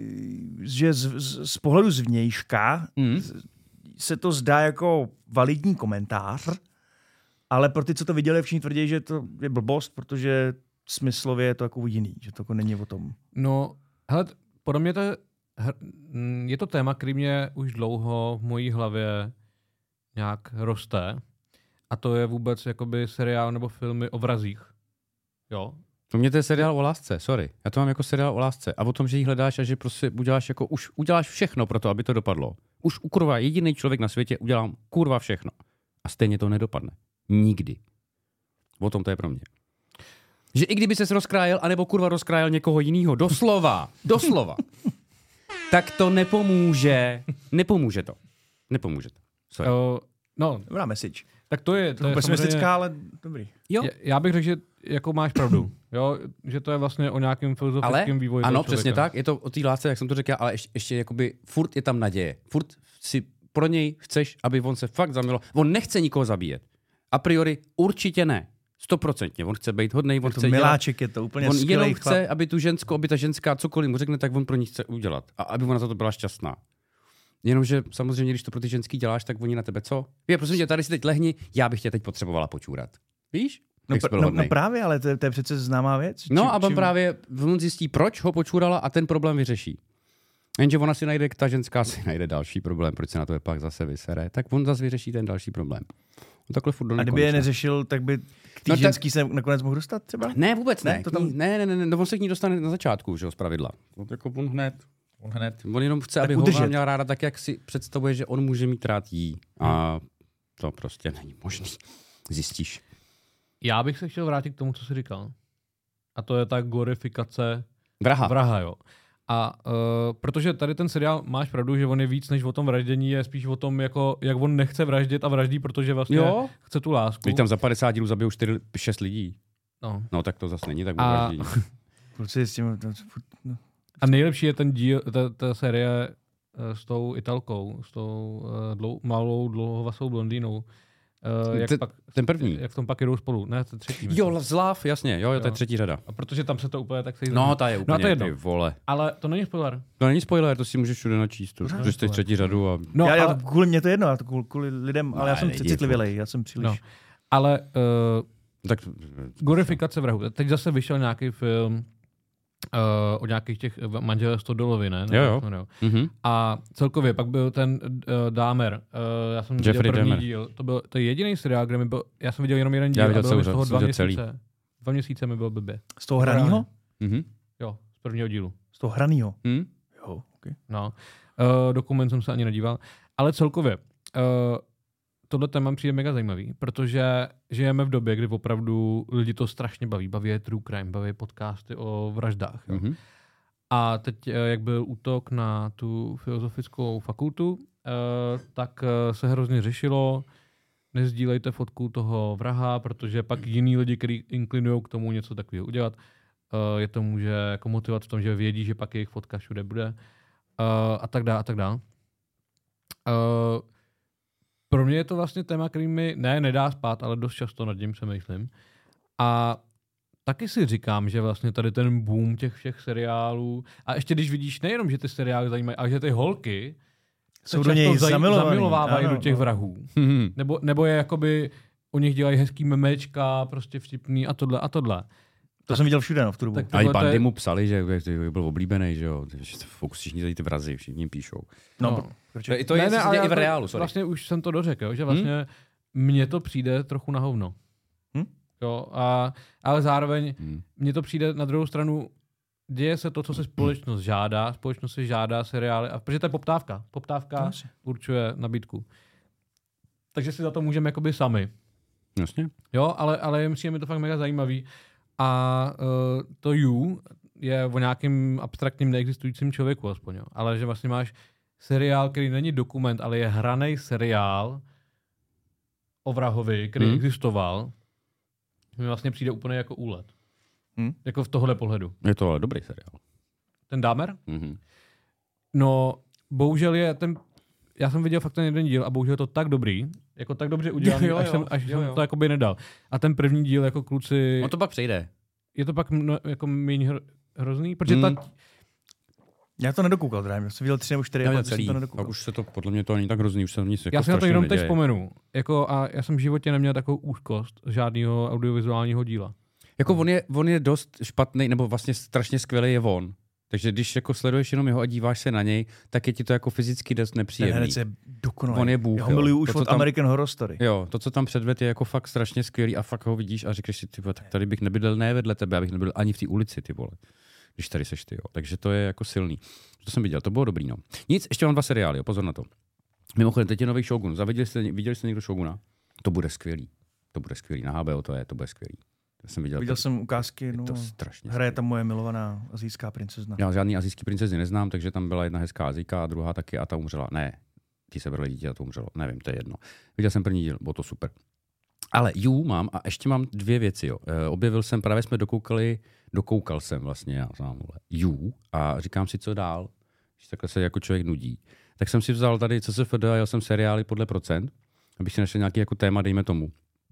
že z, z, z pohledu zvnějška mm. se to zdá jako validní komentář, ale pro ty, co to viděli, všichni tvrdí, že to je blbost, protože smyslově je to jako jiný, že to jako není o tom. No, hele, podle mě to je, je to téma, který mě už dlouho v mojí hlavě nějak roste. A to je vůbec jakoby seriál nebo filmy o vrazích. Jo? To mě to je seriál o lásce, sorry. Já to mám jako seriál o lásce. A o tom, že ji hledáš a že prostě uděláš jako už uděláš všechno pro to, aby to dopadlo. Už u kurva jediný člověk na světě udělám kurva všechno. A stejně to nedopadne. Nikdy. O tom to je pro mě. Že i kdyby ses rozkrájel, anebo kurva rozkrájel někoho jiného, doslova, doslova, tak to nepomůže. Nepomůže to. Nepomůže to. Sorry. Uh, no, dobrá message. Tak to je... To je pesimistická, ale dobrý. Jo. Já bych řekl, že jako máš pravdu. Jo? Že to je vlastně o nějakém filozofickém vývoji. Ano, přesně tak. Je to o té lásce, jak jsem to řekl, ale ještě, ještě jakoby furt je tam naděje. Furt si pro něj chceš, aby on se fakt zamiloval. On nechce nikoho zabíjet. A priori určitě ne. Stoprocentně. On chce být hodnej, on je chce to miláček, dělat. Je to úplně on skvělej jenom chlap. Chce, aby tu ženskou, aby ta ženská cokoliv mu řekne, tak on pro ní chce udělat. A aby ona za to byla šťastná. Jenomže samozřejmě, když to pro ty ženský děláš, tak oni na tebe co? Je, prosím tě, tady si teď lehni, já bych tě teď potřebovala počůrat. Víš? No, pr- no, no právě, ale to, to je přece známá věc. No čím, a on čím... právě on zjistí, proč ho počůrala a ten problém vyřeší. Jenže ona si najde, ta ženská si najde další problém, proč se na to je pak zase vysere, tak on zase vyřeší ten další problém. No, takhle furt do a kdyby je neřešil, tak by k té no, ženský tak... se nakonec mohl dostat třeba? Ne, vůbec ne. Ne, to tam... ne, ne, ne, ne, on se k ní dostane na začátku, že jo, zpravidla. On jako on hned. On hned. On jenom chce, tak aby udržet. Ho měla ráda tak, jak si představuje, že on může mít rád jí. A to prostě není možný. Zjistíš. Já bych se chtěl vrátit k tomu, co jsi říkal. A to je ta glorifikace vraha. vraha jo. A uh, protože tady ten seriál, máš pravdu, že on je víc než o tom vraždění, je spíš o tom, jako, jak on nechce vraždit a vraždí, protože vlastně jo. chce tu lásku. Když tam za padesát dílů zabijou čtyři šest lidí. No. no tak to zase není tak a... vraždění. Proč s tím... No. A nejlepší je ten díl, ta, ta série uh, s tou Italkou, s tou uh, dlou, malou, dlouhovasou blondýnou. Uh, jak ten, pak, ten první. Jak v tom pak jdou spolu. Ne, ten třetí. Jo, Love Love, jasně, jo, jo, to je třetí řada. A protože tam se to úplně tak... No, ta je úplně, no, to je ty vole. Ale to není spoiler. To není spoiler, to si můžeš všude načíst. To jsi třetí řadu a... No, já, já ale... kvůli mě to jedno, já to kvůli, kvůli lidem, ale no, já jsem citlivělej, já jsem příliš... No. Ale uh, tak, glorifikace vrahu. Teď zase vyšel nějaký film Uh, o nějakých těch manželé Stodolovi, ne? Jo, jo. jo. Mm-hmm. A celkově pak byl ten uh, Dahmer. Uh, já jsem Jeffrey viděl první Dahmer. díl. To byl to je jediný seriál, kde mi byl, já jsem viděl jenom jeden díl já viděl a bylo mi z celou, toho dva měsíce. Celý. Dva měsíce mi bylo blbě. Z toho hranýho? Mm-hmm. Jo, z prvního dílu. Z toho hranýho? Mm? Jo, okay. No. Uh, dokument jsem se ani nedíval. Ale celkově, uh, tohle téma přijde mega zajímavý, protože žijeme v době, kdy opravdu lidi to strašně baví. Baví je true crime, baví je podcasty o vraždách. Jo. Mm-hmm. A teď, jak byl útok na tu filozofickou fakultu, tak se hrozně řešilo, nezdílejte fotku toho vraha, protože pak jiní lidi, kteří inklinují k tomu něco takového udělat, je to může jako motivovat v tom, že vědí, že pak jejich fotka všude bude a tak dále a tak dále. Pro mě je to vlastně téma, který mi ne, nedá spát, ale dost často nad tím přemýšlím. A taky si říkám, že vlastně tady ten boom těch všech seriálů, a ještě když vidíš nejenom, že ty seriály zajímají, ale že ty holky jsou do něj zaj- zamilovávají ano, do těch vrahů. Hmm. Nebo, nebo je jakoby, o nich dělají hezký memečka, prostě vtipný a tohle a tohle. To jsem viděl všude, no, v tu dobu. A i bandy je... mu psali, že byl oblíbený, že jo, že všichni tady ty vrazy, všichni píšou. No, no. Proč? To je ne, ne, i v reálu, sorry. Vlastně už jsem to dořekl, jo, že vlastně hmm? mně to přijde trochu na hovno. Hmm? Jo, a, ale zároveň hmm. mně to přijde na druhou stranu, děje se to, co se společnost žádá, společnost si žádá seriály, a protože to je poptávka. Poptávka no, určuje nabídku. Takže si za to můžeme jakoby sami. Jasně. Jo, ale, ale myslím, mi to fakt mega zajímavý. A uh, to You je o nějakým abstraktním neexistujícím člověku aspoň, jo. Ale že vlastně máš seriál, který není dokument, ale je hranej seriál o vrahovi, který hmm. existoval, mi vlastně přijde úplně jako úlet. Hmm? Jako v tohle pohledu. Je to ale dobrý seriál. Ten Dahmer? Mm-hmm. No, bohužel je ten... Já jsem viděl fakt ten jeden díl a bohužel je to tak dobrý, jako tak dobře udělaný, jo, jo, až, jsem, až jo, jo. jsem to jakoby nedal. A ten první díl jako kluci... On to pak přejde. Je to pak no, jako méně hro, hrozný? Protože mm. ta... Já to nedokoukal, teda. Já jsem viděl tři nebo čtyři, já jsem to nedokoukal. A už se to podle mě to není tak hrozný, už jsem nic jako já si na to jenom teď vzpomenu. Jako, a já jsem v životě neměl takovou úzkost žádného audiovizuálního díla. Jako on je, on je dost špatný, nebo vlastně strašně skvělý je on. Takže když jako sleduješ jenom jeho a díváš se na něj, tak je ti to jako fyzicky dost nepříjemný. Ten herec je dokonalý. On je bůh. Já ho miluju už to, od tam, American Horror Story. Jo, to, co tam předved, je jako fakt strašně skvělý a fakt ho vidíš a říkáš si, ty vole, tak tady bych nebydlel ne vedle tebe, abych nebyl ani v té ulici, ty vole. Když tady seš ty, jo. Takže to je jako silný. To jsem viděl, to bylo dobrý, no. Nic, ještě mám dva seriály, jo, pozor na to. Mimochodem, teď je nový Shogun. Zaviděli jste, viděli jste někdo Shoguna? To bude skvělý. To bude skvělý. Na H B O to je, to bude skvělý. To jsem viděl, viděl to, jsem ukázky, no. Hraje tam moje milovaná asijská princezna. Já žádný asijský princezny neznám, takže tam byla jedna hezká Asijka a druhá taky a ta umřela. Ne, ti se brali dítě a to umřelo. Nevím, to je jedno. Viděl jsem první díl, bylo to super. Ale You mám a ještě mám dvě věci, jo. E, objevil jsem, právě jsme dokoukali, dokoukal jsem vlastně, já znám, You a říkám si, co dál, když takhle se jako člověk nudí. Tak jsem si vzal tady C S F D a jel jsem seriály podle procent, abych si našel nějaký jako téma, dejme tomu.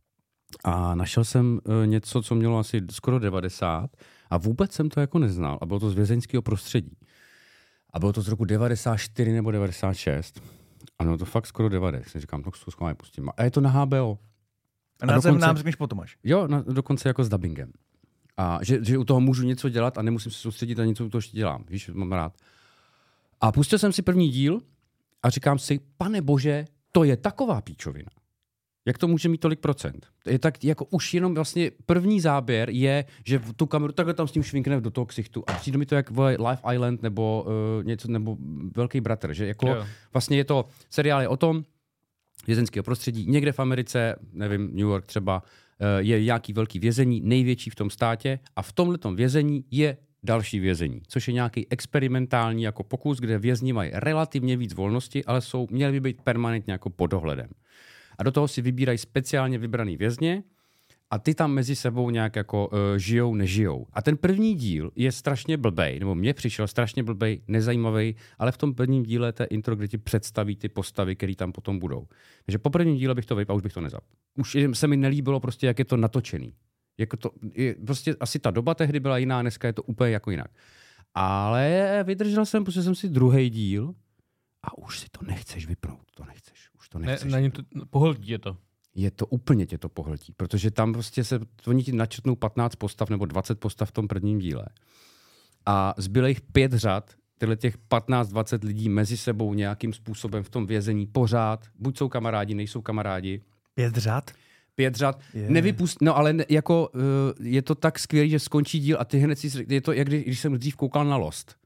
A našel jsem uh, něco, co mělo asi skoro devadesát a vůbec jsem to jako neznal a bylo to z vězeňského prostředí. A bylo to z roku devadesát čtyři nebo devadesát šest. A no to fakt skoro devadesát. Říkám, no to schválně pustím. A je to na H B O. A, a dokonce, nám řekneš potom až. Jo, na, dokonce jako s dubbingem. A že, že u toho můžu něco dělat a nemusím se soustředit na něco, u toho ještě dělám. Víš, mám rád. A pustil jsem si první díl a říkám si, pane bože, to je taková píčovina. Jak to může mít tolik procent? Je tak jako už jenom vlastně první záběr je, že v tu kameru takhle tam s tím švinkne do toho ksichtu a přijde mi to jak Life Island nebo uh, něco, nebo Velký bratr, že jako jo. Vlastně je to, seriál je o tom, vězeňského prostředí, někde v Americe, nevím, New York třeba, uh, je nějaký velký vězení, největší v tom státě a v tomhletom vězení je další vězení, což je nějaký experimentální jako pokus, kde vězni mají relativně víc volnosti, ale jsou, měly by být permanentně jako pod dohledem. A do toho si vybírají speciálně vybraný vězně a ty tam mezi sebou nějak jako uh, žijou, nežijou. A ten první díl je strašně blbej, nebo mně přišel strašně blbej, nezajímavý, ale v tom prvním díle té intro, kde ti představí ty postavy, které tam potom budou. Takže po prvním díle bych to vypal, už bych to nezap. Už se mi nelíbilo prostě, jak je to natočený. Jako to, je, prostě asi ta doba tehdy byla jiná, dneska je to úplně jako jinak. Ale vydržel jsem, protože jsem si druhý díl a už si to nechceš vypnout, to nechceš. Už to nechceš. Ne, to, pohltí je to. Je to úplně tě to pohltí, protože tam prostě se, oni ti načrtnou patnáct postav nebo dvacet postav v tom prvním díle. A zbylo jich pět řad, tyhle těch patnáct dvacet lidí mezi sebou nějakým způsobem v tom vězení pořád, buď jsou kamarádi, nejsou kamarádi. Pět řad? Pět řad. Yeah. Nevypust, no ale ne, jako uh, je to tak skvělý, že skončí díl a ty hned si, je to jak když, když jsem dřív koukal na Lost.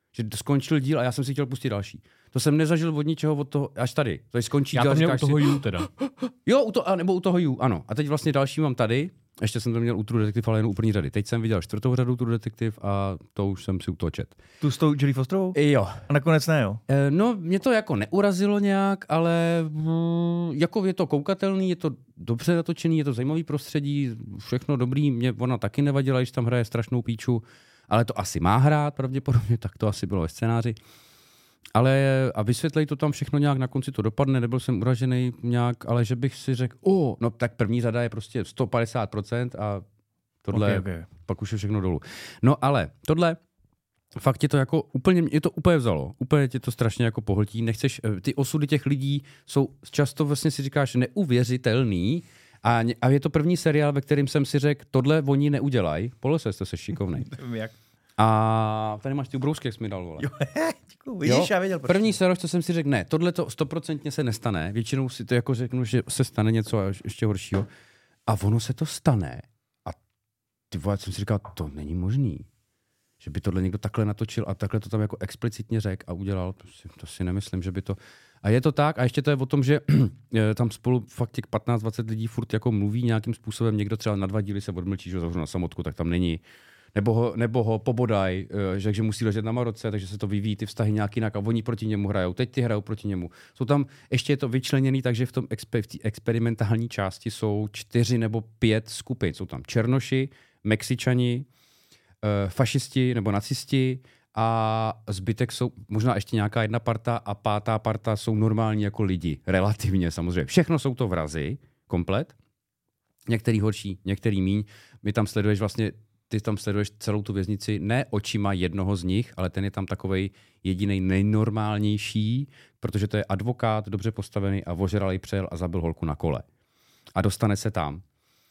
Že skončil díl a já jsem si chtěl pustit další. To jsem nezažil od ničeho od toho, až tady. To je skončí Já díl. to měl u říkáš toho si, You teda. Jo, u to, nebo u toho You, ano. A teď vlastně další mám tady. Ještě jsem to měl u True Detective, ale jen u první řady. Teď jsem viděl čtvrtou řadu True Detective a to už jsem si u toho čet. Tu s tou Jodie Fosterovou? Jo. A nakonec ne, jo? E, no, mě to jako neurazilo nějak, ale mm, jako je to koukatelný, je to dobře natočený, je to zajímavý prostředí, všechno dobrý. Mě ona taky nevadila, když tam hraje strašnou píču, ale to asi má hrát pravděpodobně, tak to asi bylo ve scénáři. Ale a vysvětlej to tam všechno nějak, na konci to dopadne, nebyl jsem uražený nějak, ale že bych si řekl, o, no tak první řada je prostě sto padesát procent a tohle, Okay, okay. pak už je všechno dolů. No ale tohle, fakt tě to jako úplně, je to úplně vzalo, úplně tě to strašně jako pohltí, nechceš, ty osudy těch lidí jsou často vlastně si říkáš neuvěřitelný a, a je to první seriál, ve kterým jsem si řekl, tohle oni neudělají, Polese, jste se šikovnej. Jak? A tady máš ty ubrousky, jak jsi mi dal, vole. Jo, děkuju, vidíš, já věděl. První seroš, co jsem si řekl, ne, tohle to stoprocentně se nestane. Většinou si to jako řeknu, že se stane něco ještě horšího. A ono se to stane. A ty vole, jsem si říkal, to není možný. Že by tohle někdo takhle natočil a takhle to tam jako explicitně řekl a udělal. To si, to si nemyslím, že by to... A je to tak, a ještě to je o tom, že tam spolu fakt těch patnáct dvacet lidí furt jako mluví nějakým způsobem, někdo třeba na dva díly se odmlčí, že zavřu na samotku, tak tam není. Nebo ho, nebo ho pobodaj, že, že musí ležet na maroce, takže se to vyvíjí ty vztahy nějak jinak a oni proti němu hrajou. Teď ty hrajou proti němu. Jsou tam, ještě je to vyčleněný, takže v tom exper, v té experimentální části jsou čtyři nebo pět skupin. Jsou tam černoši, Mexičani, fašisti nebo nacisti a zbytek jsou možná ještě nějaká jedna parta a pátá parta jsou normální jako lidi. Relativně samozřejmě. Všechno jsou to vrazy, komplet. Některý horší, některý míň. My tam sleduješ vlastně ty tam sleduješ celou tu věznici ne očima jednoho z nich, ale ten je tam takovej jedinej nejnormálnější, protože to je advokát, dobře postavený a ožralej přejel a zabil holku na kole. A dostane se tam.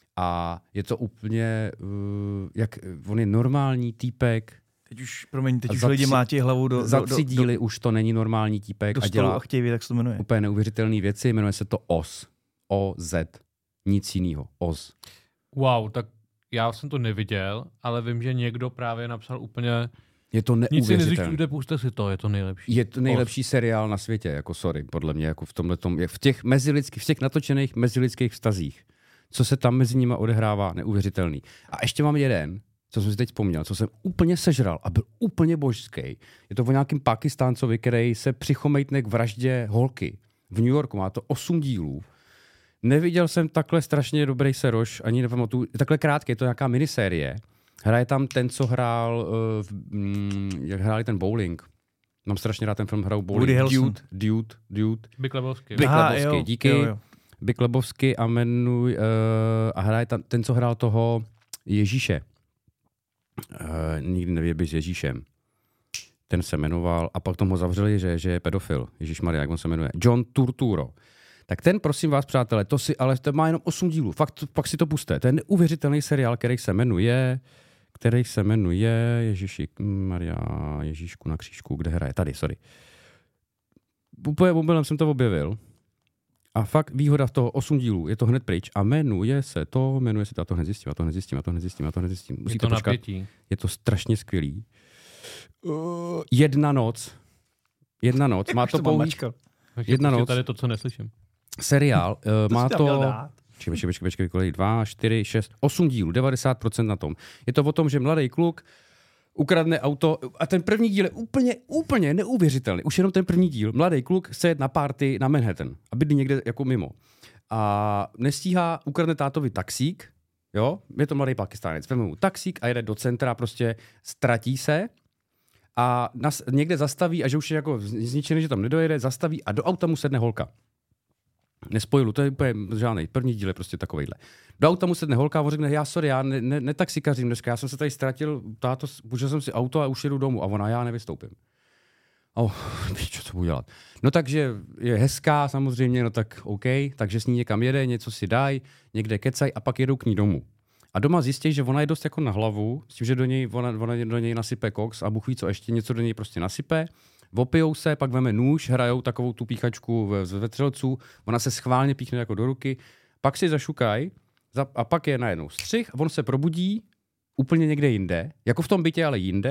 A je to úplně, uh, jak on je normální týpek. Teď už, promiň, teď už za lidi tři, mlátí hlavu do, za do, tři do, díly do, už to není normální týpek do a dělá a chtějí, tak se to jmenuje. úplně neuvěřitelné věci. Jmenuje se to O Z. O Z. Nic jiného. O Z. Wow, tak já jsem to neviděl, ale vím, že někdo právě napsal úplně... Je to Nic si neuvěřitelné. nezjišťujte, puste si to, je to nejlepší. Je to nejlepší Os. seriál na světě, jako sorry, podle mě, jako v tomhletom, v těch mezilidských, v těch natočených mezilidských vztazích. Co se tam mezi nimi odehrává, neuvěřitelný. A ještě mám jeden, co jsem si teď vzpomněl, co jsem úplně sežral a byl úplně božský. Je to o nějakým Pakistáncovi, který se přichomejtne k vraždě holky. V New Yorku má to osm dílů. Neviděl jsem takhle strašně dobrý seroš, ani nepamatuju. Takhle krátký, je to nějaká minisérie. Hraje tam ten, co hrál, uh, v, mm, jak hráli ten bowling. Mám strašně rád ten film, hrál bowling. Dude, Dude, Dude. Big Lebowski. Big Lebowski, díky. Jo, jo. Big Lebowski a jmenuj, uh, a hraje tam ten, co hrál toho Ježíše. Uh, nikdy nevěbí s Ježíšem. Ten se jmenoval, a pak tomu zavřeli, že, že je pedofil. Ježíšmarja, jak on se jmenuje? John Turturro. Tak ten, prosím vás, přátelé, to si, ale to má jenom osm dílů. Fakt, pak si to puste. To je neuvěřitelný seriál, který se jmenuje, který se jmenuje Ježíši Maria, Ježíšku na křížku, kde hraje? Tady, sorry. Úplně omylem jsem to objevil. A fakt výhoda z toho osm dílů, je to hned pryč a jmenuje se to, jmenuje se to, a to hned zjistím, a to hned zjistím, a to hned zjistím, a to hned zjistím. Je to napětí. Je to strašně skvělý. Uh, jedna noc. Jedna noc. Má to pouhých... Jedna noc. Tady to, co neslyším. Seriál. Uh, to má to... Počkej, počkej, počkej, počkej, počkej, dva, čtyři, šest, osm dílů, devadesát procent na tom. Je to o tom, že mladý kluk ukradne auto a ten první díl je úplně, úplně neuvěřitelný. Už jenom ten první díl. Mladý kluk se jet na party na Manhattan a bydlí někde jako mimo. A nestíhá, ukradne tátovi taxík, jo, je to mladý Pakistánec, vezme mu taxík a jede do centra, prostě ztratí se a nas, někde zastaví a že už je jako zničený, že tam nedojede, zastaví a do auta mu sedne holka. Nespojilu, to je úplně žádnej. První díl je prostě takovejhle. Do auta mu sedne holka a on řekne, já sorry, já ne, ne, netaxikařím dneska, já jsem se tady ztratil, táto, půjčil jsem si auto a už jedu domů. A ona, já nevystoupím. Oh, víš, co to budu dělat. No takže je hezká samozřejmě, no tak OK, takže s ní někam jede, něco si dají, někde kecaj a pak jedou k ní domů. A doma zjistí, že ona je dost jako na hlavu, s tím, že do něj, ona, ona do něj nasype koks a Bůh ví co, ještě něco do něj prostě nasype. Opijou se, pak veme nůž, hrajou takovou tu píchačku ve, ve vetřelců, ona se schválně píchne jako do ruky, pak si zašukají a pak je najednou střih a on se probudí úplně někde jinde, jako v tom bytě, ale jinde,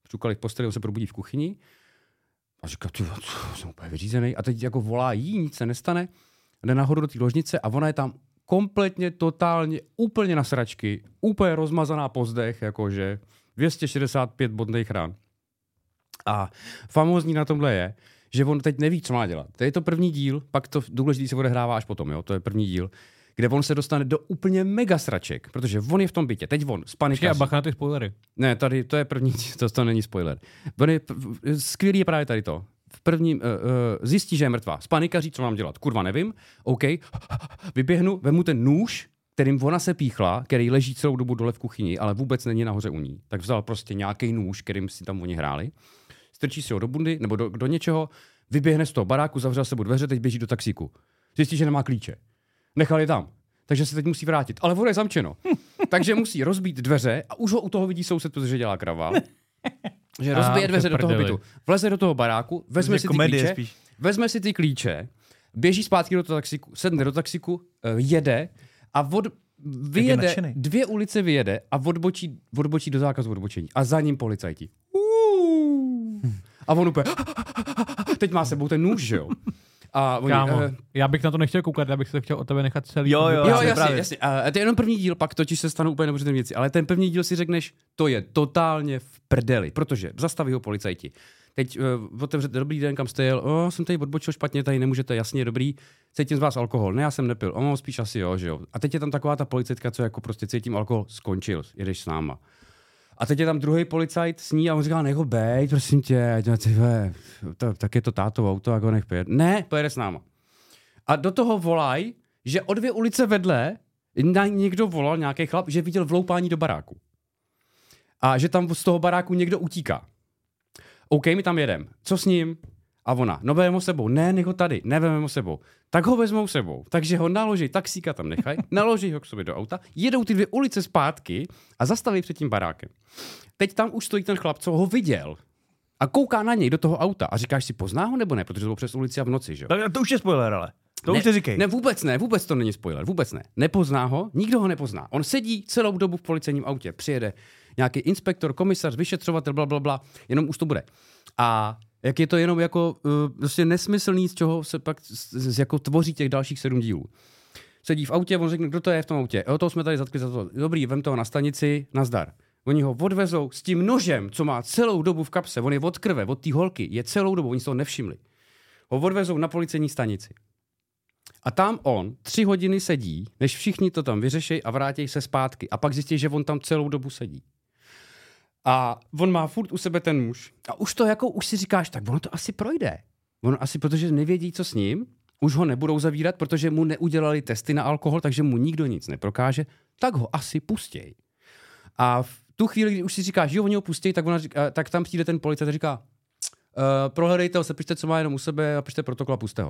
čukali v posteli, on se probudí v kuchyni a říká, ty, jsem úplně vyřízený. A teď jako volá jí, nic se nestane, jde nahoru do té ložnice a ona je tam kompletně, totálně, úplně na sračky, úplně rozmazaná po zdech, jakože dvě stě šedesát pět bodných rán. A famózní na tomhle je, že on teď neví, co má dělat. To je to první díl, pak to důležitý se odehrává až potom, jo? To je první díl, kde on se dostane do úplně mega sraček, protože on je v tom bytě, teď on, spanikaří. A bacha na ty spoilery. Ne, tady to je první, to, to není spoiler. On je, skvělý je právě tady to. V prvním uh, uh, zjistí, že je mrtvá. Spanikaří, co mám dělat? Kurva, nevím. OK. Vyběhnu, vemu ten nůž, kterým ona se píchla, který leží celou dobu dole v kuchyni, ale vůbec není nahoře u ní. Tak vzal prostě nějaký nůž, kterým si tam oni hráli. Strčí si ho do bundy nebo do, do něčeho, vyběhne z toho baráku, zavřel sebou dveře, teď běží do taxíku. Zjistí, že nemá klíče. Nechal je tam. Takže se teď musí vrátit. Ale voda je zamčeno. Takže musí rozbít dveře a už ho u toho vidí soused, protože dělá kravál. Že rozbije dveře do toho bytu. Vleze do toho baráku, vezme si ty klíče, spíš. vezme si ty klíče, běží zpátky do toho taxíku, sedne do taxíku, jede a od, vyjede, dvě ulice vyjede a odbočí, odbočí do zákazu odbočení. A za ním policajti. A on úplně, teď má sebou ten nůž, že jo? A oni, Kámo, uh, já bych na to nechtěl koukat, já bych se chtěl o tebe nechat celý. Jo, jo, jo, jasně, jasně. A to je jenom první díl, pak totiž se stanou úplně neuvěřitelné věci. Ale ten první díl si řekneš, to je totálně v prdeli, protože zastaví ho policajti. Teď uh, otevřete, dobrý den, kam jste jel? O, jsem tady odbočil špatně, tady nemůžete, jasně, dobrý. Cítím z vás alkohol. Ne, já jsem nepil. O, spíš asi jo, že jo. A teď je tam taková ta policajtka, co jako prostě cítím alkohol, skončil, jedeš s náma. A teď je tam druhý policajt s ní a on říká, nech ho bejt, prosím tě, to, tak je to tátovo auto, jak ho nech pojede. Ne, pojede s náma. A do toho volaj, že o dvě ulice vedle někdo volal, nějaký chlap, že viděl vloupání do baráku. A že tam z toho baráku někdo utíká. OK, my tam jedem. Co s ním? A ona, no vezmeme ho sebou. Ne, nech ho tady, nevezmeme ho sebou. Tak ho vezmou sebou. Takže ho naloží, taxíka tam nechají, naloží ho k sobě do auta, jedou ty dvě ulice zpátky a zastaví před tím barákem. Teď tam už stojí ten chlap, co ho viděl. A kouká na něj do toho auta a říkáš si, pozná ho nebo ne, protože to bylo přes ulici a v noci, že jo? To, to už je spoiler, ale. To ne, už neříkej. Ne, vůbec ne, vůbec to není spoiler, vůbec ne. Nepozná ho, nikdo ho nepozná. On sedí celou dobu v policejním autě, přijede nějaký inspektor, komisař, vyšetřovatel, bla, bla, bla, jenom už to bude. A jak je to jenom jako uh, prostě nesmyslný, z čeho se pak z, z, jako tvoří těch dalších sedm dílů. Sedí v autě, on řekne, kdo to je v tom autě. O, toho jsme tady zatkli za to. Dobrý, vem toho na stanici, nazdar. Oni ho odvezou s tím nožem, co má celou dobu v kapse. On je od krve, od té holky, je celou dobu, oni se toho nevšimli. Ho odvezou na policejní stanici. A tam on tři hodiny sedí, než všichni to tam vyřeší a vrátí se zpátky. A pak zjistí, že on tam celou dobu sedí. A on má furt u sebe ten muž. A už to jako, už si říkáš, tak ono to asi projde. Ono asi, protože nevědí, co s ním, už ho nebudou zavírat, protože mu neudělali testy na alkohol, takže mu nikdo nic neprokáže, tak ho asi pustěj. A v tu chvíli, kdy už si říkáš, jo, oni ho pustěj, tak, ona říká, tak tam přijde ten policajt a říká, uh, prohledejte ho, sepište, co má jenom u sebe a pište protokol a puste ho.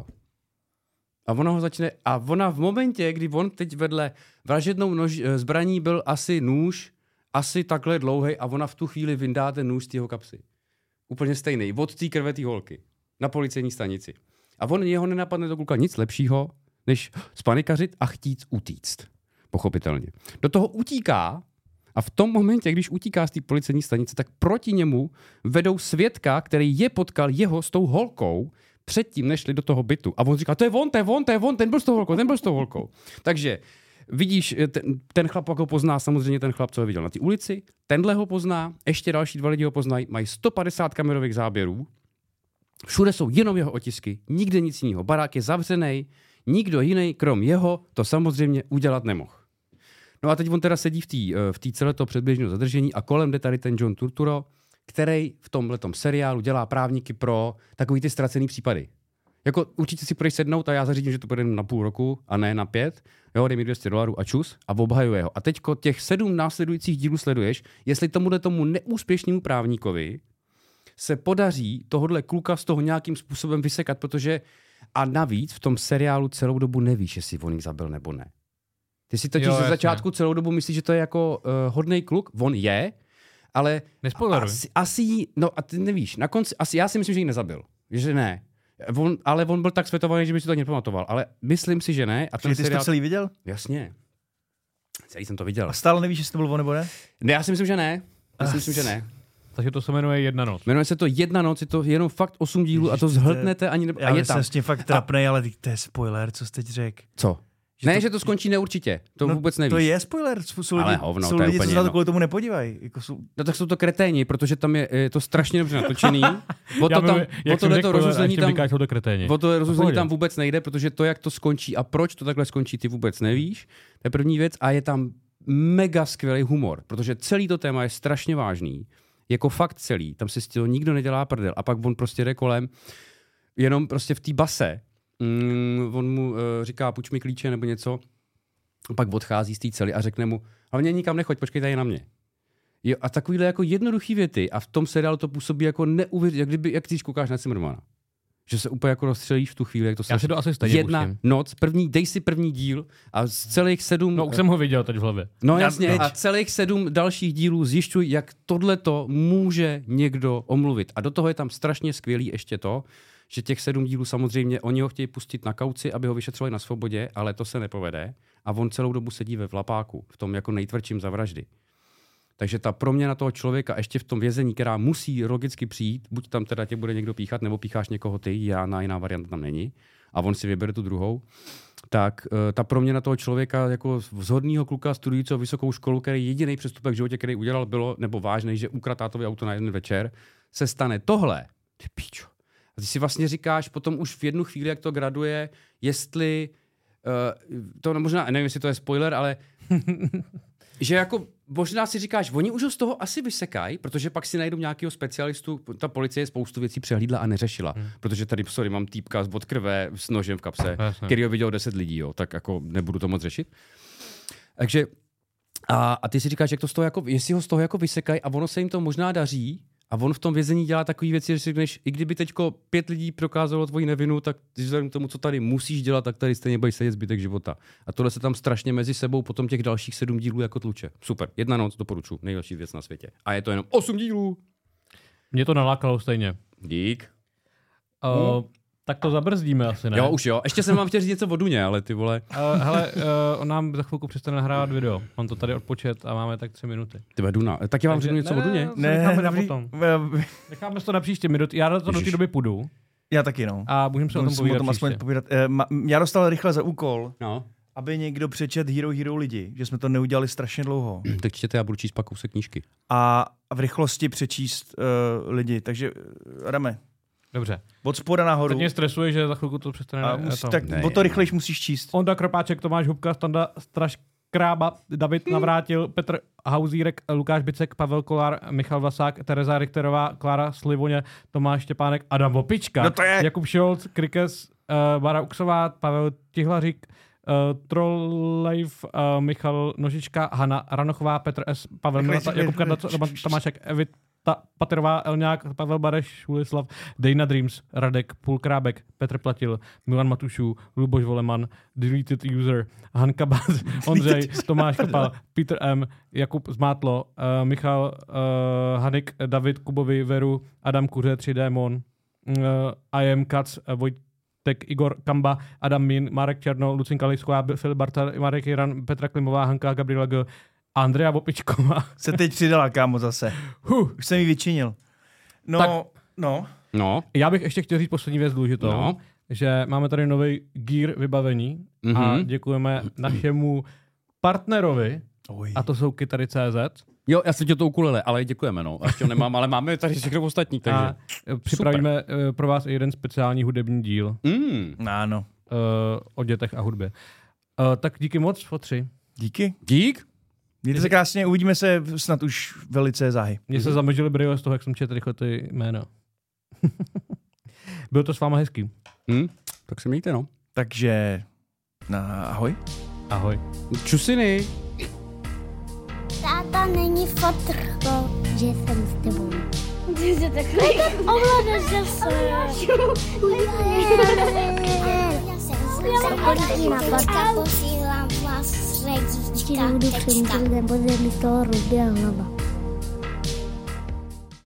A ona ho začne, a ona v momentě, kdy on teď vedle vražednou nož, zbraní byl asi nůž, asi takhle dlouhej a ona v tu chvíli vyndá ten nůž z tého kapsy. Úplně stejný, od té krve té holky, na policejní stanici. A on jeho nenapadne do kluka nic lepšího, než spanikařit a chtít utíct. Pochopitelně. Do toho utíká a v tom momentě, když utíká z té policejní stanice, tak proti němu vedou svědka, který je potkal jeho s tou holkou, předtím nešli do toho bytu. A on říká, to je on, to je on, to je on, ten byl s tou holkou, ten byl s tou holkou. Takže vidíš, ten, ten chlap ho pozná, samozřejmě ten chlap, co ho viděl na té ulici, tenhle ho pozná, ještě další dva lidi ho poznají, mají sto padesát kamerových záběrů, všude jsou jenom jeho otisky, nikde nic jiného. Barák je zavřený, nikdo jiný, krom jeho, to samozřejmě udělat nemohl. No a teď on teda sedí v té v té celé toho předběžného zadržení a kolem jde tady ten John Turturro, který v tomhletom seriálu dělá právníky pro takový ty ztracený případy. Jako určitě si půjdeš sednout a já zařídím, že to bude na půl roku a ne na pět. Jo, dej mi dvě stě dolarů a čus a obhajuje ho. A teďko těch sedm následujících dílů sleduješ, jestli tomuhle tomu neúspěšnému právníkovi se podaří tohodle kluka z toho nějakým způsobem vysekat, protože a navíc v tom seriálu celou dobu nevíš, jestli on jí zabil nebo ne. Ty si totiž ze začátku celou dobu myslíš, že to je jako uh, hodnej kluk, on je, ale asi, asi, no a ty nevíš, na konci, asi já si myslím, že ji nezabil, že ne. On, ale on byl tak světovaný, že by si to tak nepamatoval, ale myslím si, že ne. A ten ty seriál... jsi to celý viděl? Jasně. Celý jsem to viděl. A stále nevíš, jestli to byl on nebo ne? Ne, já si myslím, že ne. Já si myslím, že ne. Takže to se jmenuje Jedna noc. Jmenuje se to Jedna noc, je to jenom fakt osm dílů a to zhltnete ani nebo... Já a je jsem tam. s tím fakt trapnej, ale to je spoiler, co jsi teď řekl. Co? Že ne, to- že to skončí neurčitě, to No, vůbec nevíš. To je spoiler, jsou Ale lidi, hovno, jsou to je lidi co úplně se na to jedno. kvůli tomu nepodívají. Jako jsou... No tak jsou to kreténi, protože tam je, je to strašně dobře natočený. O Já to tam, mluvím, o jak jsem tohle řekl, to spoiler, a rozuzlení ještě tam, říkáš, jsou to kreténi. o to rozuzlení Pohodě. tam vůbec nejde, protože to, jak to skončí a proč to takhle skončí, ty vůbec nevíš. To je první věc a je tam mega skvělý humor, protože celý to téma je strašně vážný. Jako fakt celý, tam si z toho nikdo nedělá prdel a pak on prostě jde kolem, jenom prostě v té base, mm, on mu uh, říká, půjč mi klíče nebo něco, a pak odchází z té cely a řekne mu, hlavně nikam nechoď, počkej tady na mě. Jo, a takovýhle jako jednoduchý věty a v tom seriálu to působí jako neuvěřitelně, jak kdyby, jak když koukáš na Zimmermana. Že se úplně jako rozstřelíš v tu chvíli, jak to Já si to asi stejně Jedna pustím. noc, první, dej si první díl a z celých sedm... No už jsem ho viděl teď v hlavě. No Já- jasně, teď. a celých sedm dalších dílů zjišťuj, jak tohleto může někdo omluvit. A do toho je tam strašně skvělý ještě to, že těch sedm dílů samozřejmě oni ho chtějí pustit na kauci, aby ho vyšetřovali na svobodě, ale to se nepovede. A on celou dobu sedí ve vlapáku, v tom jako nejtvrdším za vraždy. Takže ta proměna toho člověka ještě v tom vězení, která musí logicky přijít, buď tam teda tě bude někdo píchat, nebo pícháš někoho ty, já na jiná varianta tam není, a on si vybere tu druhou, tak uh, ta proměna toho člověka jako vzhodného kluka studujícího vysokou školu, který jediný přestupek v životě, který udělal, bylo, nebo vážný, že ukradl tátovi auto na jeden večer, se stane tohle. Ty píčo. A ty si vlastně říkáš potom už v jednu chvíli, jak to graduje, jestli, uh, to možná, nevím, jestli to je spoiler, ale že jako možná si říkáš, oni už ho z toho asi vysekají, protože pak si najdou nějakého specialistu, ta policie spoustu věcí přehlídla a neřešila, hmm. protože tady, sorry, mám týpka od krve s nožem v kapse, Jasně. který ho viděl deset lidí, jo, tak jako nebudu to moc řešit. Takže a, a ty si říkáš, jak to z toho jako, jestli ho z toho jako vysekají a ono se jim to možná daří a on v tom vězení dělá takové věci, že si řekneš, i kdyby teďko pět lidí prokázalo tvoji nevinu, tak vzhledem k tomu, co tady musíš dělat, tak tady stejně budeš sedět zbytek života. A tohle se tam strašně mezi sebou potom těch dalších sedm dílů jako tluče. Super, Jedna noc, doporučuji, nejlepší věc na světě. A je to jenom osm dílů. Mě to nalákalo stejně. Dík. Uh, tak to zabrzdíme asi, ne? Jo, už jo. Ještě jsem vám chtěl říct něco o Duně, ale ty vole. Uh, hele, uh, on nám za chvilku přestane nahrávat video. Mám to tady odpočet a máme tak tři minuty. Ty vole, Duna. Tak já vám řeknu něco o Duně. Ne, necháme na dobrý. potom. Eh, Necháme to na příště. My do, já do, to do té Ježiš. doby půjdu Já taky, no. a můžeme se o tom Musím povídat o tom aspoň příště. povídat. Eh, ma- Já dostal rychle za úkol, No. aby někdo přečet Hero Hero lidi, že jsme to neudělali strašně dlouho. Tak čtěte, já budu číst pak kousek knížky. A v rychlosti přečíst uh, lidi. Takže uh, Adame, Dobře. od spoda nahoru. Teď mě stresuje, že za chvilku to přestane. A ne, musí, to. tak Ne. o to rychlejš musíš číst. Onda Kropáček, Tomáš Hubka, Standa Straš Krába, David Navrátil, Petr Hauzírek, Lukáš Bicek, Pavel Kolár, Michal Vlasák, Tereza Richterová, Klára Slivoně, Tomáš Štěpánek, Adam Vopička, No to je- Jakub Šolc, Krikes, uh, Bára Uksová, Pavel Tihlařík, uh, Trollejv, uh, Michal Nožička, Hana Ranochová, Petr S, Pavel Rychle Milata, si- Jakub Karda, Tomášek, Evita Paterová, Elňák, Pavel Bareš, Ulislav, Dejna Dreams, Radek, Pulkrábek, Petr Platil, Milan Matušů, Luboš Voleman, Deleted User, Hanka Baz, Ondřej, Tomáš Kapal, Peter M, Jakub Zmátlo, uh, Michal uh, Hanik, David Kubovi, Veru, Adam Kuře, tři Démon, uh, I am Kac, uh, Vojtek, Igor Kamba, Adam Min, Marek Černo, Lucinka Lisková, Filip Bartar, Marek Jiran, Petra Klimová, Hanka, Gabriela G, Andrea Vopičková. Se teď přidala, kámo, zase. Huh. Už jsem ji vyčinil. No, Tak. no. No. Já bych ještě chtěl říct poslední věc důležitou, No. že máme tady nový gear vybavení Mhm. a děkujeme našemu partnerovi, Oj. a to jsou kytary tečka cé zet. Jo, já jsem tě to ukulele, ale děkujeme, no. A ještě ho nemám, ale máme tady všechno ostatní, takže. A eh, připravíme eh, pro vás i jeden speciální hudební díl Mm. Ano. uh, o dětech a hudbě. Uh, tak díky moc, fotři. Díky. Dík. Mějte se krásně, uvidíme se snad už velice záhy. Mně se zamlžily brýle z toho, jak jsem četl rychle ty jména. Byl to s váma hezký. Hm? Tak se mějte, no. Takže na ahoj. Ahoj. Čusiny. Táta není fotr, to, že jsem s tebou. Ty jsi takový. Ovládáš zase. Kolik na fotka posílám vás srdíčka. Budu přemýšlet, nebo se mi z toho rozběhla hlava.